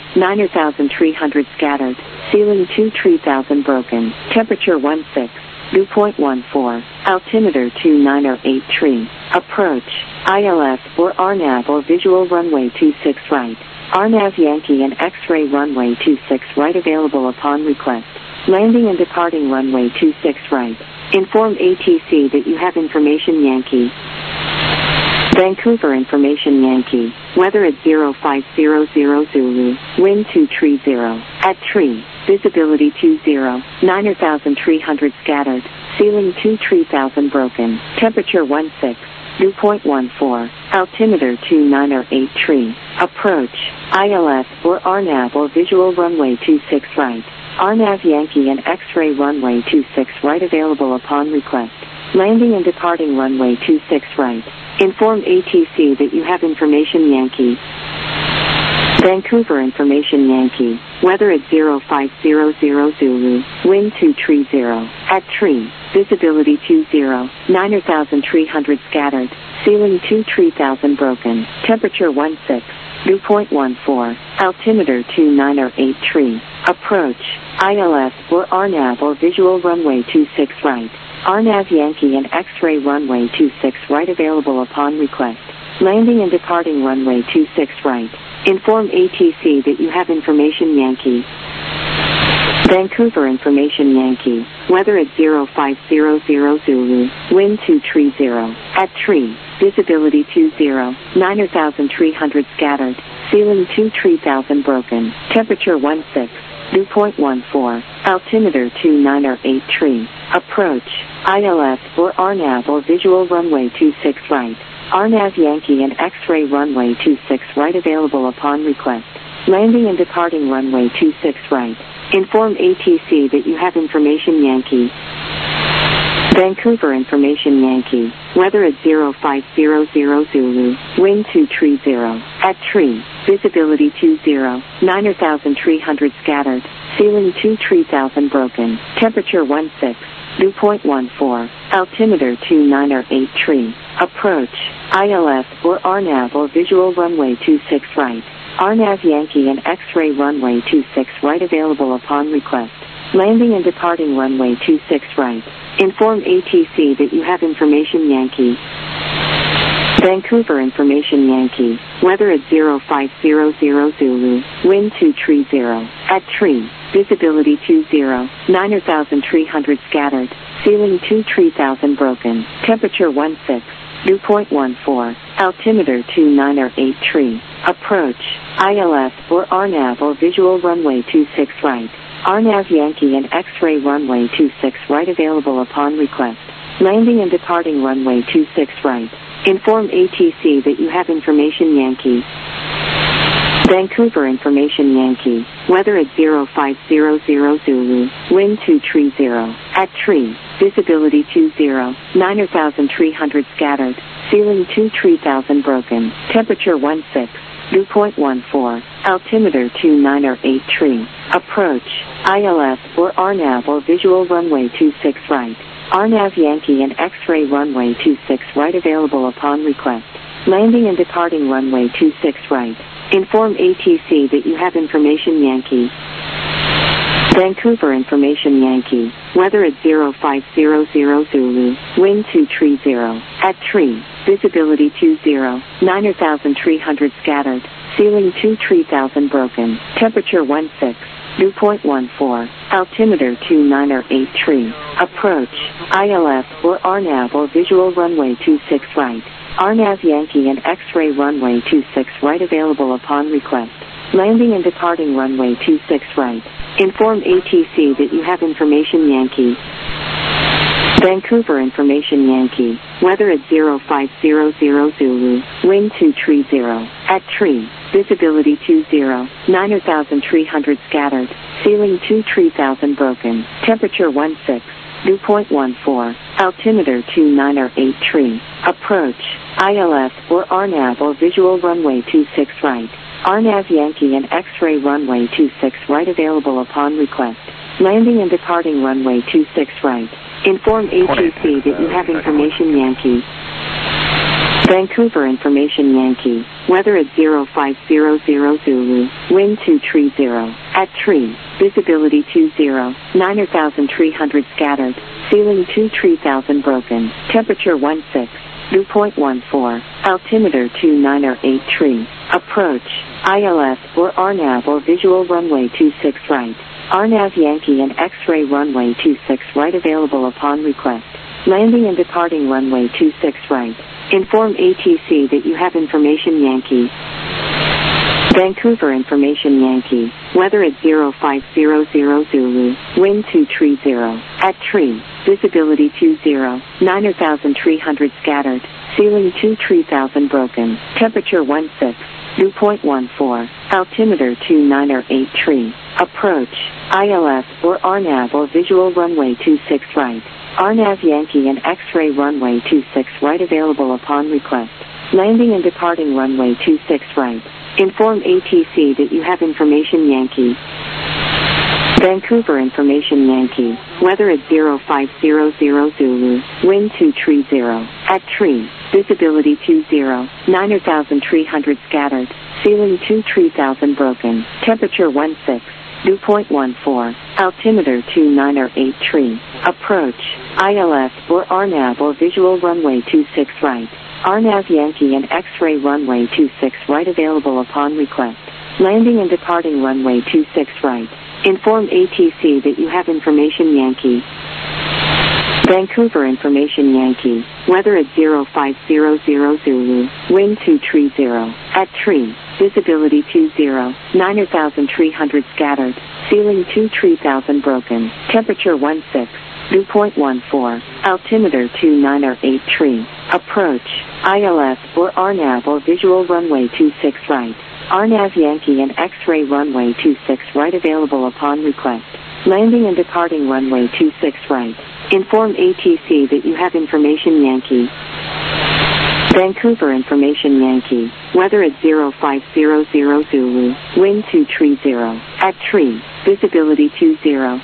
9,300 scattered, ceiling 23000 broken, temperature 16, dew.14, altimeter 298 tree, approach, ILS or RNAV or visual runway 26 right, RNAV Yankee and X-ray runway 26 right available upon request, landing and departing runway 26 right, inform ATC that you have information Yankee. Vancouver information Yankee, weather at 0500 Zulu, wind 230, at tree, visibility 20, 9,300 scattered, ceiling 23000 broken, temperature 16, dew.14, altimeter 298 tree, approach, ILS or RNAV or visual runway 26 right, RNAV Yankee and X-ray runway 26 right available upon request, landing and departing runway 26 right, inform ATC that you have information Yankee. Vancouver information Yankee, weather at 0500 Zulu, wind 230, at tree, visibility 20, 9,300 scattered, ceiling 23000 broken, temperature 16, dew.14, altimeter 298 tree, approach, ILS or RNAV or visual runway 26 right, RNAV Yankee and X-ray runway 26 right available upon request, landing and departing runway 26 right, inform ATC that you have information Yankee. Vancouver information Yankee, weather at 0500 Zulu, wind 230, at tree, visibility 20, 9,300 scattered, ceiling 23000 broken, temperature 16, dew.14, altimeter 298 tree, approach, ILS or RNAV or visual runway 26 right, RNAV Yankee and X-ray runway 26 right available upon request, landing and departing runway 26 right, inform ATC that you have information Yankee. Vancouver information Yankee, weather at 0500 Zulu, wind 230, at tree, visibility 20, 9,300 scattered, ceiling 23000 broken, temperature 16, dew.14, altimeter 298 tree, approach, ILS or RNAV or visual runway 26 right, RNAV Yankee and X-ray runway 26 right available upon request, landing and departing runway 26 right, inform ATC that you have information Yankee. Vancouver information Yankee, weather at 0500 Zulu, wind 230, at tree, visibility 20, 9,300 scattered, ceiling 2, 3,000 broken, temperature 16, dew point 14, altimeter 2983, approach, ILS or RNAV or visual runway 26 right, RNAV Yankee and X-ray runway 26 right available upon request, landing and departing runway 26 right, inform ATC that you have information Yankee. Vancouver information Yankee, weather at 0500 Zulu, wind 230, at tree, visibility 20, 9,300 scattered, ceiling 2, 3,000 broken, temperature 16, dew point 14, altimeter 2983, approach, ILS or RNAV or visual runway 26 right, RNAV Yankee and X-ray runway 26 right available upon request, landing and departing runway 26 right. Inform ATC that you have information Yankee. Vancouver information Yankee, weather at 0500 Zulu, wind 230, at tree, visibility 20, 9,300 scattered, ceiling 2, 3,000 broken, temperature 16, dew point 14, altimeter 2983, approach, ILS or RNAV or visual runway 26 right. RNAV Yankee and X-ray runway 26 right available upon request. Landing and departing runway 26 right. Inform ATC that you have information Yankee. Vancouver information Yankee, weather at 0500 Zulu, wind 230, at tree, visibility 20, 9,300 scattered, ceiling 2, 3,000 broken, temperature 16, dew point 14, altimeter 2983, approach, ILS or RNAV or visual runway 26 right, RNAV Yankee and X-ray runway 26 right available upon request, landing and departing runway 26 right. Inform ATC that you have information Yankee. Vancouver information Yankee, weather at 0500 Zulu, wind 230, at tree, visibility 20, 9,300 scattered, ceiling 2, 3,000 broken, temperature 16, dew point 14, altimeter 2983, approach, ILS or RNAV or visual runway 26 right, RNAV Yankee and X-ray runway 26 right available upon request, landing and departing runway 26 right. Inform ATC that you have information Yankee. Vancouver information Yankee, weather at 0500 Zulu, wind 230, at tree, visibility 20, 9,300 scattered, ceiling 2, 3,000 broken, temperature 16, dew point 14, altimeter 2983, approach, ILS or RNAV or visual runway 26 right, RNAV Yankee and X-ray runway 26 right available upon request, landing and departing runway 26 right. Inform ATC that you have information Yankee. Vancouver information Yankee, weather at 0500 Zulu, wind 230, at tree, visibility 20, 9,300 scattered, ceiling 2, 3,000 broken, temperature 16, dew point 14, altimeter 2983, approach, ILS or RNAV or visual runway 26 right, RNAV Yankee and X-ray runway 26 right available upon request, landing and departing runway 26 right. Inform ATC that you have information Yankee. Vancouver information Yankee, weather at 0500 Zulu, wind 230, at tree, visibility 20, 9,300 scattered, ceiling 2, 3,000 broken, temperature 16, dew point 14, altimeter 2983, approach, ILS or RNAV or visual runway 26 right, RNAV Yankee and X-ray runway 26 right available upon request, landing and departing runway 26 right. Inform ATC that you have information Yankee. Vancouver information Yankee, weather at 0500 Zulu, wind 230, at tree, visibility 20,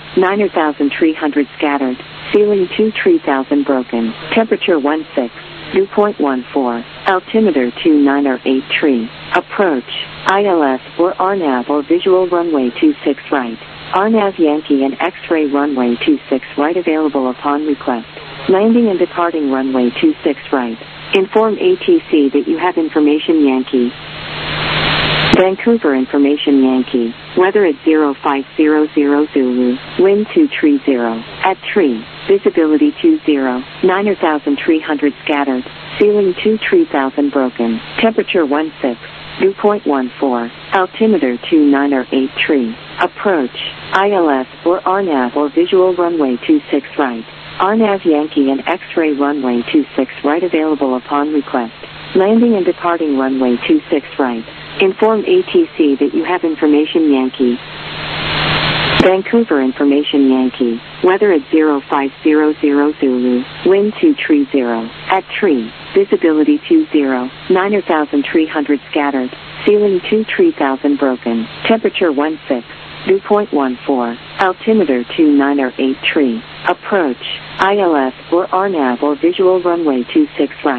9,300 scattered, ceiling 2, 3,000 broken, temperature 16, dew point 14, altimeter 2983, approach, ILS or RNAV or visual runway 26 right, RNAV Yankee and X-ray runway 26 right available upon request, landing and departing runway 26 right. Inform ATC that you have information Yankee. Vancouver Information Yankee, weather at 0500 Zulu, wind 230, at tree, visibility 20, 9,300 scattered, ceiling 2,000 broken, temperature 16, dew point 14, altimeter 2908 tree, approach, ILS or RNAV or visual runway 26 right, RNAV Yankee and X-ray runway 26 right available upon request, landing and departing runway 26 right. Inform ATC that you have Information Yankee. Vancouver Information Yankee, weather at 0500 Zulu, wind 230, at tree, visibility 20, 9,300 scattered, ceiling 2,000 broken, temperature 16, dew point 14, altimeter 2908 tree, approach, ILS or RNAV or visual runway 26 right.